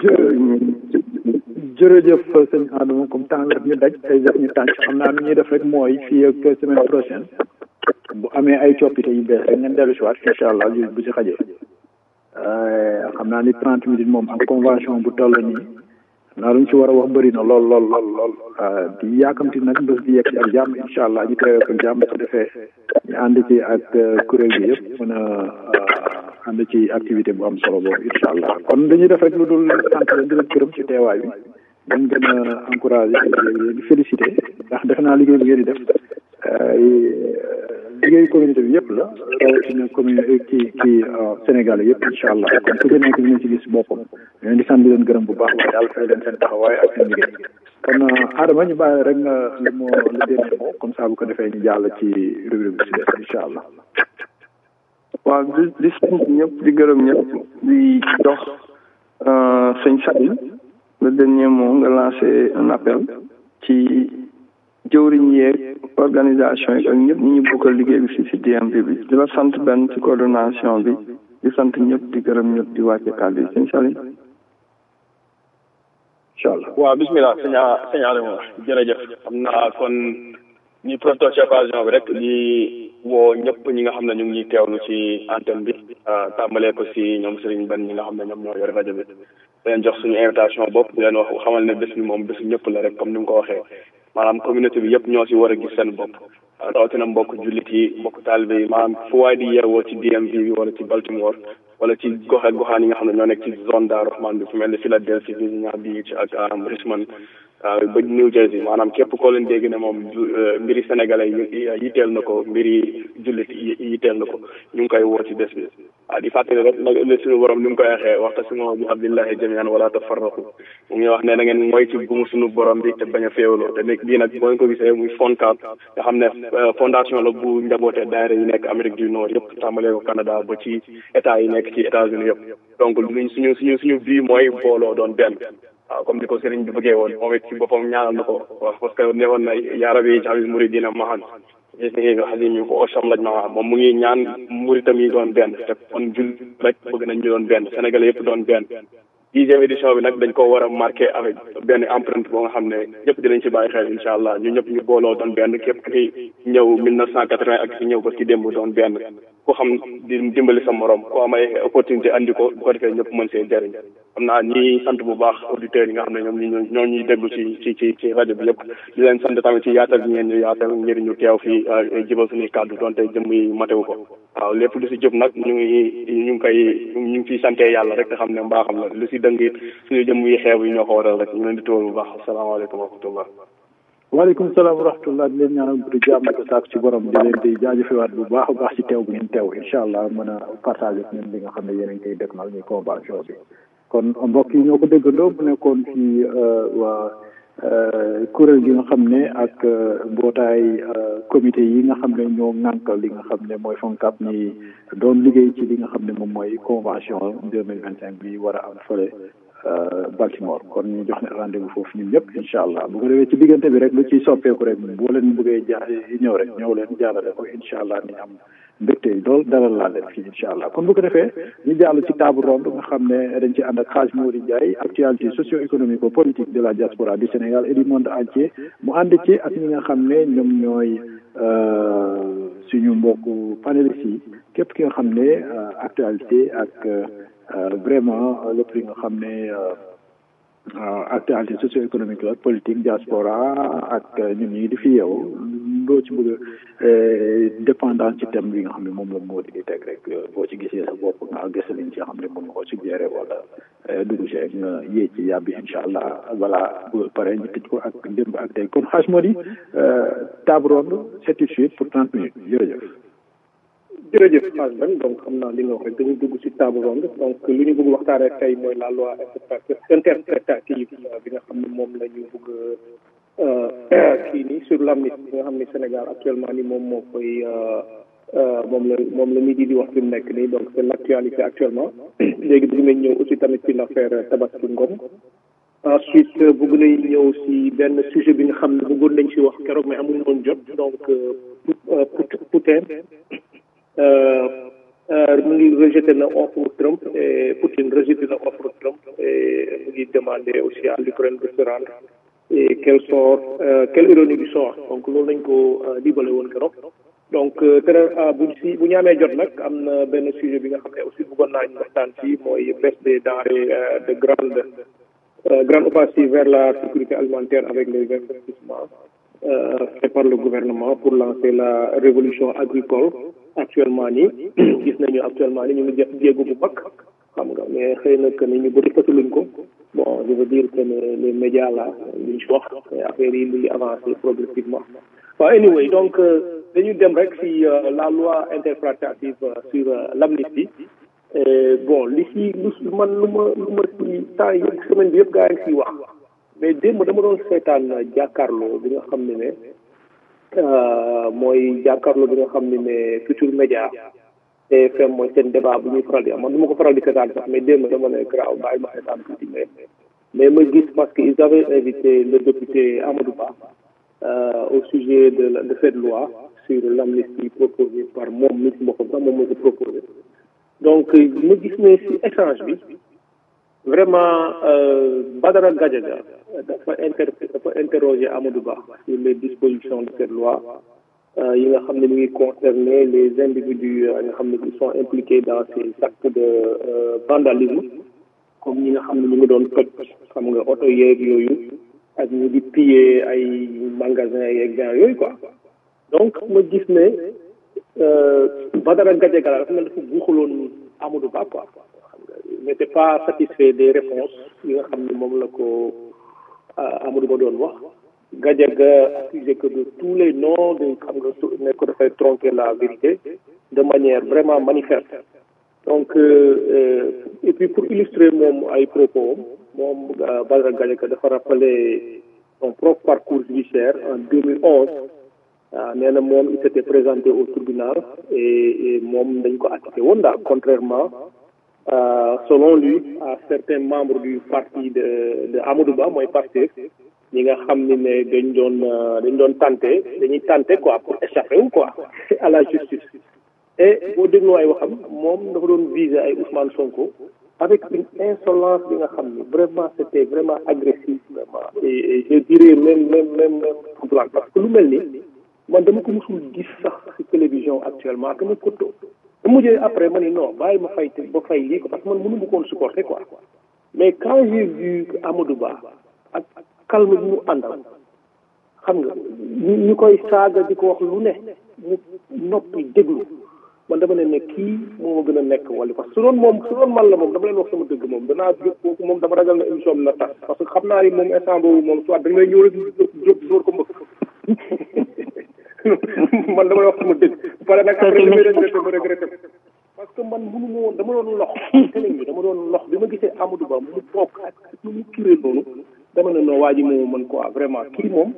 jërëjëf sëñ Adama comme temps la ñu daj tey def ñu tànc xam naa ni ñuy def rek mooy fii ak semaine prochaine bu amee ay coppite yu bees rek ngeen dellu si waat incha allah bu si xajee xam naa ni 30 minutes moom ak convention bu toll nii naa luñ ci war a wax bëri na lool di yaakamti nag bés di yegg ci ak jàmm incha allah ñu teewee ko jàmm su defee ñu ànd ci ak kuréel gi yëpp mën a ànd ci activité bu am solo boobu incha allah kon dañuy def rek lu dul sant leen di leen gërëm ci teewaay bi dañ gën a encouragé di félicité ndax defe naa liggéey bi ngeen di def liggéeyu communauté bi yëpp la rawatina communauté ci Sénégal yëpp incha allah kon ku ci nekk dina ci gis boppam leen di sant di leen gërëm bu baax waaye yàlla fay leen seen taxawaay ak seen liggéey kon Adama ñu bàyyi rek nga le dernier mot comme ça bu ko defee ñu jàll ci rubrique bi si des incha allah. waaw di sant ñëpp di gërëm ñëpp di dox sëñ Saïd le dernier mot nga lancé un appel ci jëwriñ yeeg organisation yi ak ñëpp ñi ñu bokkal liggéey bi si DMV bi di la sant benn ci coordination bi di sant ñëpp di gërëm ñëpp di wàcce kàddu yi sëñ Salim incha allah. waaw bismillah sëñ Adama jërëjëf xam naa kon ñu profité ci occasion bi rek di woo ñëpp ñi nga xam ne ñu ngi ñuy teewlu ci antenne bi tàmbalee ko si ñoom Serigne Ben ñi nga xam ne ñoom ñoo yor rajo bi leen jox suñu invitation bopp di leen wax xamal ne bés bi moom bésu ñëpp la rek comme ni mu ko waxee maanaam communauté bi yëpp ñoo si war a gis seen bopp rawatina mbokk jullit yi mbokk taalibe yi maanaam fu waay di yeewoo ci DMV bi wala ci Baltimore wala ci gox ak goxaan yi nga xam ne ñoo nekk ci zone Darou Rahman bi fu mel ne Philadelphie Virginia Beach ak Richmond ba New Jersey maanaam képp koo leen dégg ne moom mbiri sénégalais yitteel na ko mbiri jullit yitteel na ko ñu ngi koy woo ci bés bi di fàttali rek nag suñu borom ni mu koy waxee waxtasimu bi hablillahi jami'an wala tafarraqu mu ngi wax ne da ngeen mooy ci buumu suñu borom bi te bañ a féewaloo te nekk bii nag boo ko gisee muy FONCAB nga xam ne fondation la bu njabootee daayira yi nekk Amérique du Nord yëpp tàmbalee ko Canada ba ci état yi nekk ci États-Unis yëpp donc luñ suñu bii mooy booloo doon benn waaw comme ni ko sëriñ bi bëggee woon moom it ci boppam ñaanal na ko wax parce que ne woon na yaa rabbi jaxis muridina mahan xasim yi ko osam lañ ma moom mu ngi ñaan muritam yi doon benn te kon jul rek bëgg nañ ñu doon benn Sénégalais yëpp doon benn 10e édition bi nag dañ ko war a marqué avec benn empreinte boo nga xam ne ñëpp dinañ ci bàyyi xel incha allah ñu ñëpp ñu booloo doon benn képp ki ñëw 1980 ak ki ñëw ba ci démb doon benn ku xam di dimbali sa morom ku am ay opportunité andi ko bu ko defee ñëpp mën see jëriñ xam naa ñi sant bu baax auditeurs yi nga xam ne ñoom ñoo ñuy déglu ci rajo bi yëpp di leen sant tamit ci yaatal bi ngeen ñu yaatal ngir ñu teew fii jibal suñuy kàddu doonte jëm yi matewu ko waaw lépp lu si jëp nag ñu ngi ciy sante yàlla rek te xam ne mbaaxam la lu si dëng it suñu jëm yi xeebu yi ñoo ko waral rek ñu leen di tóor bu baax asalaamaaleykum wa rahmatullah waaleykum salaam wa rahmatullah di leen ñaanal bu jàmm ko saako ci borom di leen di jaajëfewaat bu baax a baax ci teew bu ngeen teew incha allah mën a partager ak ñun li nga xam ne yéen a ngi koy dëgmal ñuy convention bi kon mbokk yi ñoo ko déggandoo bu nekkoon fii waa kuréel gi nga xam ne ak mbootaay comité yi nga xam ne ñoo ŋànk li nga xam ne mooy FONCAB ñi doon liggéey ci li nga xam ne moom mooy convention 2025 bi war a am fële Baltimore kon ñu jox ne rendez-vous foofu ñun ñëpp incha allah bu ko defee ci diggante bi rek lu ciy soppeeku rek boo leen bëggee ñëw rek ñëw leen jàllale ko incha allah ni am mbégte loolu dalal laa leen fii incha allah kon bu ko defee ñu jàll ci table ronde nga xam ne dañ ci ànd ak Hadj Mody Ndiaye actualité socio-économique politique de la diaspora du Sénégal et du monde entier mu ànd ci ak ñi nga xam ne ñoom ñooy suñu mbokku panélistes yi képp ki nga xam ne actualité ak vraiment lépp li nga xam ne actualité socio-économique la politique diaspora ak ñun ñii di fi yow loo ci bëgg dépendance ci thème bi nga xam ne moom la moo di teg rek boo ci gisee sa bopp nga gëstu liñ ci xam ne mën nga ko suggéré wala dugg ci rek nga yéeg ci yàbbi incha allah voilà bu pare ñu tëj ko ak démb ak tey kon Hadj Mody table ronde c'est tout de suite pour 30 minutes jërëjëf. jërëjëf Hadj Ben donc xam naa li nga wax rek dañuy dugg ci table ronde donc li ñu bëgg waxtaanee tey mooy la loi interprétative bi nga xam ne moom la ñu bëgg kii nii sur l'amnistie bi nga xam ne Sénégal actuellement ni moom moo koy moom la midi di wax fi mu nekk nii donc c'est l'actualité actuellement léegi bëgg nañ ñëw aussi tamit ci l'affaire Tabaski Ngom ensuite bëgg nañ ñëw ci benn sujet bi nga xam ne bëggoon nañ ci wax keroog mais amuñu woon jot donc Poutine mu ngi rejeté na offre Trump et Poutine rejeté na offre Trump et mu ngi demandé aussi à l'Ukraine de se rendre et quelle ironie du sort donc loolu lañ ko libale woon keroog donc bu ñu amee jot nag am na benn sujet bi nga xam ne aussi bëggoon naa ñu waxtaan ci mooy baisse des denrées de grande offensive vers la sécurité alimentaire avec les investissements faits par le gouvernement pour lancer la révolution agricole actuellement nii gis nañu actuellement ni ñu ngi def jéego bu mag xam nga mais xëy na que ni ñu bëri fëtaluñ ko bon je veux dire que les médias là luñ ci wax affaire yi luy avancer progressivement waaw anyway donc dañu dem rek si la loi interprétative sur l'amnistie bon li si man lu ma si temps yëpp semaine bi yëpp gaa yi siy wax mais démb dama doon seetaan jàkkaarloo bi nga xam ne mooy jàkkaarloo bi nga xam ne Futurs Médias TFM mooy seen débat bu ñuy faral di am man du ma ko faral di seetaan sax mais démb dama ne graaw bàyyi ma seetaan tuuti mais ma gis parce que ils avaient invité le député Amadou Ba au sujet de cette loi sur l'amnistie proposée par moom mi si boppam sax moom moo ko proposé donc ma gis ne si échange bi vraiment Badara Gadiaga dafa interroger Amadou Ba sur les dispositions de cette loi yi nga xam ne mi ngi concerner les individus yi nga xam ne qui sont impliqués dans ces actes de vandalisme comme ñi nga xam ne ñu ngi doon toj xam nga oto yeeg yooyu ak ñu di piller ay magasin yeeg genre yooyu quoi donc ma gis ne Badara Gadiaga dafa mel dafa buuxaloon Amadou Ba quoi n'était pas satisfait des réponses yi nga xam ne moom la ko Amadou Ba doon wax Gadiaga accusé que de tous les noms de xam nga ne ko dafay tronquer la vérité de manière vraiment manifeste donc et puis pour illustrer moom ay propos moom Badara Gadiaga dafa rappeler son propre parcours judiciaire en 2011 nee na moom il s'était présenté au tribunal et moom dañ ko acquitté woon daal contrairement selon lui à certains membres du parti de Amadou Ba mooy Pastef ñi nga xam ne dañ doon dañuy tenté quoi pour échapper wu quoi à la justice et boo dégloo ay waxam moom dafa doon viser ay Ousmane Sonko avec une insolence bi nga xam ne vraiment c'était vraiment agressif vraiment et je dirais même troublant parce que lu mel ni man dama ko musul gis sax ci télévision actuellement dama ko ba mujjee après ma ni non bàyyi ma fay lii ko parce que man mënu ma koon supporter quoi mais quand j'ai vu Amadou Ba ak calme bi mu àndal xam nga ñu koy saaga di ko wax lu ne mu noppi déglu man dama ne kii moo ma gën a nekk wala parce que su doon man la moom dama leen wax sama dëgg moom danaa jóg kooku moom dama ragal na émission bi na tas parce que xam naa ni moom instant boobu moom soit da ngay ñëw rek jóg dóor ko mbëkk man dama wax sama dëgg pare nag après ma regretté parce que man mënu ma woon dama doon lox télé bi dama doon lox bi ma gisee Amadou Ba mu toog ak nu mu curé noonu dama ne non waa ji moo mën quoi vraiment kii moom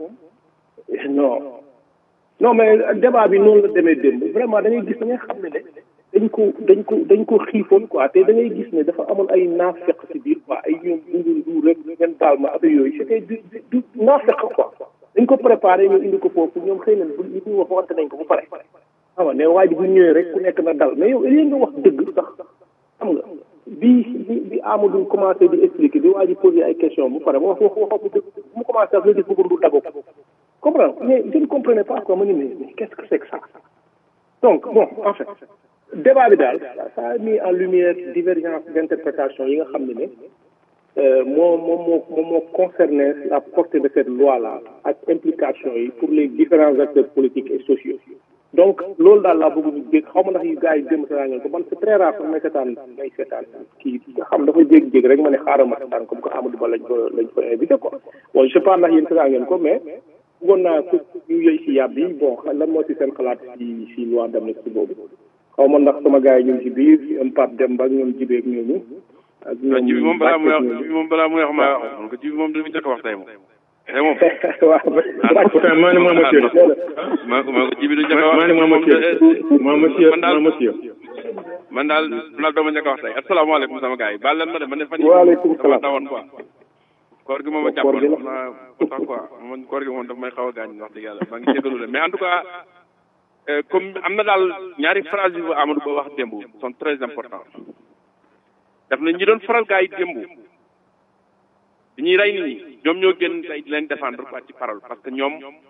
non mais débat bi noonu la demee démb vraiment da ngay gis da ngay xam ne dañ ko xiifoon quoi te da ngay gis ne dafa amoon ay naafeq ci biir quoi ay ñoom du rek ngeen baal ma affaire yooyu c'était du naafeq quoi dañ ko préparé ñu indi ko foofu ñoom xëy na bu li ñuy wax waxante nañ ko bu pare xam nga ne waa ji bu ñëwee rek ku nekk na dal mais yow léegi nga wax dëgg sax xam nga bi Amadou commencé di expliquer bi waa ji posé ay questions bu pare wax bu dëgg mu commencé ak nga gis bëgg du dago comprendre mais je ne comprenais pas quoi ma ne mais qu'est-ce que c'est que ça donc bon en fait débat bi daal ça a mis en lumière divergence d'interprétation yi nga xam ne moo concerné la portée de cette loi là ak implication yi pour les différents acteurs politiques et sociaux donc loolu daal laa bëgg ñu dégg xaw ma ndax yu gars yi démb seetaan ngeen ko man c'est très rare sax may seetaan kii nga xam dafa jég-jég rek ma ne xaaral ma seetaan comme que Amadou Ba lañ fa invité quoi bon je sais pas ndax yéen seetaan ngeen ko mais bëggoon naa ko ñu yëy si yàb bi bon lan moo si seen xalaat si loi d'amnistie boobu xaw ma ndax sama gars yi ñu ngi ci biir ñoom Pape Demba ak ñoom Jibé ak ñooñu ak ñoom Jibi moom balaa muy wax ma wax ko Jibi moom dañu njëkk a wax tey moom moom waaw maa ne ma monsieur maa ko Jibi du njëkk a wax maa ne ma monsieur man daal dooma njëkk a wax tey asalaamaaleykum sama gars yi baal leen ma de man ne fan yi waaleykum salaam dama dawoon quoi koor gi moom a jàppoon xam naa moo tax quoi man koor gi moom daf may xaw a gaañ wax dëgg yàlla maa ngi jégalu la mais en tout cas comme am na daal ñaari phrase yu Amadou Ba wax démb sont très importants daf na ñi doon faral gars yi démb ñuy rey nit ñi ñoom ñoo gën tey di leen défendre quoi ci parole parce que ñoom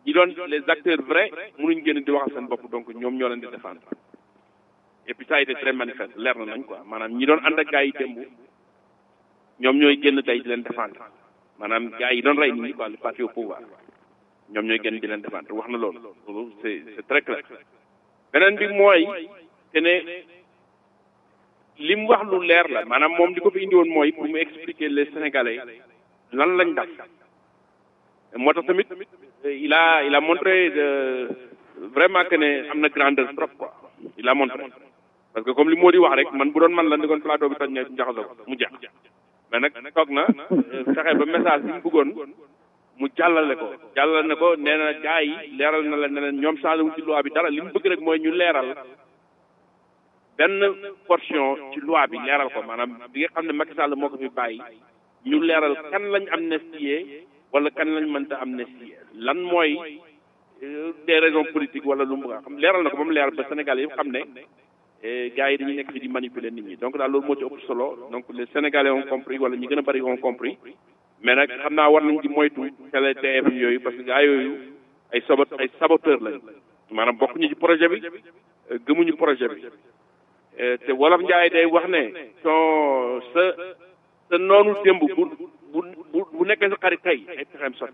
ñi doon les acteurs vrais mënuñ génn di waxal seen bopp donc ñoom ñoo leen di défendre et puis ça a été très manifeste leer na nañ quoi maanaam ñi doon ànd ak gars yi démb ñoom ñooy génn tey di leen défendre maanaam gars yi doon rey nit ñi quoi le parti au pouvoir ñoom ñooy génn di leen défendre wax na loolu c'est très clair beneen bi mooy que ne li mu wax lu leer la maanaam moom di ko fi indi woon mooy pour mu expliquer les Sénégalais lan lañ def moo tax tamit il a montré vraiment que ne am na grandeur trop quoi il a montré parce que comme li moo di wax rek man bu doon man la ni kon plateau bi toj ne njaxasoo ko mu jeex mais nag toog na fexe ba message bi mu bëggoon mu jàllale ko nee na gars yi leeral na leen ne leen ñoom changé wu ci loi bi dara li mu bëgg rek mooy ñu leeral benn portion ci loi bi leeral ko maanaam bi nga xam ne Macky Sall moo ko fi bàyyi ñu leeral kan lañ amnistié wala kan lañ mënta amnistié lan mooy des raisons politiques wala lu mu xam leeral na ko ba mu leeral ba Sénégal yëpp xam ne gars yi dañuy nekk fi di manipuler nit ñi donc daal loolu moo ci ëpp solo donc les Sénégalais ont compris wala ñi gën a bari ont compris mais nag xam naa war nañ ci moytu télé TFM yooyu parce que gars yooyu ay saboteur lañ maanaam bokkuñu ci projet bi gëmuñu projet bi te wolof Njaay day wax ne son sa noonu démb bu nekkee sa xarit tey ay pexeem sot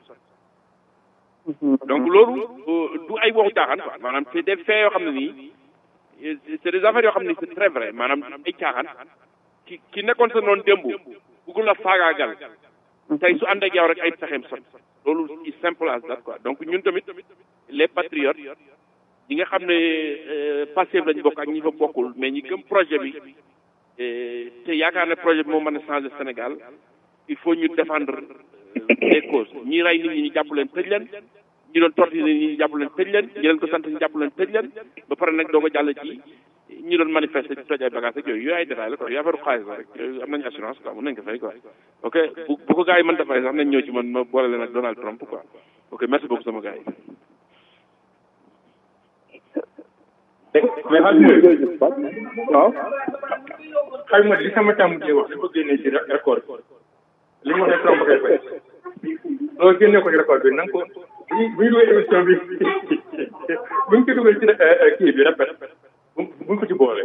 donc loolu du ay waxu caaxaan quoi maanaam c'est des faits yoo xam ne nii c'est des affaires yoo xam ne c'est très vrai maanaam ay caaxaan ki nekkoon sa noonu démb bëggul la faagaagal tey su ànd ak yow rek ay pexeem sot loolu c'est simple as that quoi donc ñun tamit les patriotes ñi nga xam ne Pastef lañ bokk ak ñi fa bokkul mais ñi gëm projet bi te yaakaar ne projet bi moo mën a changer Sénégal il faut ñu défendre les causes ñi rey nit ñi ñu jàpp leen tëj leen ñi doon torturer nit ñi ñu jàpp leen tëj leen ñi leen ko sant ñu jàpp leen tëj leen ba pare nag doo ko jàll ci ñi doon manifester ci toj ay bagages ak yooyu ay détails la quoi yu affaire xaalis la rek am nañu assurance quoi mën nañ ko fay quoi ok bu ko gars yi mën ta fay sax nañ ñëw ci man ma boole leen ak Donald Trump quoi ok merci beaucoup sama gars yi mais waaw xay ma li sama tàmm di wax dafa génnee ci record li mu wax ne Trump koy fay loolu génnee ko ci record bi na nga ko bu ñu dugal émission bi bu ñu ko dugal ci kii bi répète bu ñu ko ci boole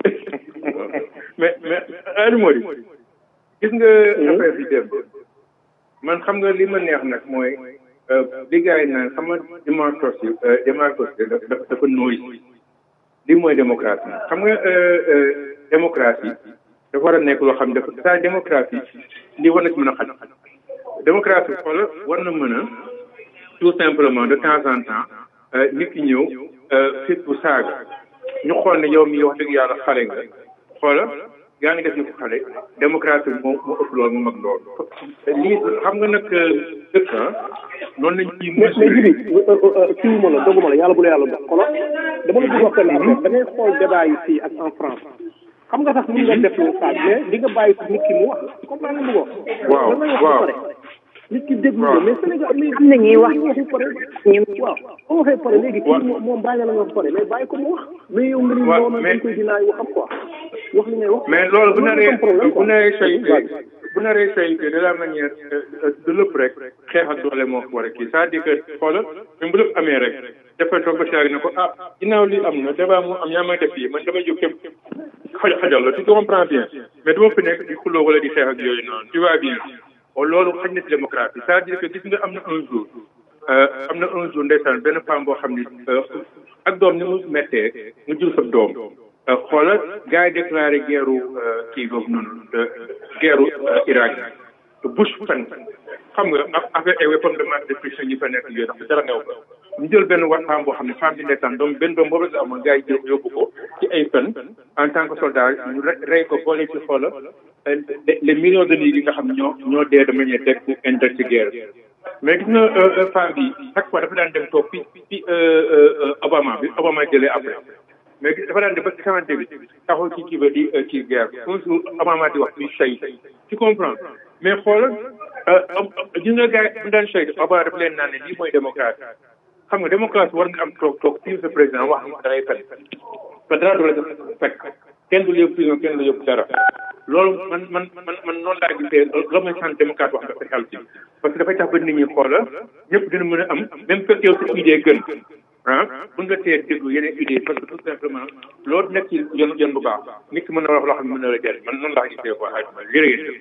mais Aliou Mody gis nga affaire bi démb man xam nga li ma neex nag mooy li gars yi naan xam nga démocratie dafa nooy lii mooy démocratie xam nga démocratie dafa war a nekk loo xam ne dafa saa démocratie lii war na ci mën a xaj démocratie xoola war na mën a tout simplement de temps en temps nit ki ñëw fit bu saaga ñu xool ne yow mi wax dëgg yàlla xale nga xoola yaa ngi def ni ko xale démocratie moo ëpp loolu mu mag loolu lii xam nga nag dëkk noonu lañ ciy mais jibi kii ma la doguma la yàlla bu la yàlla dox xolo dama la bëgg wax benn affaire da ngay xool débat yi fii ak en France xam nga sax mën nga def lu saag mais di nga bàyyi nit ki mu wax comprendre nga bëgg waaw nit ki déglu la mais Sénégal léegi am na ñuy wax waxee pare waaw boo waxee pare léegi kii moom bàyyi la nga wax pare mais bàyyi ko mu wax mais yow nga ni noonu dañ koy dinaay waxam quoi wax li ngay wax mais loolu bu naree say de la manière de lépp rek xeex ak doole moo ko war a kii c'est-à-dire que xoolal même bu lépp amee rek dafa toog ba saag ne ko ginnaaw li am na débat mu am yaa may def fii man damay jóg képp xajal la tu comprends bien mais dama fi nekk di xuloo wala di xeex ak yooyu noonu tu vois bien loolu xaj na ci démocratie c'est-à-dire que gis nga am na un jour ndeysaan benn femme boo xam ni ak doom ni mu méttee nga jur sa doom xoolal gars yi déclaré guerre kii boobu noonu guerre Irak Bush fan xam nga affaire ay weapons de mass destruction ñi fa nekk yooyu ndax dara new ko ñu jël benn femme boo xam ne femme bi ndeysaan benn doom boobu la amoon gars yi jël yóbbu ko ci ay fen en tant que soldat ñu rey ko boole ci xoolal les millions de nit yi nga xam ne ñoo dee de manière direct ou indirecte ci guerre mais gis nga femme bi chaque fois dafa daan dem toog fi Obama jëlee après mais dafa daan dem ba ci xamante bi taxaw ci kii ba di ci guerre un jour Obama di wax bi chey tu comprends mais xoolal gis nga gars yi bu daan chey Obama dafa leen naan ne lii mooy démocratie xam nga démocratie war nga am toog fii sa président wax nga da ngay fen te dara du la fekk kenn du la yóbbu prison kenn du la yóbbu dara loolu man noonu laa gisee gouvernement démocrate wax dafa xel ci parce que dafay tax ba nit ñi xoola ñëpp dina mën a am même que yow sa idée gën mën nga tee déglu yeneen idée parce que tout simplement loolu nekk ci yoon bu baax nit ki mën na wax loo xam ne mën na la jëriñ man noonu laa gisee quoi jërëjëf.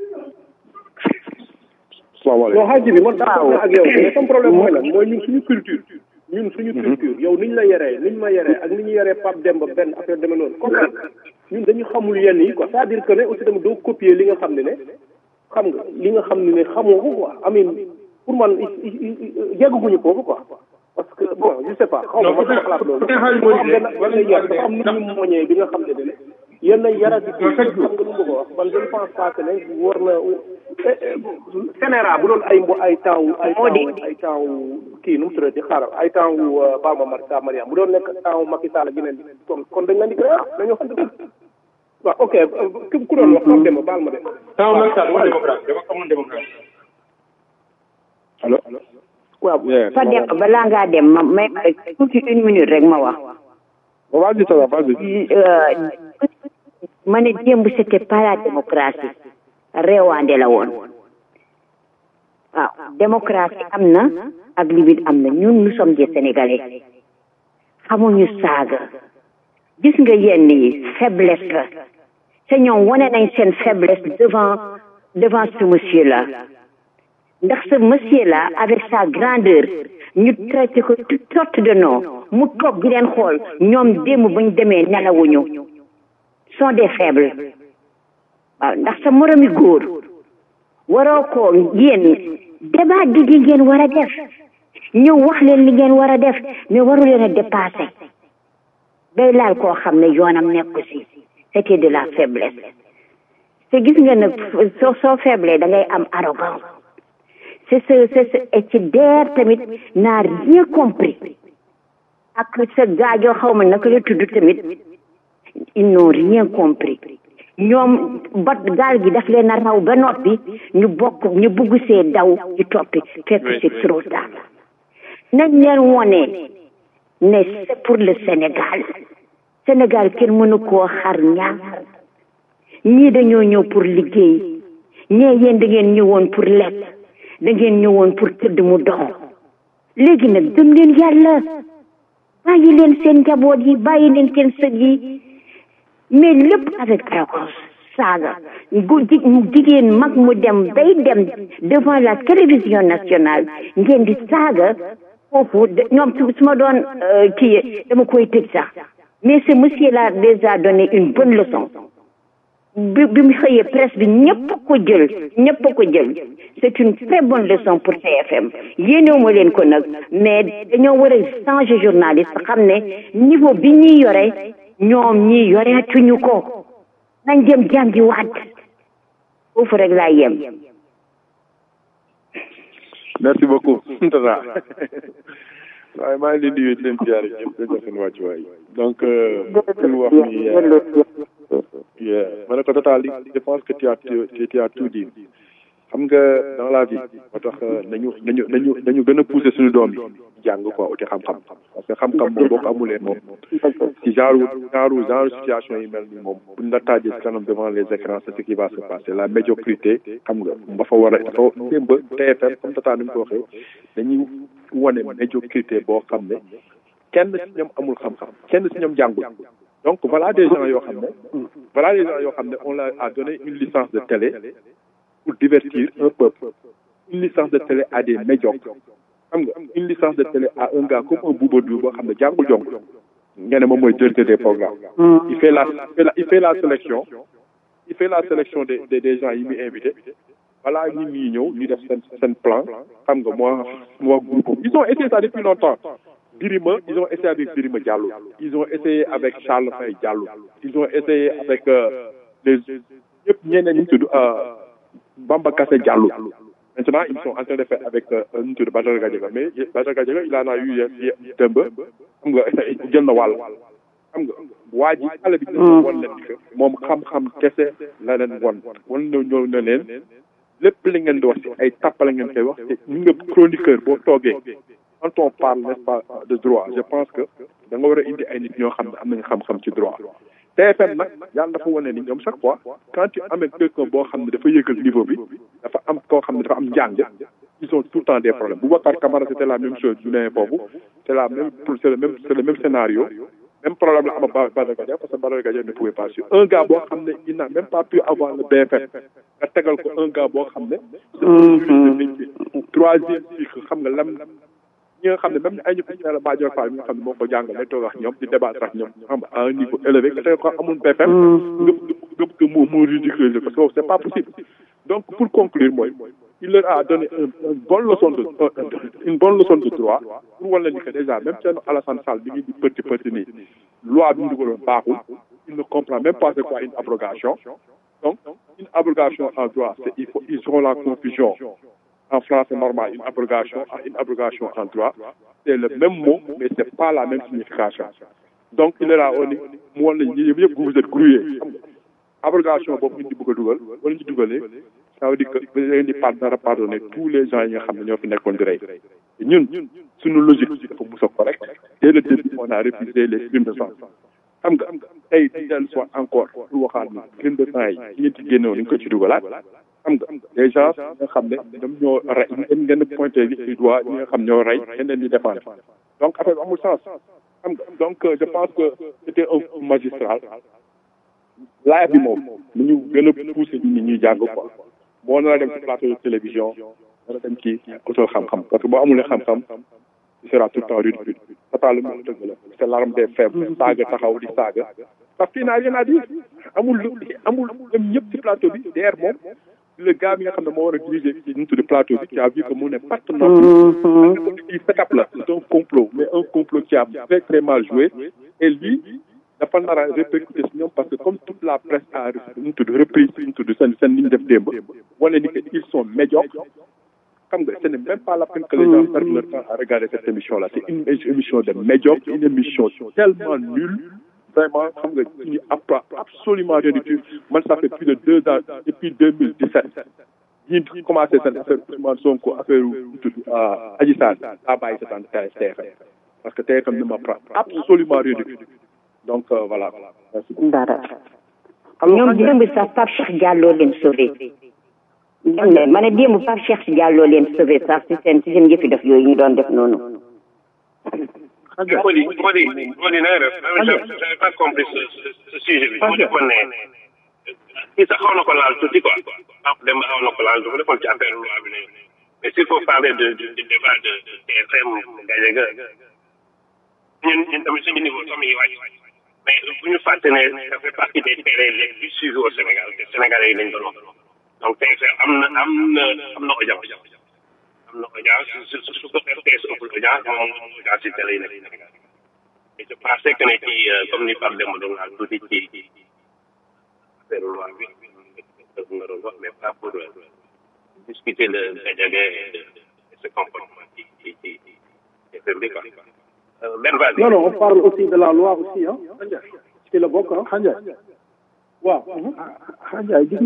non xaaji bi man d'accord ak yow mais comme problème mooy lan mooy ñun suñu culture yow niñ la yaree niñ ma yaree ak ni ñu yaree Pape Demba benn affaire demee noonu comme ñun dañu xamul yenn yi quoi c'est-à-dire que ne aussi dama doo copier li nga xam ne xam nga li nga xam ne xamoo ko quoi amin pour man yegguñu foofu quoi parce que bon je sais pas xaw ma ma xalaat loolu dafa am nu ñu moñee bi nga xam ne yenn yarat yi xam nga lu ma ko wax man je ne pense pas que ne war na Sénéra bu doon ay temps kii nu mu tuddati xaaral ay temps Bama Mariam bu doon nekk temps Macky Sall ak yeneen kon dañ leen di créé dañoo xam ne waaw ok ku doon wax Pape Demba baal ma de temps Macky Sall wala démocrate dafa amoon démocrate allo waaw Pape Demba balaa ngaa dem ma may tuuti une minute rek ma wax vas-y ça va vas-y ma ne démb c'était pas la démocratie réewaande la woon waaw démocratie am na ak limite am na ñun nous sommes des Sénégalais xamuñu saaga gis nga yenn yi faiblesse la te ñoom wane nañ seen faiblesse devant ce monsieur là ndax ce monsieur là avec sa grandeur ñu traité ko toutes sortes de noms mu toog di leen xool ñoom démb bañ demee nelawuñu sont des faibles waaw ndax sa moromi góor waroo ko yéen débat diggi ngeen war a def ñëw wax leen li ngeen war a def mais waru leen a dépassé day laal koo xam ne yoonam nekku si c'était de la faiblesse te gis nga nag soo faible da ngay am arrogance et ci der tamit n'a rien compris ak sa gaajoo xaw ma naka la tudd tamit ils n'ont rien compris ñoom gaal gi daf leen a raw ba noppi ñu bugg see daw ci toppi fekk c'est trop tard nañ leen wone ne c'est pour le Sénégal kenn mënu koo xar ñaar ñii dañoo ñëw pour liggéey ñee yéen da ngeen ñëwoon pour lekk da ngeen ñëwoon pour tëdd mu dox léegi nag gëm leen yàlla bàyyi leen seen njaboot yi bàyyi leen seen sëg yi mais lépp avec arrogance saaga jigéen mag mu dem bay dem devant la télévision nationale ngeen di saaga foofu ñoom su ma doon kii dama koy tëj sax mais ce monsieur là déjà donné une bonne leçon bi mu xëyee presse bi ñëpp ko jël c'est une très bonne leçon pour TFM yéenewuma leen ko nag mais dañoo war a changer journaliste xam ne niveau bi ñuy yore ñoom ñii yoreetuñu ko nañ dem jàngi waat foofu rek laa yem. merci beaucoup Tata waaye maa ngi leen di nuyu di leen ziare ñëpp di jox seen wàccuwaay donc pour wax ni ma ne ko Tata je pense que tu as tout dit xam nga dans la vie moo tax nañu gën a pousser suñu doom yi jàng quoi uti xam-xam parce que xam-xam moom boo ko amulee moom ci genre situation yi mel ni moom buñ la taajee si kanam devant les écrans c'est ce qui va se passer la médiocrité xam nga dafa war a dafa démb TFM comme Tata ni mu ko waxee dañuy wane médiocrité boo xam ne kenn si ñoom amul xam-xam kenn si ñoom jàngul donc voilà des gens yoo xam ne on leur a donné une licence de télé pour divertir un peuple une licence de télé à des médiocres xam nga une licence de télé à un gars comme un Bouba Ndour boo xam ne jàngul jong nga ne moom mooy directeur des programmes il fait la sélection des gens yi muy invité voilà ñi ñuy ñëw ñu def seen plan xam nga moi groupe ils ont essayé ça depuis longtemps Birima ils ont essayé avec Birima Diallo ils ont essayé avec Charles Faye Diallo ils ont essayé avec les ñëpp ñeneen ñu tudd Bamba Kassé Diallo maintenant ils sont en train de faire avec ñu tudd Badara Gadiaga mais Badara Gadiaga il en a eu démb xam nga jël na wàll xam nga waa ji xale bi won leen que moom xam-xam kese la leen won ñëw na leen lépp li ngeen di wax ci ay tàppale ngeen koy wax te ñu nga chroniqueur boo toogee quand on parle n'est-ce pas de droit je pense que da nga war a indi ay nit ñoo xam ne am nañu xam-xam ci droit TFM nag yàlla dafa wane ni ñoom chaque fois quand tu amènes quelqu'un boo xam ne dafa yëgal niveau bi dafa am koo xam ne dafa am njàng ils ont tout le temps des problèmes Boubacar Camara c'était la même chose du ne foofu c'est le même scénario même problème la am Badara Gadia parce que Badara Gadia ne pouvait pas suivre un gars boo xam ne il n'a même pas pu avoir le BFM nga tegal ko un gars boo xam ne troisième cycle xam nga lam ñi nga xam ne même ay ñu ko ci ne la Madior Fall mi nga xam ne moo ko jàngal lay toog ak ñoom di débattre ak ñoom xam nga à un niveau élevé nga tegal ko amul BFM nga que mu ridiculiser parce que c'est pas possible donc pour conclure mooy il leur a donné une bonne leçon de droit pour wala ni que déjà même Thierno Alassane Sall bi ngi di petit nii loi bi mu dugaloon baaxul il ne comprend même pas c'est quoi une abrogation donc une abrogation en droit c'est ils auront la confusion en français normal une abrogation en droit c'est le même mot mais c'est pas la même signification donc il leur a onni mu wan lañ ñi yëpp vous êtes grouillés xam nga abrogation boobu ñu di bëgg a dugal wala ñu ci dugalee ça veut dire que vous avez di pardonner tous les gens yi nga xam ne ñoo fi nekkoon di rey ñun suñu logique dafa mus a correct dès le début on a refusé les crimes de sang xam nga tey di dellu soit encore pour waxaat ni crime de sang yi ñi ci génnewoon dañ ko ci dugalaat xam nga les gens nga xam ne ñoom ñoo rey ngeen pointé du doigt ñi nga xam ñoo rey ngeen leen di défendre donc affaire bi amul sens xam nga donc je pense que c'était un magistral laaj bi moom ni ñu gën a poussé nit ñuy jàng quoi boo nar a dem ci plateau de télévision nar a dem ci utal xam-xam parce que boo amulee xam-xam il sera tout le temps ridicule totalement dëgg la c'est l'arme des faibles saaga taxaw di saaga parce qu'il n'a rien à dire amul dem ñëpp ci plateau bi der moom le gars bi nga xam ne moo war a diriger ci ñu tudd plateau bi qui a vu que mu ne partenaire bi setup la c'est un complot mais un complot qui a très très mal joué et lui dafa nar a répercuter si ñoom parce que comme toute la presse a ñu tudd reprise ñu tudd seen li ñu def démb wane ni que ils sont médiocres xam nga ce n'est même pas la peine que les gens perdent leur temps à regarder cette émission là c'est une émission de médiocre une émission tellement nulle vraiment xam nga ñu apprend absolument rien du tout man ça fait plus de 2 ans depuis 2017 ñi commencé seen affaire Ousmane Sonko affaire ñu tudd Adji Sarr daa bàyyi sa temps TFM parce que TFM ne m'apprend absolument rien du tout donc voilà merci dara ñoom démb sax Pape Cheikh Diallo leen sauvé ma ne démb Pape Cheikh Diallo leen sauvé sax ci seen yëfi def yooyu ñu doon def noonu Modi na def j'avais pas compris ce sujet bi mu defoon ne kii sax xaw na ko laal tuuti quoi Pape Demba xaw na ko laal dafa defoon ci affaire loi bi ne mais s'il faut parler du débat de TFM Gadiaga ñun tamit suñu niveau sax mi ngi wàcc mais bu ñu fàtte ne ça fait partie des télé les plus suivis au Sénégal te Sénégalais yi lañ doon wax donc TFM am na audience am na audience su ko RTS ëppul audience moom audience ci télé yi nekk Sénégal et je pensais que ne ci comme ni Pape Demba doon laal tuuti ci affaire loi bi nga doon wax mais pas pour discuter de Gadiaga et de ce comportement ci TFM bi quoi. Non, on parle aussi de la loi aussi, hein. C'est le bokk, hein. Xanjaay. Waaw. Xanjaay gis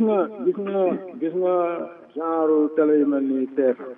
nga genre télé yu mel ni TFM.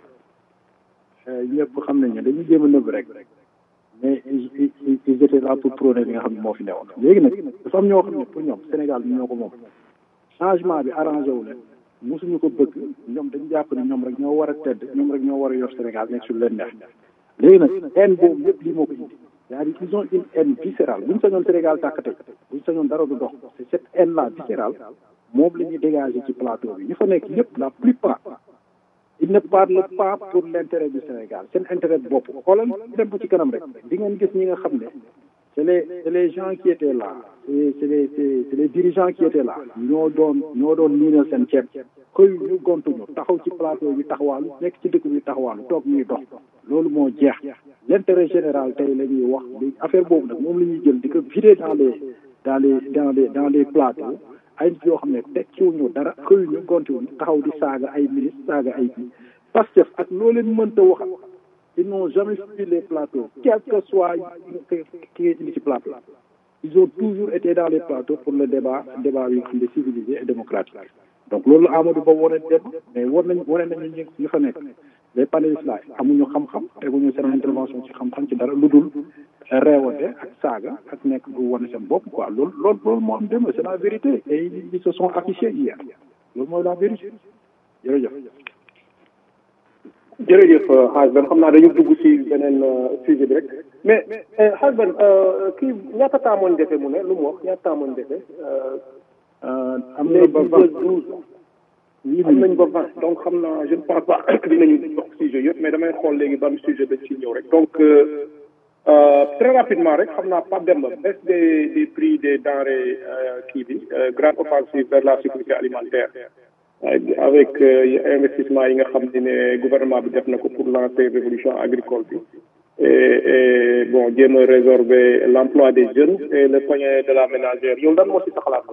ñëpp xam nañu dañuy jéem a nëbb rek. mais ils étaient là pour prôner li nga xam ne moo fi newoon. léegi nag dafa am ñoo xam ne pour ñoom Sénégal bi ñoo ko moom. changement bi arrangé wu leen. mosuñu ko bëgg ñoom dañu jàpp ne ñoom rek ñoo war a tedd ñoom rek ñoo war a yor Sénégal nekk sur leen neex. léegi nag haine boobu yëpp lii moo ko indi c'est-à-dire ils ont une haine viscérale bu ñu sañoon Sénégal tàkkate bu ñu sañoon dara du dox c'est cette haine là viscérale moom la ñuy dégager ci plateau bi ñu fa nekk ñëpp la plupart ils ne parlent pas pour l'intérêt du Sénégal seen intérêt bopp xoolal dem ba ci kanam rek di ngeen gis ñi nga xam ne c'est les gens qui étaient là c'est les dirigeants qui étaient là ñoo doon niinal seen ceeb xëy ñu gontuñu taxaw ci plateau bi taxawaalu nekk ci dëkk bi taxawaalu toog ñuy dox loolu moo jeex l'intérêt général tey la ñuy wax affaire boobu nag moom la ñuy jël di ko vider dans les plateaux ay nit yoo xam ne tekkiwuñu dara xëyuñu gontuñu taxaw di saaga ay ministre saaga ay kii Pastef ak loo leen mënta waxal ils n'ont jamais fui les plateaux quel que soit ki nga indi ci plateau ils ont toujours été dans les plateaux pour le débat yi nga xam ne civilisé et démocratique donc loolu Amadou Ba wane dem mais wane nañu ñu fa nekk les panélistes là amuñu xam-xam teguñu seen intervention ci xam-xam ci dara lu dul réewante ak saaga ak nekk bu wane seen bopp quoi loolu moo am démb c'est la vérité et ils se sont affichés hier loolu mooy la vérité jërëjëf Husband xam naa dañu dugg ci beneen sujet bi rek mais Husband kii ñaata temps moo ñu defee mu ne lu mu wax ñaata temps moo ñu defee am na ba 12 am nañ ba 20 donc xam naa je ne pense pas que dinañu wax sujet yëpp mais damay xool léegi ban sujet dañ ci ñëw rek donc très rapidement rek xam naa Pape Demba baisse des prix des denrées kii bi grande offensive vers la sécurité alimentaire avec investissement yi nga xam ne gouvernement bi def na ko pour lancer révolution agricole bi et bon jéem a résorber l'emploi des jeunes et le poignet de la ménagère yow lan moo ci sa xalaat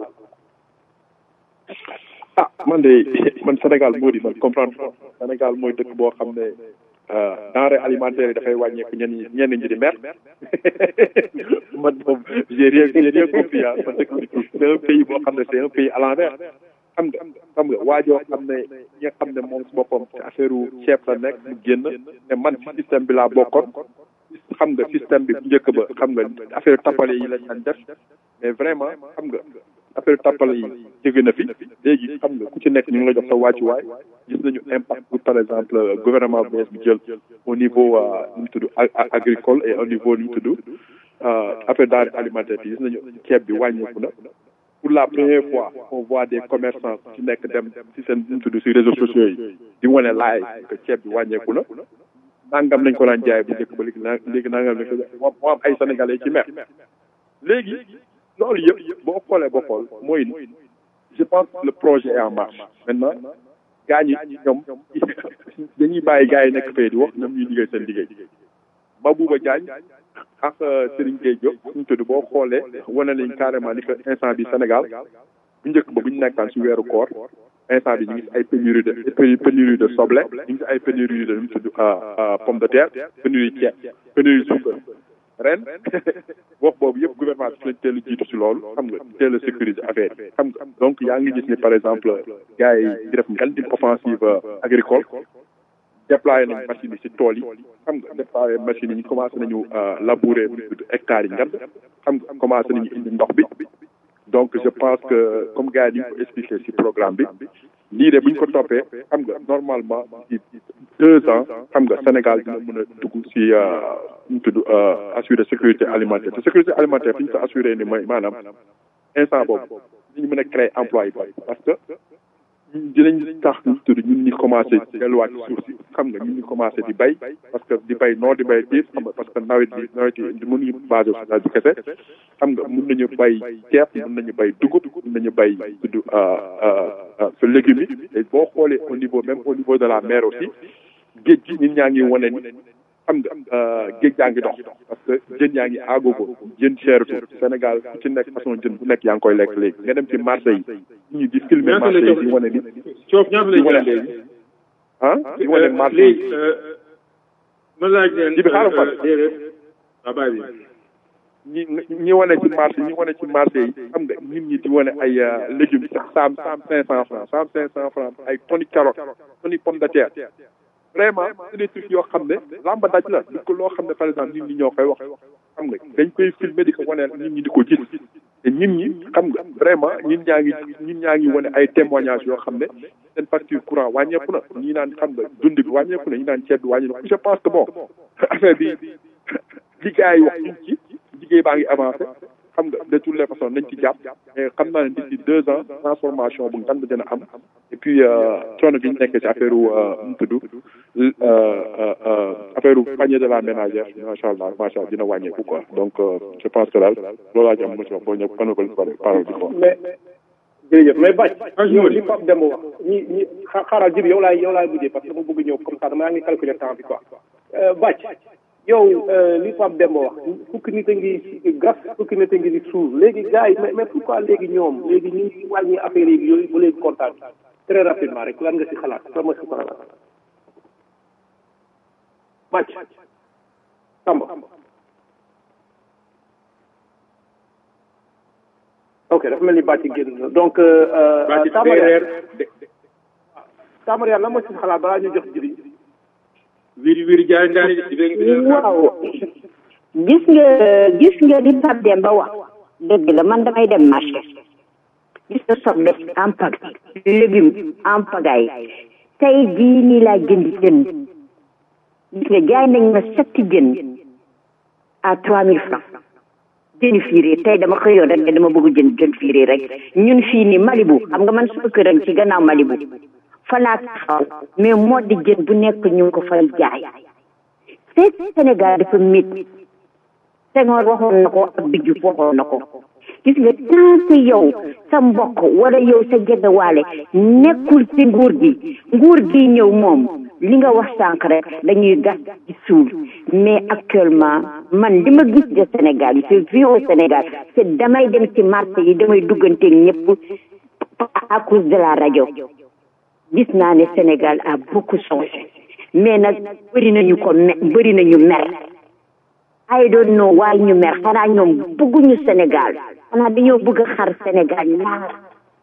man Sénégal moo di man comprendre Sénégal mooy dëkk boo xam ne denrée alimentaire yi dafay wàññeeku ñenn ñi di mer man moom j'ai rien compris parce que c'est un pays boo xam ne c'est un pays à l'envers xam nga waajoo xam ne ñi nga xam ne moom si boppam ci affaire ceeb la nekk mu génn ne man ci système bi laa bokkoon xam nga système bi bu njëkk ba xam nga affaire tappale yi lañ daan def mais vraiment xam nga affaire tappale yi jóge na fi léegi xam nga ku ci nekk ñu ngi la jox sa wàccuwaay gis nañu impact bu par exemple gouvernement bu bees bi jël au niveau nu mu tudd agricole et au niveau nu mu tudd affaire denrée alimentaire bi gis nañu ceeb bi wàññeeku na pour la première fois on voit des commerçants ci nekk dem ci seen nu mu tudd ci réseaux sociaux yi di wane laay que ceeb bi wàññeeku na nangam nañ ko daan jaay bu njëkk ba léegi nangam nañ ko jaay moo am ay sénégalais ci mer léegi loolu yëpp boo xoolee ba xool mooy ni je pense que le projet est en marche maintenant gaa ñi ñoom dañuy bàyyi gaa yi nekk fee di wax ñoom ñuy liggéey seen liggéey Mabouba Diagne ak Serigne Gueye Diop suñu tudd boo xoolee wane nañ carrément ni que instant bi Sénégal bu njëkk ba bu ñu nekkaan ci weeru koor instant bi ñu ngi si ay pénurie de soble ñu ngi si ay pénurie de nu mu tudd pomme de terre pénurie ceeb pénurie suukar ren wax boobu yëpp gouvernement bi lañ teel a jiitu si loolu xam nga teel a sécuriser affaire yi xam nga donc yaa ngi gis ni par exemple gars yi di def ngeen di offensive agricole déployé nañ machines yi si tool yi xam nga déployé machines yi ñu commencé nañu labourer hectares yi ngand xam nga commencé nañu indi ndox bi donc je pense que comme gars yi ni ñu ko expliqué si programme bi lii de bu ñu ko toppee xam nga normalement ci 2 ans xam nga Sénégal dina mën a dugg si ñu tudd assurer sécurité alimentaire te sécurité alimentaire fi ñu ko assuré ni mooy maanaam instant boobu ñu mën a créer emploi yi bari parce que dinañ tax ñu tudd ñun ñi commencé delluwaat ci suuf si xam nga ñun ñu commencé di bay parce que di bay noo di bay tiif xam nga parce que nawet yi mënuñu basé wu si nawet bi kese xam nga mën nañu bay ceeb mën nañu bay dugub mën nañu bay tudd sa légumes yi et boo xoolee au niveau même au niveau de la mer aussi géej gi ñun ñaa ngi wane ni xam nga géej yaa ngi dox parce que jën yaa ngi aagogo jën chertu Sénégal ku ci nekk façon jën bu nekk yaa ngi koy lekk léegi nga dem ci marché yi ñu di filmer marché yi di wane ni di wane léegi di wane marché yi ma laaj leen ji bi xaaral fa ñi wane ci marché yi xam nga nit ñi di wane ay légumes sax 500 francs ay tonni carotte tonni pomme de terre vraiment c'est des trucs yoo xam ne lamba daj la di ko loo xam ne par exemple nit ñi ñoo koy wax xam nga dañ koy filmer di ko wane nit ñi di ko gis te nit ñi xam nga vraiment ñun ñaa ngi wane ay témoignages yoo xam ne seen facture courant wàññeeku na ñi naan xam nga dund bi wàññeeku na ñi naan ceeb bi wàññeeku na je pense que bon affaire bi li gars yi wax ñu ci liggéey baa ngi avancé xam nga de toutes les façons nañ ci jàpp mais xam naa ne d'ici 2 ans transformation bu ngand dina am et puis coono gi ñu nekkee ci affaire mu tudd affaire panier de la ménagère macha allah dina wàññeeku quoi donc je pense que daal loolu laa ci am monsieur boo ñëw kanam parole bi quoi. mais jërëjëf mais Bac yow li Pape Demba wax ñi xaaral jib yow laay mujjee parce que dama bëgg ñëw comme ça dama ngi calculer temps bi quoi Bac yow li Pape Demba wax fukki nit a ngi gas fukki nit a ngi di suuf léegi gars yi mais pourquoi léegi ñoom léegi ñu ngi wàññi affaire yi yooyu ba léegi kontaan très rapidement rek lan nga si xalaat lan nga si xalaat Bac Samba ok dafa mel ni Bac génn donc Tamariane lan moo si xalaat balaa ñu jox jibi wiri jaay ndaari waaw gis nga li Pape Demba wax dëgg la man damay dem marché gis nga soble en pagaille légumes en pagaille tey jii nii laa jënd jën gis nga jaay nañ ma 7 jën à 3000 francs jën fiiré tey dama xëyoon rek ne dama bëgg jën fiiré rek ñun fii nii Malibu xam nga man sama këram ci gannaaw Malibu fa laa taxaw mais moo di jën bu nekk ñu ngi ko fay jaay c'est Sénégal dafa métti Senghor waxoon na ko ak Abdou waxoon na ko gis nga tant que yow sa mbokk wala yow sa jegewaale nekkul ci nguur gi ñëw moom li nga wax sànq rek dañuy gas ci suul mais actuellement man li ma gis de Sénégal je vis au Sénégal c'est damay dem ci marché yi damay dugganteeg ñëpp à cause de la rajo gis naa ne Sénégal a beaucoup changé mais nag bëri nañu mer I don't know why ñu mer xanaa ñoom bëgguñu Sénégal xanaa dañoo bëgg a xar Sénégal ñaar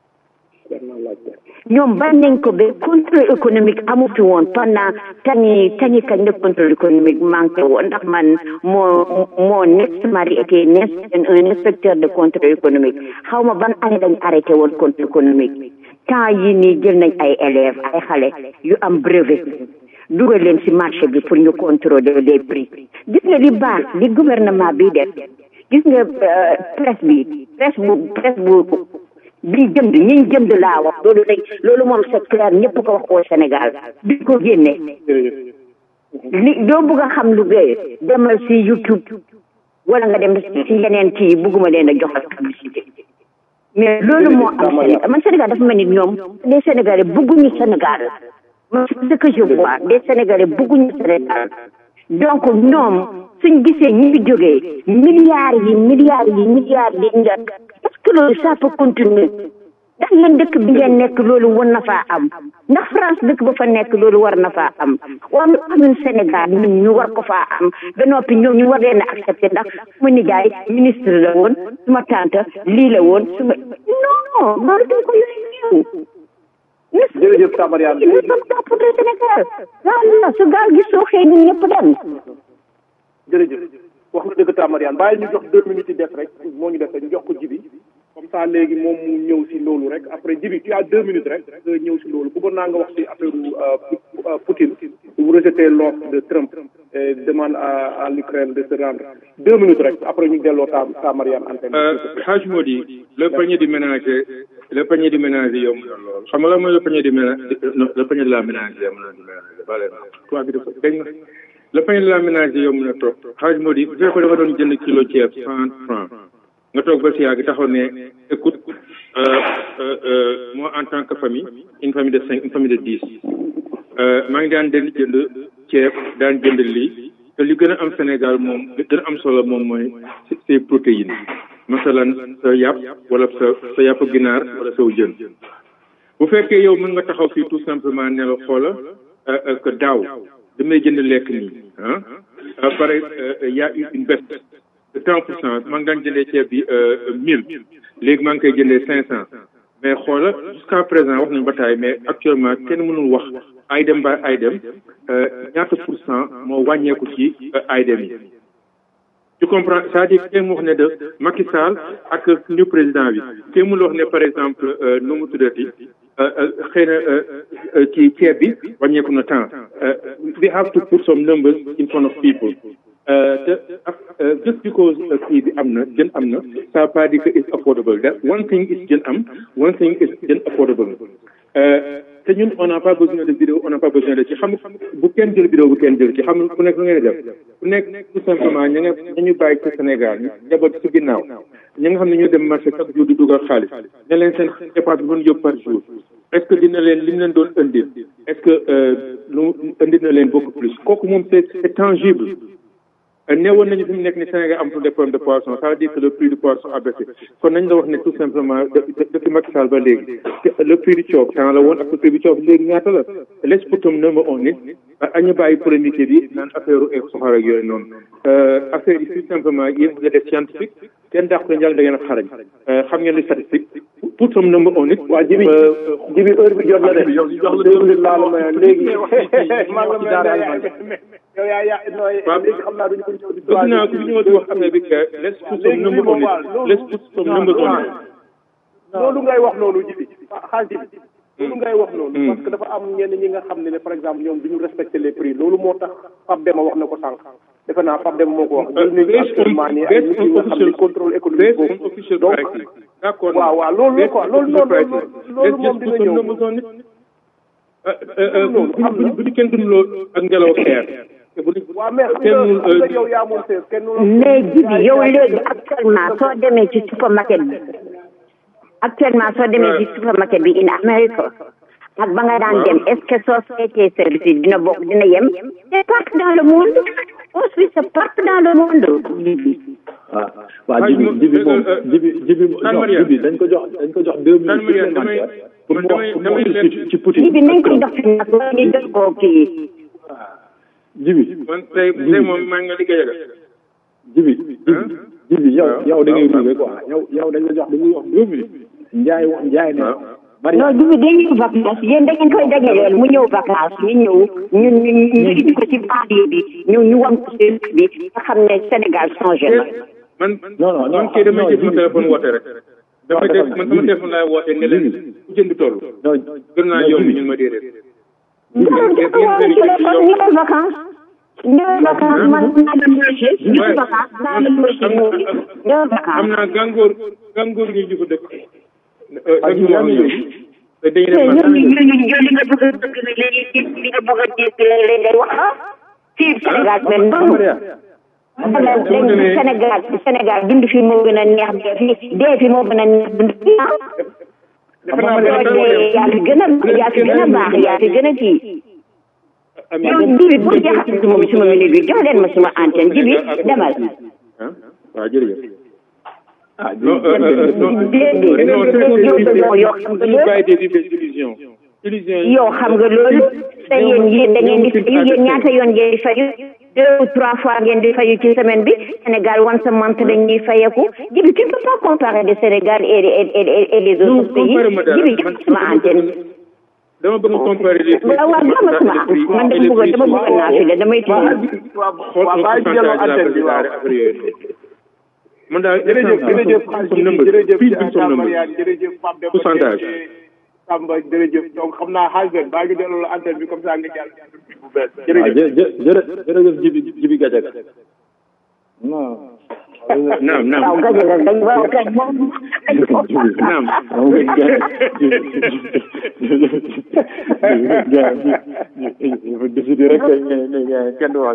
ñoom bañ nañ ko ba contrôle économique amu fi woon pendant tani kañ la contrôle économique manqué woon ndax man mon ex-mari était un inspecteur de contrôle économique xaw ma ban année lañ arrêté woon contrôle économique temps yi nii jël nañ ay élèves ay xale yu am brevet dugal leen ci marché bi pour ñu contrôler les prix gis nga li baax li gouvernement bi def gis nga presse bu bi jënd laa wax loolu moom c'est clair ñëpp ko wax au Sénégal bi ko génne li doo bëgg a xam lu bëri demal ci YouTube wala nga dem ci yeneen kii bëgguma leen a joxal publicité mais loolu moo am Sénégal man Sénégal dafa mel ni ñoom les Sénégalais bëgguñu Sénégal man ce que je vois les Sénégalais bëgguñu Sénégal donc ñoom suñ gisee ñu ngi jógee milliards yi parce que loolu ça peut continuer ndax yéen dëkk bi ngeen nekk loolu war na faa am ndax France dëkk ba fa nekk loolu war na faa am wala amuñ Sénégal ñun ñu war ko faa am ba noppi ñoom ñu war leen a accepter ndax suma nijaay ministre la woon suma tante lii la woon suma non loolu dañ ko yooyu jërëjëf Tamariane ñu sommes pour le Sénégal waaw su gaal gi soo xëy ñun ñëpp dem jërëjëf wax nga dëgg Tamariane bàyyi ñu jox 2 minutes yi def rek moo ñu def rek ñu jox ko Jibi comme ça léegi moom mu ñëw si loolu rek après Jibi tu as 2 minutes rek nga ñëw si loolu bëggoon naa nga wax si affaire Poutine bu rejeter l'offre de Trump et demande à l'Ukraine de se rendre 2 minutes rek après ñu delloo Tamariane antenne. Hadj Modi le panier du ménager yomb na lool xam nga la mooy le panier de la ménager yomb na le panier de la ménager yomb na trop Hadj Modi bu fekkoon dafa doon jënd kilo ceeb 100 francs nga toog ba si yàgg taxaw ne écoute moi en tant que famille une famille de 5 une famille de 10 maa ngi daan jënd ceeb daan jënd lii te li gën a am Sénégal moom li gën a am solo moom mooy c'est protéines masalan sa yàpp wala sa yàpp ginaar wala saw jën bu fekkee yow mën nga taxaw fii tout simplement ne la xoola que daaw damay jënd lekk nii pare y a une baisse de 30% maa ngi daan jëndee ceeb bi 1000 léegi maa ngi koy jëndee 500 mais xoola jusqu'à présent wax nañu ba taay mais actuellement kenn mënul wax ay dem ba ay dem ñaata % moo wàññeeku ci ay dem yi tu comprends c'est-à-dire kenn mu wax ne de Macky Sall ak suñu président bi kenn mënul wax ne par exemple nu mu tuddati xëy na ci ceeb bi wàññeeku na temps we have to put some numbers in front of people just because kii bi am na jën am na ça veut pas dire que it's affordable that one thing is jën am one thing is jën affordable te ñun on n'a pas besoin de vidéo on n'a pas besoin de ci xam bu kenn jël vidéo bu kenn jël ci xam ku nekk lu ngeen def ku nekk tout simplement ñu bàyyi ci Sénégal ñu njaboot ci ginnaaw ñi nga xam ne ñu dem marché chaque jour di dugal xaalis ne leen seen dépense bi mën yóbbu par jour est-ce que dina leen li mu leen doon indil est-ce que lu indil na leen beaucoup plus kooku moom c'est tangible neewoon nañu fi mu nekk ni Sénégal am pour des problèmes de poisson ça veut dire que le prix du poisson a baissé kon nañ la wax ne tout simplement depuis Macky Sall ba léegi le prix du coob temps la woon ak le prix du coob léegi ñaata la let's put some number on it añu bàyyi polémique bi naan affaire u soxor ak yooyu noonu affaire yi tout simplement yéen vous êtes scientifique kenn dàq ko njàng da ngeen a xarañ xam ngeen li statistique put some number on it waa jibi heure bi jot na de jox la 2 minutes laa la may léegi yow yaa nooy xam naa duñu ko ñëw di bëgg naa ku ñëw di wax affaire bi que let's put some numbers on it let's put some numbers on it loolu ngay wax noonu jibi xaal jibi loolu ngay wax noonu parce que dafa am ñenn ñi nga xam ne par exemple ñoom duñu respecter les prix loolu moo tax Pape Demba wax na ko sànq defe naa Pape Demba moo ko wax ñu actuellement nii ay nit ñi nga xam ne contrôle économique boobu donc d'accord waaw loolu quoi loolu moom dina ñëw bu di kenn dundaloo ak ngelaw xeer waaw mais xam nga yow yaa moom sees kenn mais jibi yow léegi actuellement soo demee ci supermarket bi in America ak ba nga daan dem est-ce que soo seetee service yi dina bokk dina yem c'est partout dans le monde aussi c'est partout dans le monde waaw jibi dañ ko jox 2 minutes supplémentaires pour mu wax ci Poutine jibi nañ ko jox fi nag ñu jox ko kii jibi man tey moom maa ngi liggéey ak jibi yow da ngay ruube quoi yow dañ la jox 2 minutes njaay ne non jibi day ñëw vacances yéen da ngeen koy dajaleel mu ñëw vacances ñu ñëw ñu indi ko ci banlieue bi ñu wan ko ci bi nga xam ne Sénégal changé na man kii damay jël sama téléphone woote rek man sama téléphone laay woote ne leen ku jënd toll gën naa yomb ñun ma déedéet ñëw vacances man naa dem marché ñëw vacances naa dem marché ñëw vacances am naa gàngoor ñuy jufa dëkk li nga bëgg a dëgg na léegi li nga bëgg a dégg léeg-léeg ngay wax fii Sénégal mel noonu Sénégal dund fi moo gën a neex dee fi moo gën a neex dund fi yaa fi gën a baax yaa fi gën a kii yow jibi bu jaxase suma minute bi jox leen ma suma antenne jibi demal waaw jërëjëf yow xam nga loolu te yéen da ngeen di fayu yéen ñaata yoon ngeen di fayu 2 ou 3 fois ngeen di fayu ci semaine bi Sénégal once a month dañ ñuy fayeku jibi tu ne peux pas comparer le Sénégal et les autres pays jibi jox sama antenne dama bëgg comparer les prix waaw jox ma sama man dama bëgg naafile damay man daal jërëjëf pourcentage Samba jërëjëf donc xam naa xaalis baa ngi delloo la antenne bi comme ça nga jàll bu bees jërëjëf jibi Gajaga naam waaw Gajaga dañ waaw kay moom naam décidé rek kenn du wax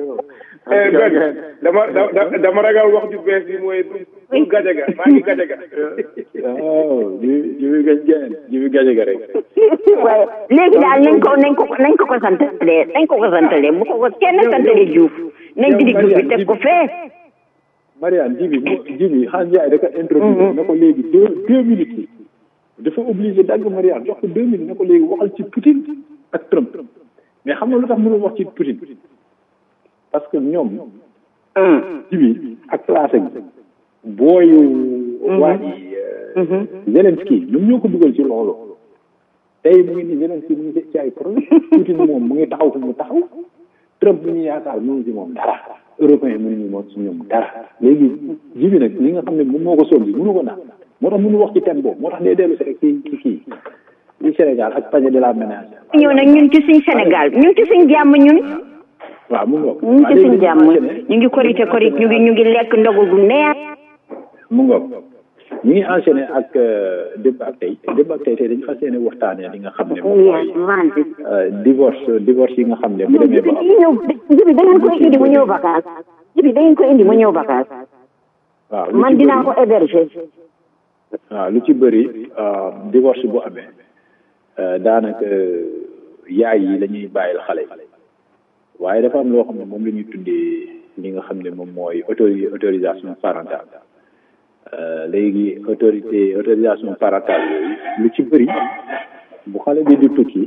dama ragal wax ju bees bi mooy pour Gajaga maa ngi Gajaga waaw jibi Gajaga rek waaye léegi daal nañ ko santalee bu ko kenn santalee Diouf nañ didi Diouf bi teg ko fee Mariane jibi xan Ndiaye da ko introduire na ko léegi 2 minutes yi dafa obligé dagg Mariane jox ko 2 minutes na ko léegi waxal ci Poutine ak Trump mais xam nga lu tax mënul wax ci Poutine parce que ñoom jibi ak classe bi booyu waa ji Zelensky ñoom ñoo ko dugal ci loolu tey mu ngi ni Zelensky mu ngi ci ay problème Poutine moom mu ngi taxaw fu mu taxaw Trump mu ñu yaakaar mënu ci moom dara européen mënuñu moom ci ñoom dara léegi jibi nag li nga xam ne moom moo ko sóob bi mënu ko naan moo tax mënu wax ci thème boobu moo tax day dellu si rek ci kii ci Sénégal ak panier de la ménage ñëw nag ñun ci suñ Sénégal ñun ci suñ jàmm ñun waaw mu ngoog ñun ci suñ jàmm ñu ngi korite ñu ngi lekk ndogu gu neex mu ngoog ñu ngi enchaîné ak démb ak tey dañu fas yéene waxtaanee li nga xam ne moom mooy divorce yi nga xam ne bu demee ba jibi da ngeen koy indi mu ñëw vacances waaw man dinaa ko héberger waaw lu ci bëri divorce bu amee daanaka yaay yi la ñuy bàyyil xale yi waaye dafa am loo xam ne moom la ñuy tuddee li nga xam ne moom mooy autorisation parentale léegi autorisation parentale yooyu lu ci bëri bu xale bi di tukki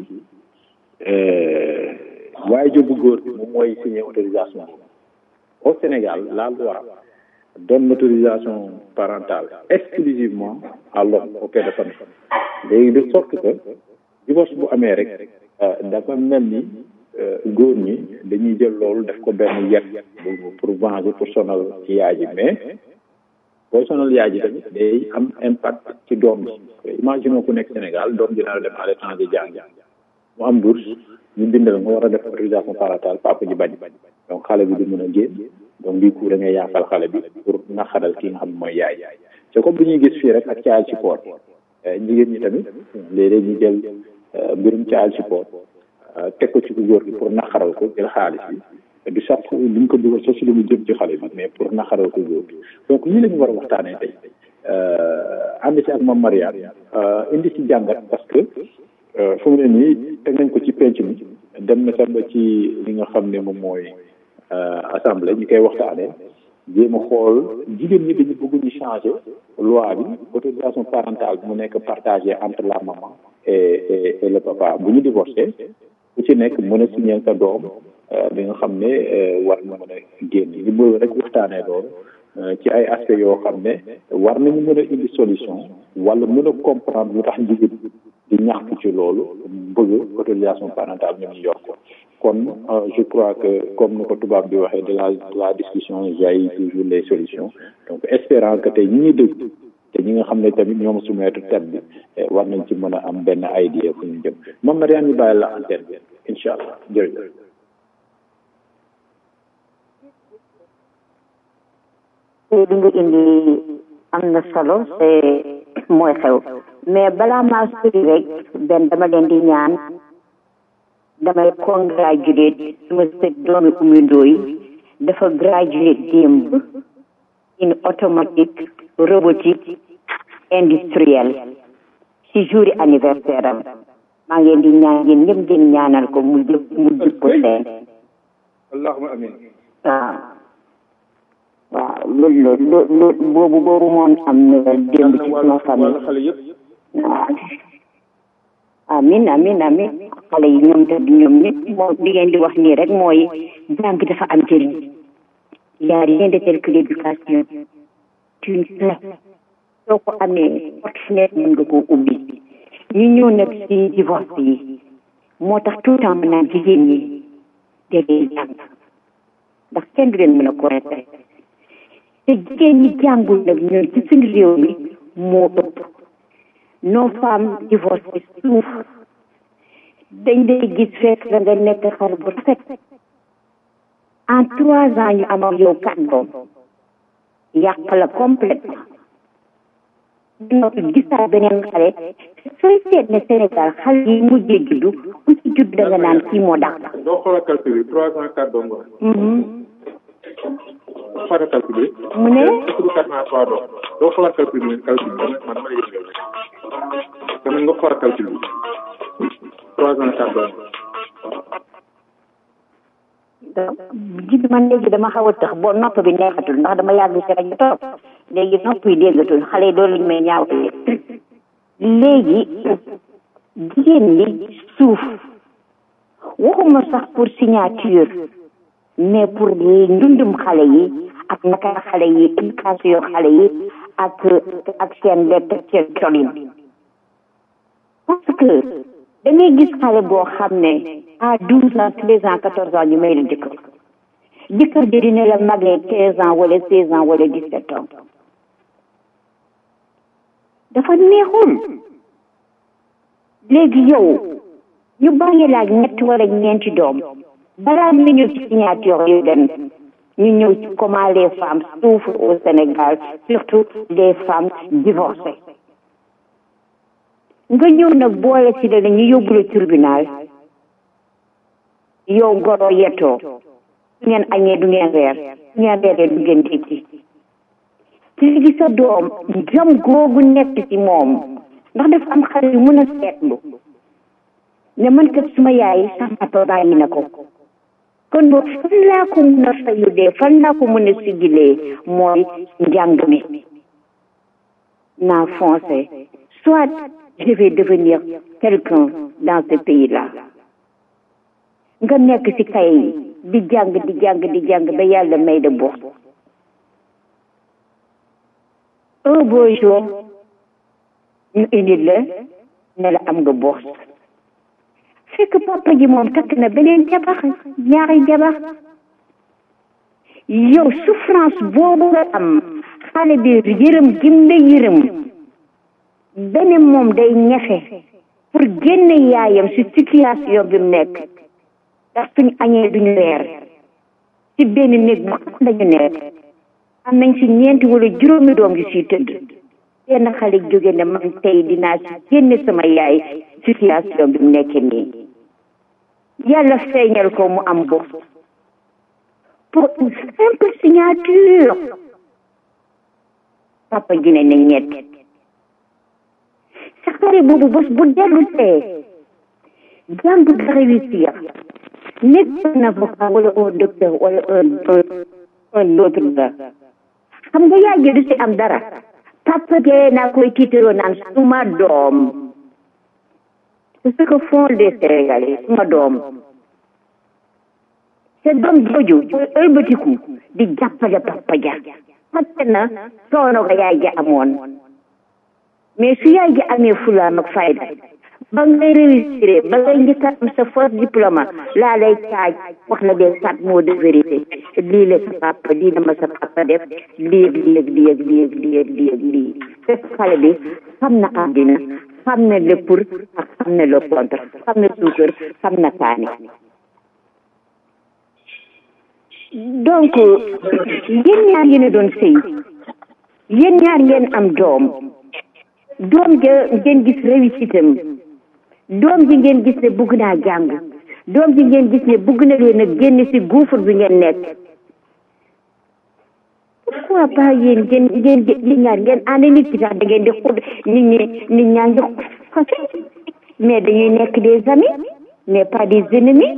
waaye jo bu góor bi moom mooy signé autorisation au Sénégal la loi donne l'autorisation parentale exclusivement à l'homme au père de famille léegi de sorte que divorce bu amee rek dafa mel ni góor ñi dañuy jël loolu def ko benn yet pour venger pour sonal yaay ji mais booy sonal yaay ji tamit day am impact ci doom ji imagine ku nekk Sénégal doom ji nar a dem à l'étranger jàng mu am bourse ñu bindal nga war a def autorisation parentale papa ji bañ donc xale bi du mën a génn donc du coup da ngay yaakal xale bi pour naxaral ki nga xam mooy yaay c'est comme bi ñuy gis fii rek ak child support jigéen ñi tamit léeg-léeg ñu jël mbirum child support teg ko ci ku góor gi pour naxaral ko jël xaalis bi du sax li ñu ko dugal sax si lu mu jëm ci xale bi mais pour naxaral ko góor gi donc lii la ñu war a waxtaanee tey ànd ci ak Mame Mariane indi ci jàngat parce que fu mu ne nii teg nañ ko ci penc mi dem na sax ba ci li nga xam ne moom mooy assemblée ñu koy waxtaanee jéem a xool jigéen ñi dañu bëgg ñu changer loi bi autorisation parentale bi mu nekk partagée entre la maman et le papa bu ñu divorcé ku ci nekk mën a signer sa doom bi nga xam ne war na mën a génn ñu bëgg rek waxtaanee loolu ci ay aspects yoo xam ne war nañu mën a indi solution wala mën a comprendre lu tax jigéen di ñàkk ci loolu bëgg autorisation parentale ñu yor ko kon je crois que comme ni ko tubaab bi waxee de la discussion jaillit toujours les solutions donc espérant que tey ñi ñuy dégg te ñi nga xam ne tamit ñoom soumettre thème bi war nañ ci mën a am benn idée fu ñu jëm Mame Mariane ñu bàyyi la antenne bi incha allah jërëjëf. li nga indi am na solo c'est mooy xew mais balaa maa sori rek benn dama leen di ñaan damay congratulate suma sët doomi Oumy Ndoye dafa graduate démb in automatique robotique industrielle ci jour anniversaire am maa ngi leen di ñaan yéen ñëpp ngeen ñaanal ko mu jëpp ko seen allahumma amin waaw loolu boobu moom am na démb ci sama famille amin xale yi ñoom te ñoom ñëpp moom li ngeen di wax nii rek mooy jàng dafa am njëriñ y a rien de tel que l'éducation une clé soo ko amee fenêtre mën nga koo ubbi ñu ñëw nag ci divorce yi moo tax tout le temps mën naa jigéen ñi dégee jàng ndax kenn du leen mën a correcté te jigéen ñi jàngul nag ñoom ci suñu réew mi moo ëpp nos femmes divorcées souffrent dañ lay gis fekk da nga nekk xar bu rafet en 3 ans ñu am ak yow 4 doom yàq la complètement noppi gisaat beneen xale sooy seet ne Sénégal xale yi mujjee juddu ku ci judd da nga naan kii moo dàq. doo xoolal calcul bi 3 ans 4 doom nga. xoolal calcul bi. mu ne. doo xoolal calcul bi calcul bi man ma yëngal rek. dama nga xoolal calcul bi 3 ans 4 doom. jibi man léegi dama xaw a tax boo nopp bi neexatul ndax dama yàgg ci rajo toog léegi nopp yi déggatul xale yi doon lañu may ñaawale léegi jigéen ñi suuf waxuma sax pour signature mais pour ndundum xale yi ak naka xale yi éducation xale yi ak seen lekk ak seen colin parce que da ngay gis xale boo xam ne à 12 ans 13 ans 14 ans ñu may la jëkkër ji dina la magee 15 ans wala 16 ans wala 17 ans dafa neexul léegi yow ñu bàyyi la ak ñett wala ñeenti doom balaa ñu ñëw ci signature yu dem ñu ñëw ci comment les femmes souffrent au Sénégal surtout les femmes divorcées nga ñëw nag boole ci la ñu yóbbu la tribunal yow goro yettoo du ngeen añee du ngeen reer du ngeen reeree du ngeen dékki léegi sa doom jam googu nekk ci moom ndax dafa am xale yu mën a seetlu ne man kat suma yaay sax papa bàyyi na ko kon boog fan laa ko mën a fayu dee fan laa ko mën a sigilee mooy njàng mi naa foncé soit je vais devenir quelqu'un dans ce pays-là nga nekk ci kay di jàng ba yàlla may de bourse un beau jour ñu indi la ne la am nga bourse fekk papa ji moom takk na beneen jabar ñaari jabar yow souffrance boobu nga am xale bi yërëm gim la yërëm beneen moom day ñefe pour génne yaayam si situation bi mu nekk ndax suñu añee duñu weer ci benn néeg bu xam lañu nekk am nañ si ñeenti wala juróomi doom yu siy tëdd benn xale jóge ne man tey dinaa si génne sama yaay situation bi mu nekk nii yàlla feeñal ko mu am bopp pour une simple signature papa ji ne na ñett sa xare boobu bés bu dellu tee jàng nga réussir nekk un avocat wala un docteur wala un autre la xam nga yaay ji du si am dara papa jee naa koy tiitaroo naan suma doom c'est ce que font les Sénégalais suma doom te doom jooju ëlbatiku di jàppale papa ja fàtte na soono ga yaay ja amoon mais su yaay ja amee fulaam ak fayda ba ngay réussir ba ngay njëkk a am sa fausse diplôme laa lay taaj wax la des 4 mots de vérité lii la sa papa lii la ma sa papa def lii fekk xale bi xam na àddina xam na le pour ak xam na le contre xam na suukar xam na kaani donc yéen ñaar yéen a doon sëy yéen ñaar ngeen am doom ja ngeen gis réussite am doom ji ngeen gis ne bëgg naa jàng doom ji ngeen gis ne bëgg na leen a génn ci gouffre bi ngeen nekk pourquoi pas yéen ngeen ñaar ngeen ànd nit ki sax da ngeen di xud nit ñaa ngi xase mais dañuy nekk des amis mais pas des ennemis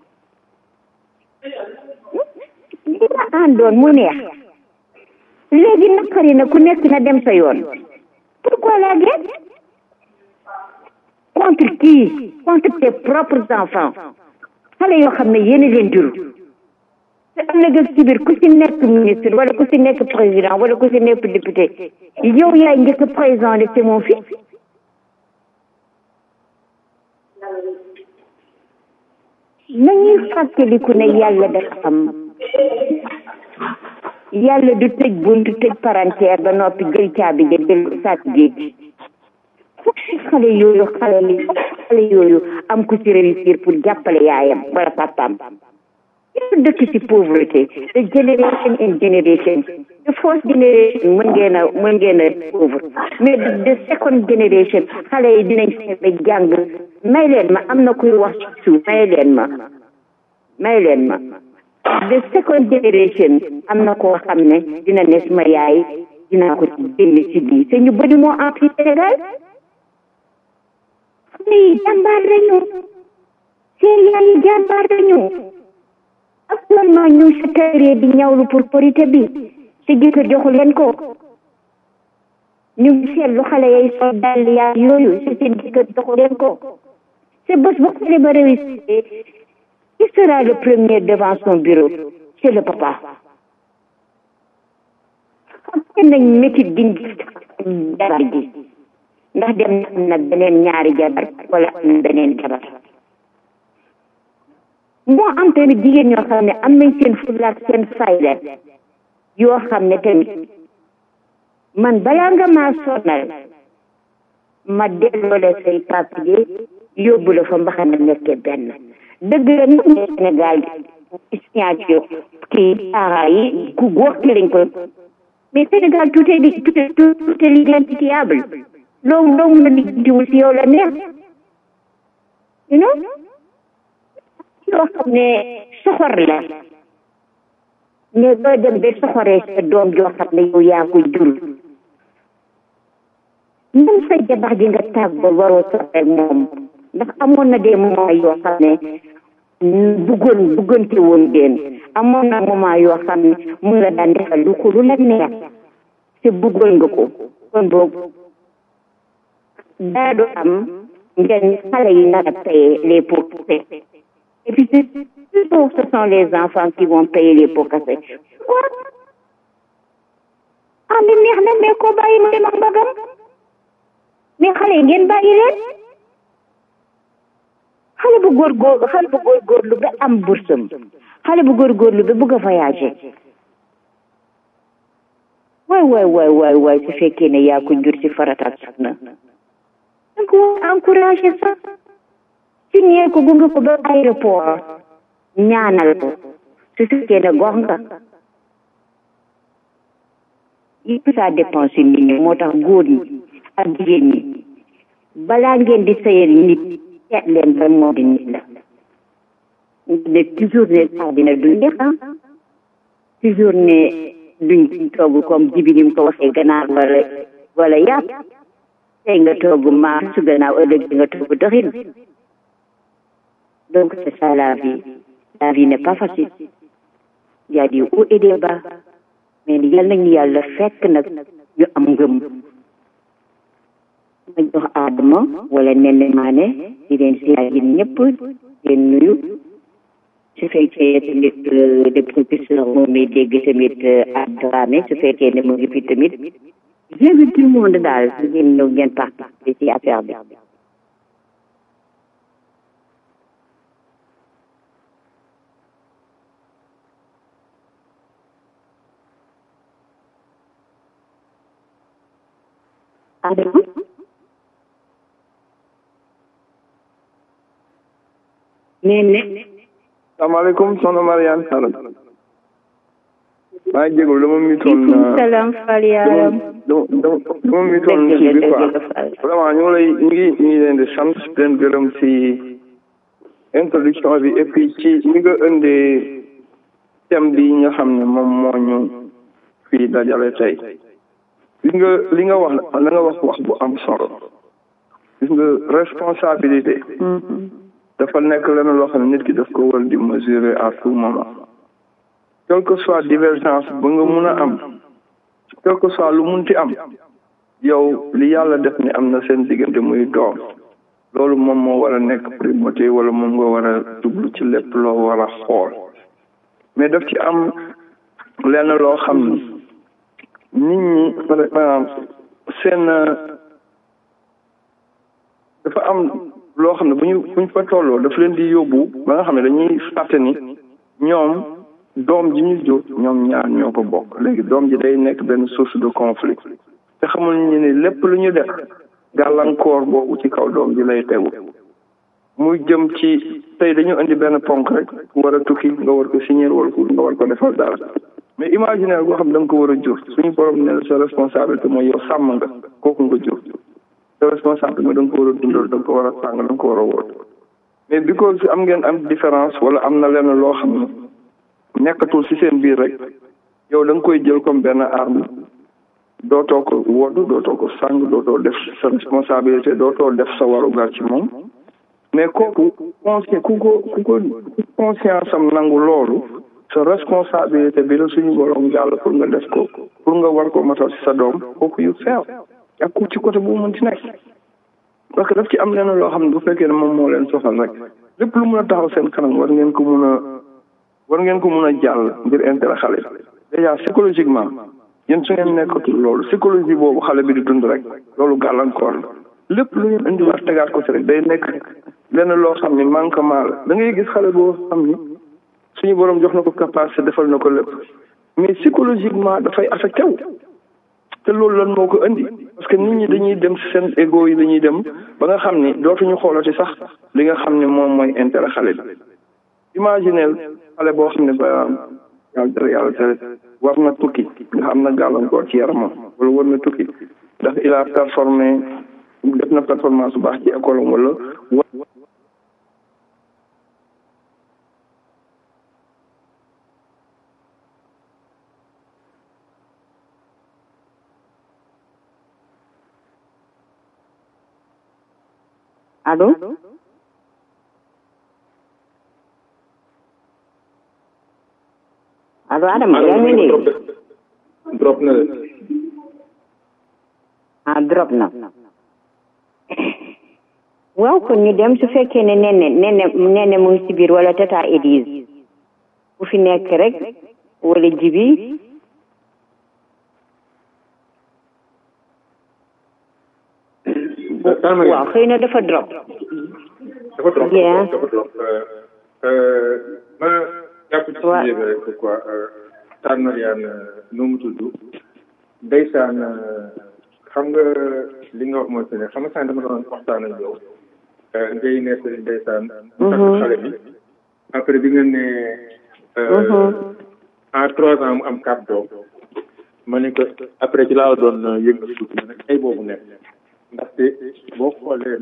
li nga àndoon mu neex léegi naqari na ku nekk na dem sa yoon pourquoi la guerre contre qui contre tes propres enfants xale yoo xam ne yéen a leen jur te am na gëg ci biir ku ci nekk ministre wala ku ci nekk président wala ku ci nekk député yow yaay njëkk président de c'est mon fils nañuy fàttaliku ne yàlla dafa am yàlla du tëj bunt tëj palanteer ba noppi jël caabi ja jël sàcc géej xale yooyu am ku ci réussir pour jàppale yaayam wala papaam yëpp dëkk ci pauvreté de generation in generation de first generation mën ngeen a pauvre mais de second generation xale yi dinañ fexe jàng may leen ma am na kuy wax ci suuf may leen ma the second generation am na koo xam ne dina ne suma yaay dinaa ko ci génne ci bii te ñu bëri moo am ci Sénégal xale yi jàmbaar lañu seen yaay yi jàmbaar lañu actuellement ñu sa terre di ñawlu pour korité bi te jëkkër joxu leen ko ñu ngi seetlu xale yay sol dàll yaa yooyu te seen jëkkër joxu leen ko c'est bés bu xale ba réussir qui sera le premier devant son bureau? C'est le papa. xam nañ métit giñ jabar ji ndax dem na beneen ñaari jabar wala am na beneen jabar moo am tamit jigéen ñoo xam ne am nañ seen fulla ak seen fayda yoo xam ne tamit man balaa nga maa sonal ma delloo la say papier yóbbu la fa mbaxana nekkee benn dëgg la nag ne Sénégal signature kii saara yi ku góor ki lañ ko mais Sénégal tout est identifiable loo mën a lijjantiwul si yow la neex you know yoo xam ne soxor la mais doo dem ba soxoree sa doom joo xam ne yow yaa ko jur même sa jabar ji nga tàgg ba waroo soxoree moom ndax amoon na des moments yoo xam ne buggante woon ngeen amoon na moment yoo xam ne mun la daan defal lu ko lu la neex te buggoon nga ko kon boobu daa do am ngeen xale yi nar a payer les pots cassés et puis toujours ce sont les enfants qui vont payer les pots cassés ah mais neex na mais ko bàyyi mu dem ak mbagam mais xale yi ngeen bàyyi leen xale bu góorgóorlu ba am bursam xale bu góorgóorlu ba bëgg a voyager waay su fekkee ne yaa ko jur ci farataat sax na danga ko encouragé sax signé ko gunge ko ba aéroport ñaanal ko su fekkee ne gox nga yëpp ça dépend si nit ñi moo tax góor ñi ak jigéen ñi balaa ngeen di sëyal nit seet leen ban moo di nit la ne toujours ne àddina du neex toujours ne duñ togg comme jibi ni mu ko waxee ganaar wala yàpp tey nga togg maam su gannaaw ëllëg nga togg doxin donc c'est ça la vie n'est pas facile il y a des hauts et des bas mais yal nañu yàlla fekk nag ñu am ngëm ma jox Adama wala Nene Mané di leen siyaar yéen ñëpp leen nuyu su fekkee tamit le professeur moom mi dégg tamit Dramé su fekkee ne mu ngi fi tamit j'invite tout le monde daal ngeen ñëw ngeen participer ci affaire bi Adama Nene salaamaaleykum soxna Mariane Sall maa ngi jégalu dama mitoon salaam Fall yaaram dama mitoon ci bi quoi vraiment ñu ngi leen di sant leen gërëm ci introduction bi et puis ci ñi nga indee thème bi nga xam ne moom moo ñu fii dajale tey li nga wax bu am solo gis nga responsabilité dafa nekk lenn loo xam ne nit ki daf ko war di mesurer à tout moment quelle que soit divergence ba nga mun a am quel que soit lu munti am yow li yàlla def ni am na seen diggante muy doom loolu moom moo war a nekk primauté wala moom nga war a jublu ci lépp loo war a xool mais daf ci am lenn loo xam ni nit ñi par exemple seen dafa am loo xam ne buñ fa tolloo daf leen di yóbbu ba nga xam ne dañuy fàtte ni ñoom doom ji ñu jur ñoom ñaar ñoo ko bokk léegi doom ji day nekk benn source de conflit te xamul ñu ne lépp lu ñu def gàllankoor boobu ci kaw doom ji lay tegu muy jëm ci tey dañu indi benn ponk rek war a tukki nga war ko signer wala nga war ko defal dara mais imaginaire boo xam ne da nga ko war a jur suñu borom ne sa responsabilité mooy yow sàmm nga kooku nga jur sa responsabilité mooy da nga ko war a dundal da nga ko war a sàng da nga ko war a wóor mais bi ko am ngeen am différence wala am na lenn loo xam ne nekkatul ci seen biir rek yow da nga koy jël comme benn arme dootoo ko wodd dootoo ko sàng dootoo def sa responsabilité dootoo def sa warugar ci moom mais kooku ku conscience am nangu loolu sa responsabilité bi la suñu borom jàll pour nga def ko pour nga war ko matal ci sa doom kooku yu feew ak ku ci côté bu mën ci nekk parce que daf ci am lenn loo xam ne bu fekkee ne moom moo leen soxal rek lépp lu mun a taxaw seen kanam war ngeen ko mun a jàll ngir intérêt xale déjà psychologiquement yéen su ngeen nekkatul loolu psychologie boobu xale bi di dund rek loolu gàllankoor la lépp lu ngeen indi war tegaat ko ci rek day nekk lenn loo xam ni manquement la da ngay gis xale boo xam ni suñu borom jox na ko capacité defal na ko lépp mais psychologiquement dafay affecté wu te loolu lan moo ko indi parce que nit ñi dañuy dem ci seen ego yi dañuy dem ba nga xam ni dootuñu xoolati sax li nga xam ne moom mooy intérêt xale bi imagineel xale boo xam ne ba yàlla tere war na tukki nga xam na gàllankoor ci yaramam wala war na tukki ndax il a performé def na performance bu baax ci école am wala allo allo Adama yaa ngi dégg drop na de drop na waaw kon ñu dem su fekkee ne nene mu ngi ci biir wala tata Edise bu fi nekk rek wala jibi waaw xëy na dafa drop dafa trop ma jàpp ci sujet bi rek quoi Tane Mariane nu mu tudd ndeysaan xam nga li nga wax mooy ne xam nga sànq dama doon waxtaan ak yow ngay nekk ndeysaan takk xale bi après bi nga ne en 3 ans mu am 4 doom ma ne ko après ci laa doon yëngal tuuti ma ne ay boobu nekk ndaxte boo xoolee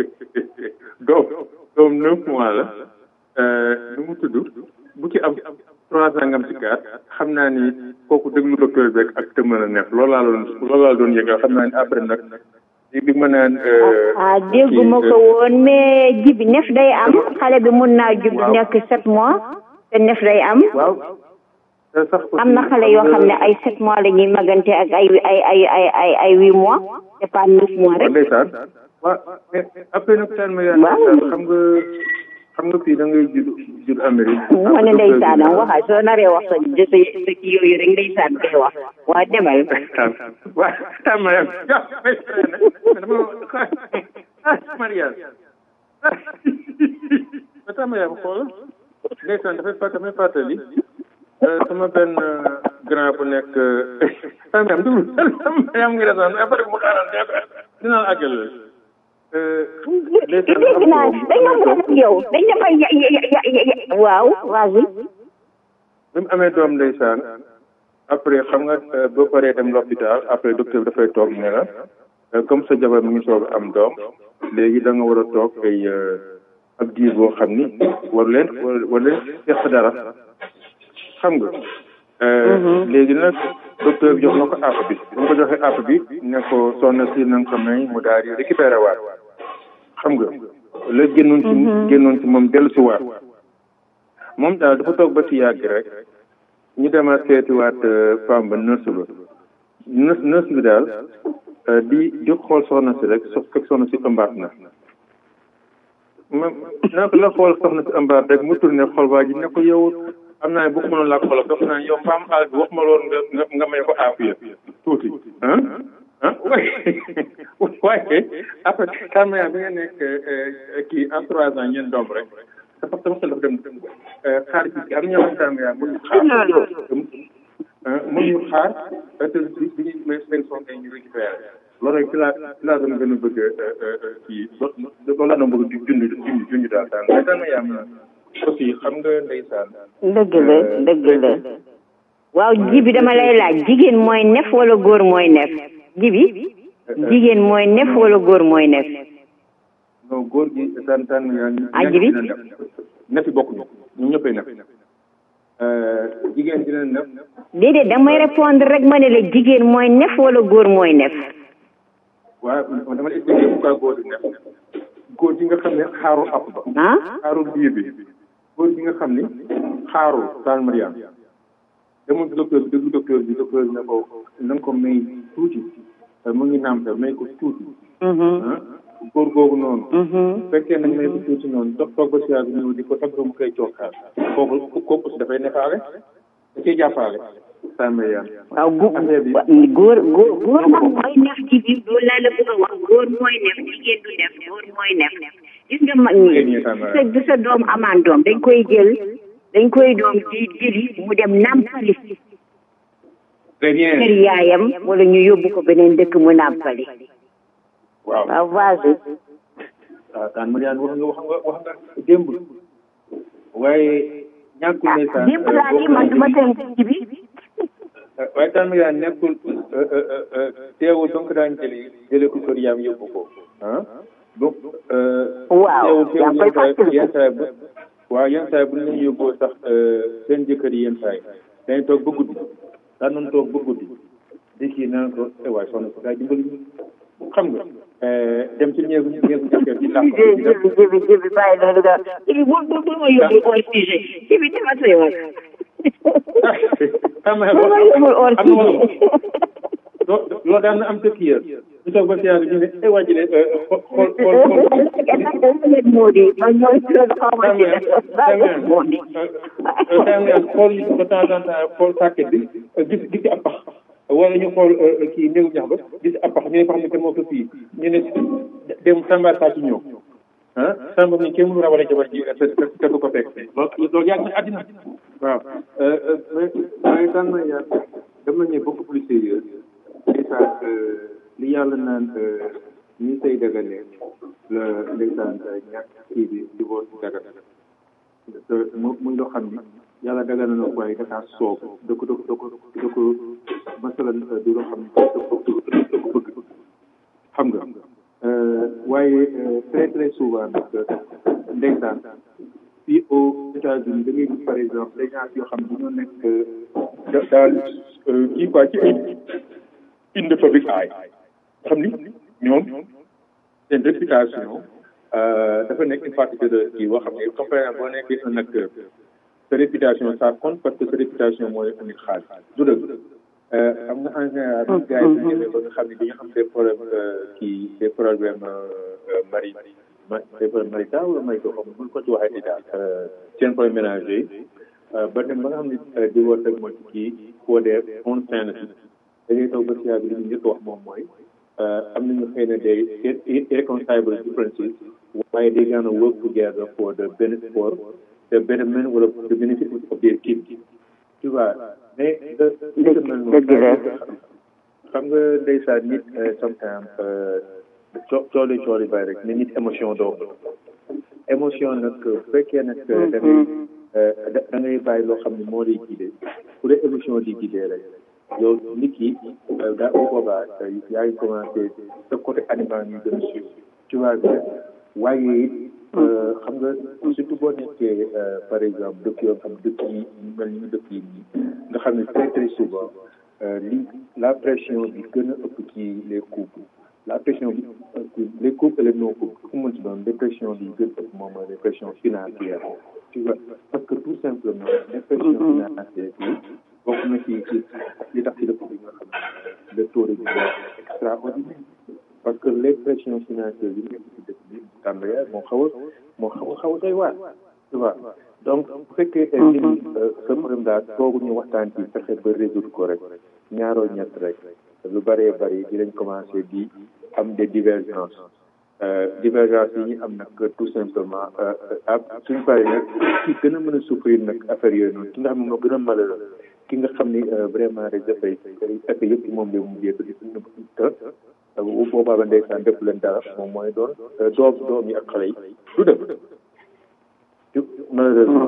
doom 9 mois la nu mu tudd bu ci am 3 ans nga am ci 4 xam naa ni kooku déglu docteur beeg ak te mën a neex loolu laa doon yëgal xam naa ni après nag bi ma naan dégguma ko woon mais jibi nef day am xale bi mun naa judd nekk 7 mois te nef day am waaw am na xale yoo xam ne ay 7 mois la ñuy magante ak ay 8 mois c'est pas 9 mois rek ndeysaan waaw mais après nag Tane Mariane xam nga fii da ngay judd Amérique ma ne ndeysaan waxal soo naree wax sa kii yooyu rek ndeysaan koy wax waa demal waaw Tane Mariane Mariane Tane Mariane xool ndeysaan dafay fàttali sama benn grand bu nekk Tane Mariane dugg Mariane ngi resoon après mu xaaral dinaa àggal dégg naa dañoo mën ak yow dañ dafay waaw vas-y bi mu amee doom ndeysaan après xam nga boo paree dem l'hôpital après docteur bi dafay toog ne la comme sa jabar mu ngi soog am doom léegi da nga war a toog ay ab diir boo xam ni war leen seq dara xam nga léegi nag docteur bi jox na ko àpp bi bu nga ko joxee àpp bi ne ko soxna si na nga ko may mu daal di récupéré waat xam nga la génnoon ci moom dellu si waat moom daal dafa toog ba si yàgg rek ñu demaat seetiwaat femme ba nurse bi daal di xool soxna si rek fekk soxna si ëmbaat na naa ko la xool soxna si ëmbaat rek mu tourné xool waa ji ne ko yow am naa ne bu ko mënoon laa xoolal dafa naa yow femme âge bi wax ma loolu nga may ko aafiya tuuti waaye après Tane Mariane bi nga nekk kii en 3 ans ñeen doom rek dafa sama xel dafa dem xaar ci am ñoo xam Tane Mariane mënuñu xaar te bi ñu may seen soxna ñu récupéré loolu rek ci laa doon gën a bëgg kii loolu laa doon bëgg junj daal Tane Mariane aussi xam nga ndeysaan dëgg la waaw jibi dama lay laaj jigéen mooy nef wala góor mooy nef jibi jigéen mooy nef wala góor mooy nef non góor gi Tane Mariane jibi nefi bokkuñu ñun ñëppay nef jigéen dina nef déedéet damay répondre rek ma ne la jigéen mooy nef wala góor mooy nef waaw dama la expliqué pourquoi góor di nef góor gi nga xam ne xaarul app ba xaarul biir bi góor gi nga xam ni xaarul Tane Mariane demoon ci docteur bi déglu docteur bi ne ko na nga ko may tuuti mu ngi nàmpe may ko tuuti góor googu noonu fekkee nañ may ko tuuti noonu toog ba si yàgg ñëw di ko tagg mu koy cookaal kooku aussi dafay nefaale da ciy jàppaale Tane Mariane waaw góor nag mooy nef ci biir loolu laa la bëgg a wax góor mooy nef jigéen du nef góor mooy nef gis nga mag ñi sa doom amaan doom dañ koy doom di diri mu dem nàmpali kër yaayam wala ñu yóbbu ko beneen dëkk mu nàmpali waaw vas-y Tane Mariane wax nga démb waaye ñàkkul ne sax démb laa ni man duma tënk ci bi waaye Tane Mariane nekkul teewul donc daañu jëlee ko kër yaam yóbbu ko donc waaw yaa koy fàttali yenn saa bu ñu leen yóbboo sax seen jëkkër yi yenn saa yi dañuy toog ba guddi daan nañ toog ba guddi di kii naan ko waaye soxna si daa dimbali xam nga dem ci néegu jëkkër di làq jibi bàyyi loolu nga jibi bu ma yóbbu hors sujet jibi dama sa yoon bu ma yóbbu hors sujet loolu daan na am sa kii ñu toog ba si yàgg ñu ne ay waa ji de xool xool de temps en temps xool sàkket bi gis ci ab pax wala ñu xool kii néegu ñax ba gis ab pax ñu ne ko xam ne moo ko fii ñu ne dem Samba saa ci ñëw sama bopp ni kenn mënu rawale jabar ji te du ko fekk loolu yàgg na àddina waaw mais kan ma yàgg dama ne beaucoup plus sérieux c'est ça li yàlla naan ñi say dagane la ndeysaan ñàkk kii bi divorce dagan muy loo xam ni yàlla dagana na ko waaye dakaa soob da ko masalan du loo xam ne da ko bëgg xam nga waaye très très souvent nag ndeysaan fii aux États-Unis da ngay gis par exemple des gens yoo xam ne dañoo nekk daal kii quoi ci in the public eye xam ni ñoom seen réputation dafa nekk une partie de kii boo xam ne comme par exemple boo nekkee un acteur sa réputation ça compte parce que sa réputation mooy indi xaalis du dëgg xam nga en général gars yi ñu ba nga xam ne dañu am des problèmes des problèmes marital wala may ko xam ne ko ci waxee ni daal seen problème ménager ba dem ba nga xam ne divorce rek mooy kii for their own sanity da ngay taw ba si yàgg li ñu njëkk wax moom mooy am nañu xëy na des irreconcilable differences waaye they gonna work together for the benefit for the betterment wala the benefit of their kids tu vois mais xam nga ndeysaan nit sometimes cooli bay rek ne nit émotion doo émotion nag bu fekkee nag da ngay bàyyi loo xam ne moo lay guidé pour les émotion di guidé rek yow nit ki daa bu boobaa yaa ngi commencé sa côté animal ñu gën a suivre tu vois waaye it xam nga surtout boo nekkee par exemple dëkk yoo xam dëkk yi mel ni dëkk yi nii nga xam ne très très souvent la pression bi gën a ëpp ci les couples la pression bi les couples et les non couples fu mu mën ci doon les pressions bi gën a ëpp moom mooy les pressions financières tu vois parce que tout simplement les pressions financières bi bokk na ci li tax ci dëkk bi nga xam ne le taux de vie extraordinaire parce que les pressions financières yi nekk ci dëkk bi Tamba moo xaw a doy waar tu vois donc bu fekkee sa problème daal toogu ñu waxtaan ci fexe ba résoudre ko rek ñaaroo ñett rek lu bëree bëri dinañ commencé di am des divergences yi ñu am nag tout simplement suñu paree nag ki gën a mën a souffrir nag affaire yooyu noonu ki nga xam ne moo gën a malheureux ki nga xam ni vraiment rek dafay effet yëpp moom lay mujjee ko di te bu boobaa ba ndeysaan def leen dara moom mooy doon doom yi ak xale yi du dëgg malheureusement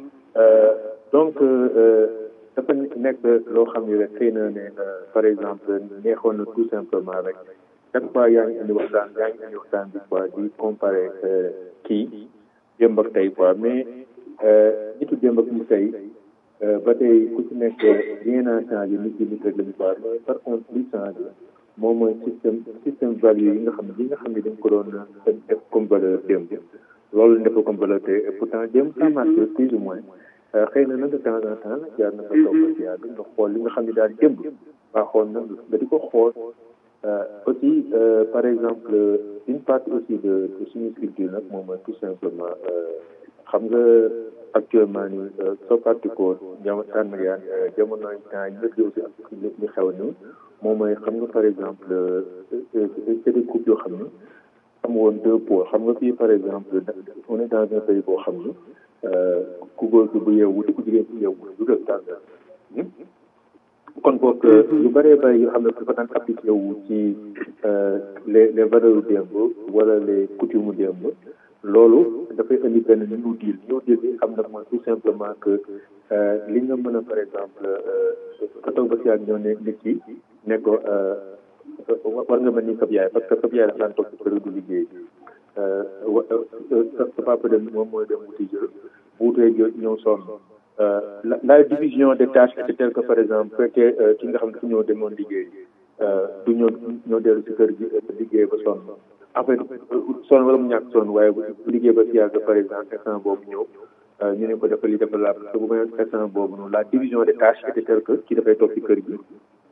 donc dafa nekk loo xam ni rek xëy na ne par exemple neexoon na tout simplement rek chaque fois yaa ngi indi waxtaan bi quoi di comparer kii démb ak tey quoi mais nitu démb ak ñu tey ba tey ku ci nekk rien n'a changé nit rek lañu quoi mais par contre li changé moom mooy système value yi nga xam ne dañ ko doon def comme valeur démb loolu def ko comme valeur te pourtant démb ça marche plus ou moins xëy na nag de temps en temps nag jaar na ko toog ci yàgg nga xool li nga xam ne daal démb baaxoon na nga di ko xool aussi par exemple une partie aussi de suñu culture nag moom mooy tout simplement xam nga actuellement ni soo partikoo jamonoy temps yi aussi ak li xew ni moom mooy xam nga par exemple c'est des couples yoo xam ne am woon deux pôles xam nga fii par exemple on est dans un pays boo xam ne ku góor gi bu yeewu te ku jigéen bu yeewu du def tànn kon boog yu bëree bëri yoo xam ne dafa daan appliqué wu ci les valeurs démb wala les coutumes démb loolu dafay indi benn new deal bi xam nag mooy tout simplement que li nga mën a par exemple ka toog ba si ak ñoo ne nit ki ne ko war nga mel ni sab yaay parce que sab yaay dafa daan toog ci kër du liggéey sa papa dem moom mooy dem wuti jël bu wutee jël ñëw sonn la division des tâches est telle que par exemple fekkee ki nga xam ne dafa ñëw demoon liggéey du ñëw dellu si kër gi liggéey ba sonn en fait sonn wala mu ñàkk sonn waaye bu liggéey ba si yàgg par exemple instant boobu ñëw ñu ne ko dafa li dafa laab te bu may instant boobu noonu la division des tâches est telle que ki dafay toog ci kër gi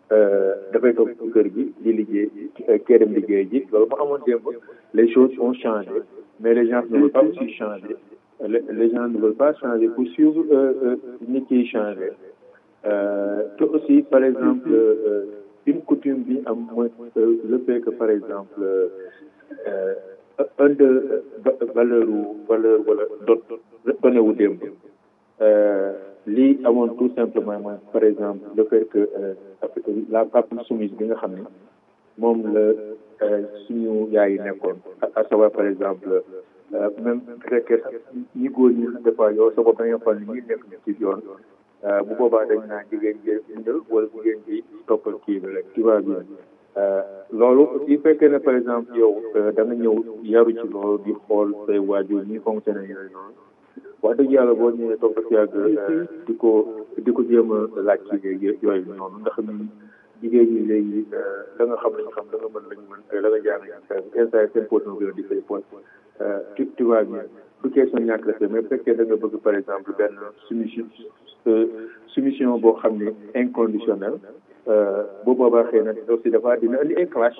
di liggéey kee dem liggéey ji loolu moo amoon démb les choses ont changé mais les gens ne veulent pas aussi changer les gens ne veulent pas changer pour suivre nit yi changer te aussi par exemple une coutume bi am mooy le fait que par exemple un de valeur wala donné wu démb lii amoon tout simplement mooy par exemple le fait que la pape soumise bi nga xam ne moom la suñu yaay yi nekkoon à savoir par exemple même bu fekkee sax ñi góor ñi des fois yow sa bopp da ngay xool ni ñi nekk ci yoon bu boobaa dañ naa jigéen ji bindal wala jigéen ji toppal kii bi rek tu vois bien loolu aussi fekkee ne par exemple yow da nga ñëw yaru ci loolu di xool say waajur ñi fonctionné yooyu noonu wax dëgg yàlla boo ñëwee toog ba si yàgg di ko jéem a laaj ci yooyu noonu ndax jigéen ñi léegi da nga xam lañu xam da nga mën lañu mën da nga jaar instant seen position bi di fay poste tu vois bien du question ñàkk la mais bu fekkee da nga bëgg par exemple benn soumission boo xam ne inconditionnelle bu boobaa xëy na aussi dafa dina indi ay clash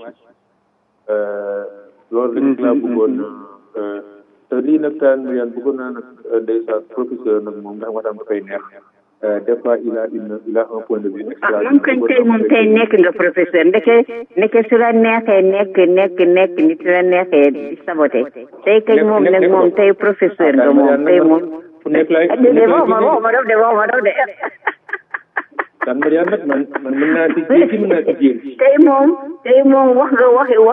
loolu lañ laa bëggoon te lii nag taan yan bëggoon naa nag ndeysaan professeur nag moom ndax waxtaan dafay neex des fois il a un point de vue extra moom kañ tey moom tey nekk nga professeur ndeke su la neexee nekk ni su la neexee di saboté tey kañ moom nag moom tey professeur nga moom tey moom fu nekk laay waxuma daf de kan Mariane nag man mën naa ci mën naa ci jéem tey moom wax nga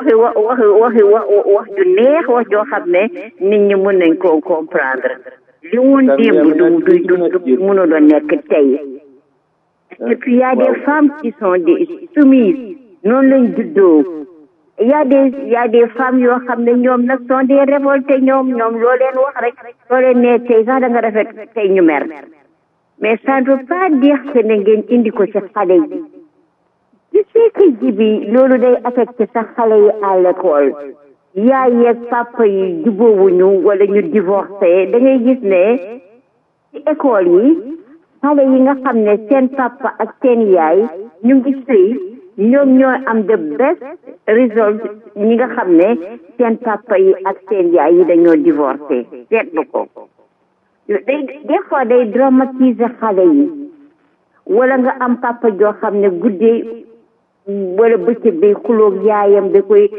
wax ju neex wax joo xam ne nit ñi mën nañ koo comprendre li woon démb du mënuloo nekk tey et puis y a des femmes qui sont des soumises noonu lañ juddoo y a des femmes yoo xam ne ñoom nag sont des révoltés ñoom loo leen wax rek loo leen ne tey sax da nga rafet tey ñu mer mais ça ne veut pas dire que ne ngeen indi ko ci xale yi je sais que jibi loolu day affecté sax xale yi à l'école yaay yeeg papa yi jubóowuñu wala ñu divorcé da ngay gis ne ci école yi xale yi nga xam ne seen papa ak seen yaay ñu ngi sëy ñoom ñoo am the best result ñi nga xam ne seen papa yi ak seen yaay yi dañoo divorcé seetlu ko des fois day dramatiser xale yi wala nga am papa joo xam ne guddee wala bëccëg day xuloog yaayam da koy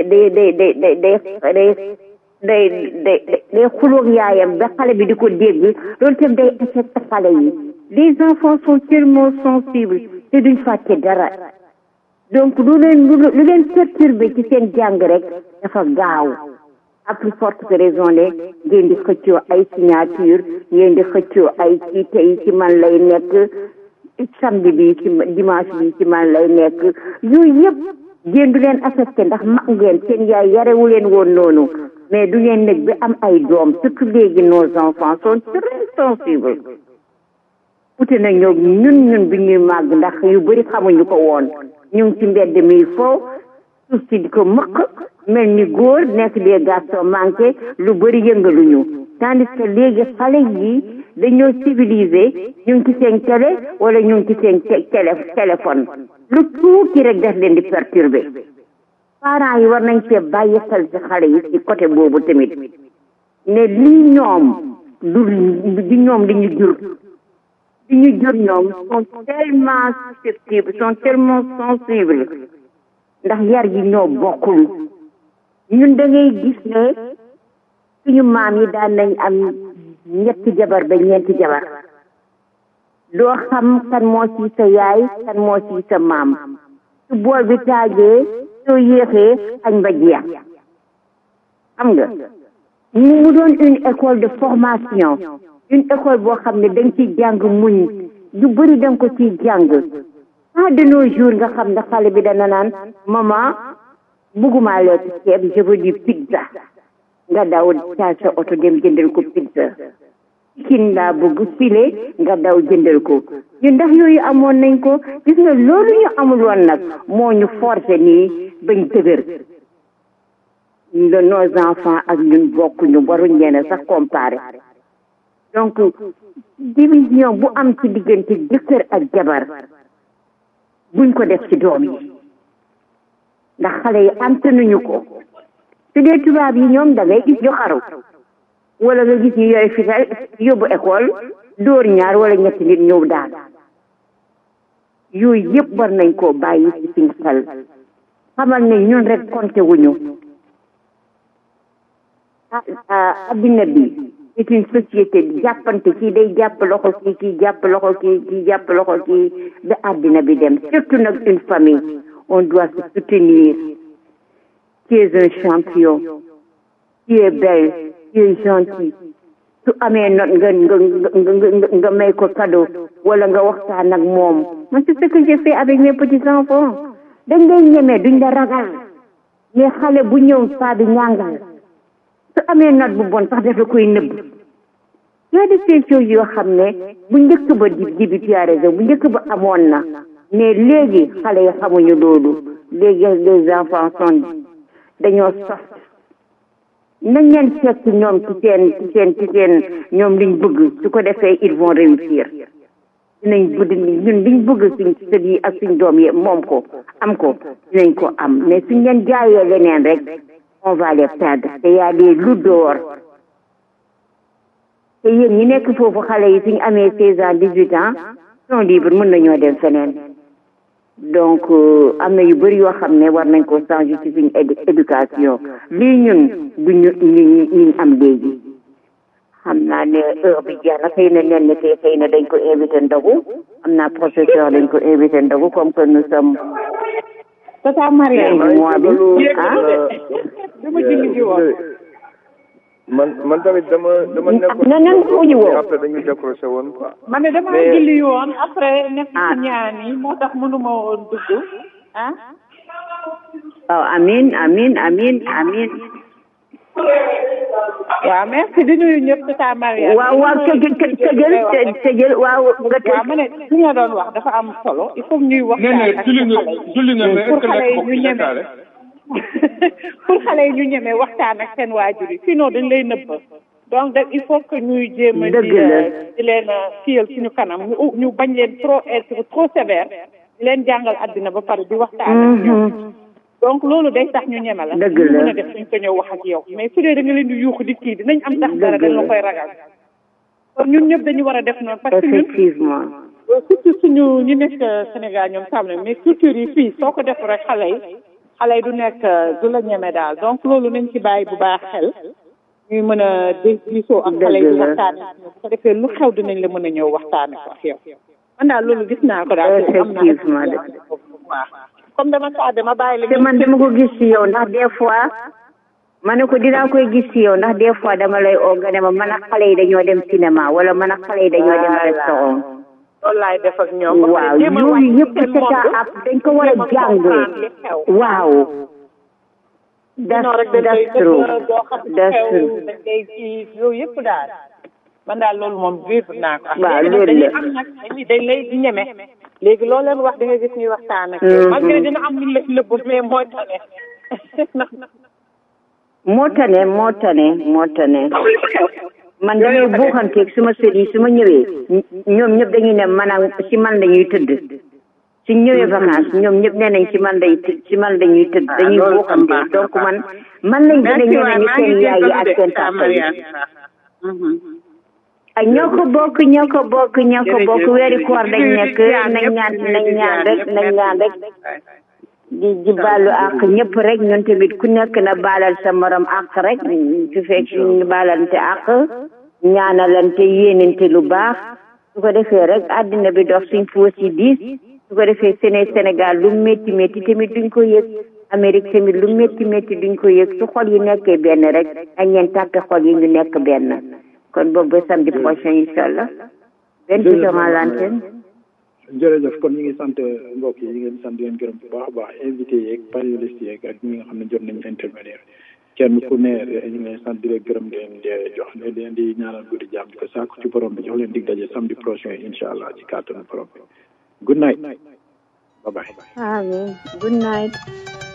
day xuloog yaayam ba xale bi di ko dégg loolu tam day affecté xale yi les enfants sont tellement sensibles te duñ fàtte dara donc lu leen perturbé ci seen jàng rek dafa gaaw à plus forte raison ne ngeen di xëccoo ay signature ngeen di xëccoo ay ci tey ci man lay nekk samedi bi ci dimanche bi ci man lay nekk yooyu yëpp ngeen du leen affecté ndax mag ngeen seen yaay yarewu leen woon noonu mais du ngeen nekk bi am ay doom surtout léegi nos enfants sont très sensibles ute na ñoo ñun bi ñuy màgg ndax yu bëri xamuñu ko woon ñu ngi ci mbedd mi foo suuf si di ko mëq mel ni góor nekk des garçons manqué lu bëri yëngaluñu tandis que léegi xale yi dañoo civilisé ñu ngi ci seen télé wala ñu ngi ci seen téléphone lu tuuti rek def leen di perturbé parents yi war nañ cee bàyyi xel ci xale yi ci côté boobu tamit ne lii ñoom di ñoom li ñu jur ñoom sont tellement susceptibles sont tellement sensibles ndax yar gi ñoo bokkul ñun da ngay gis ne suñu maam yi daan nañ am ñetti jabar ba ñeenti jabar doo xam kan moo ci sa yaay kan moo ci sa maam su bool bi taajee soo yéexee añ ba jeex xam nga mu doon une école de formation une école boo xam ne dañ ci jàng muñ yu bëri danga ko ciy jàng pas de nos jours nga xam ne xale bi dana naan maman bëgguma lekk ceeb je veux du pizza nga daw taal sa oto dem jëndal ko pizza chicken laa bëgg filet nga daw jëndal ko ñu ndax yooyu amoon nañ ko gis nga loolu ñu amul woon nag moo ñu forcé nii bañ dëgër nos enfants ak ñun bokkuñu waruñ leen a sax comparé donc division bu am ci diggante jëkkër ak jabar buñ ko def ci doom yi ndax xale yi antanuñu ko su dee tubaab yi ñoom da ngay gis ñu xaru wala nga gis ñu yore fital yóbbu école dóor ñaar wala ñetti nit ñëw daal yooyu yëpp war nañ koo bàyyi ci suñ xel xamal ne ñun rek compté wuñu addina bi c'est une société jàppante kii day jàpp loxo kii jàpp loxo kii jàpp loxo kii ba addina bi dem surtout nag une famille on doit se soutenir. Tu es un champion, tu es belle, tu es gentil. su amee not nga may ko cadeau wala nga waxtaan ak moom man c'est ce que j'ai fait avec mes petits enfants dañ lay ñemee duñ la ragal mais xale bu ñëw saa bi ñàngal su amee not bu bon sax dafa koy nëbb y a des choses yoo xam ne bu njëkk ba jibi tu as raison bu njëkk ba amoon na mais léegi xale yi xamuñu loolu léegi les enfants sont dañoo soft nañ leen seet ci ñoom ci seen ñoom liñ bëgg su ko defee ils vont réussir dinañ bëgg ñun liñ bëgg suñ sët yi ak suñ doom yi moom ko am ko dinañ ko am mais suñ leen jaayee leneen rek on va les perdre te y a des loups d'or te yéen ñi nekk foofu xale yi suñ amee 16 ans 18 ans sont libres mën nañoo dem feneen donc am na yu bëri yoo xam ne war nañ ko changer ci suñu éducation lii ñun du ñu am léegi xam naa ne heure bi jeex na xëy na nen ni tey xëy na dañ ko invité ndogu am naa professeur dañ ko invité ndogu comme que nous sommes tata Mariam mois bi dama julli ji woon man tamit dama nekkoon nan ko ñu woo après dañu décroché woon quoi man ne dama julli woon après nekk ci ñaan yi moo tax mënuma woon dugg waaw amin waaw merci di nuyu ñëpp tata Mariam waaw tëjël waaw nga tëj waaw ma ne li nga doon wax dafa am solo il faut ñuy waxtaan ak julli nga mais pour xale yi ñu ñeme pour xale yi ñu ñeme waxtaan ak seen waajur yi sinon dañ lay nëbb donc da il faut que ñuy jéem a di leen fiyal suñu kanam ñu bañ leen trop sévère di leen jàngal àddina ba pare di waxtaan ak ñoom donc loolu day tax ñu ñeme la ñu mën a def suñ ko ñëw wax ak yow mais su dee da nga leen di yuuxu di kii dinañ am tax dara dañ la koy ragal kon ñun ñëpp dañu war a def noonu parce que effectivement surtout suñu ñu nekk Sénégal ñoom xam ne mais culture yi fii soo ko def rek xale yi du nekk du la ñeme daal donc loolu nañ ci bàyyi bu baax xel ñuy mën a diisoo ak xale yi di waxtaane bu ko defee lu xew dinañ la mën a ñëw waxtaane ko ak yow man daal loolu gis naa ko daal effectivement de comme dama ma bàyyi la te man dama ko gis ci yow ndax des fois ma ne ko dinaa koy gis ci yow ndax des fois dama lay oo nga ne ma man ak xale yi dañoo dem cinéma wala man ak xale yi dañoo dem restaurant loolu laay def ak ñoom waaw yooyu yëpp dañ ko war a jàng waaw that's true yooyu yëpp daal man daal loolu moom vivre naa ko waaw loolu la am nag dañ lay di ñeme léegi loo leen wax di nga gis ñuy waxtaan ak malgré dina am luñ la ci lëbb mais moo tane man damay buuxanteeg suma sëriñ su ma ñëwee ñoom ñëpp dañuy ne man ci man lañuy tëdd suñ ñëwee vacances ñoom ñëpp nee nañ ci man lañuy tëdd dañuy buuxanteeg donc man lañ gën a ñëwee ni seen yaay yi ak seen papa yi ñoo ko bokk weeri koor dañ nekk nañ ñaan rek di baalu àq ñëpp rek ñun tamit ku nekk na baalal sa morom àq rek su fekk ñu baalante àq ñaanalante yéenante lu baax su ko defee rek àddina bi dox suñ foos yi diis su ko defee Sénégal lu métti tamit duñ ko yëg Amérique tamit lu métti duñ ko yëg su xol yi nekkee benn rek ak ñeen tàppe xol yi ñu nekk benn kon boobu ba samedi prochain inchallah benn ci devant l'antenne jërëjëf kon ñu ngi sant mbokk yi ñu ngi sant leen gërëm bu baax a baax invité yeeg panélistes yeeg ak ñi nga xam ne jot nañu intervenir kenn ku ne ñu ngi leen sant di leen gërëm di leen jox ne leen di ñaanal guddi jàmm di ko sàkku ci borom bi jox leen dig daje samedi prochain incha allah ci kàttanu borom bi good night bye bye. Amen. Good night.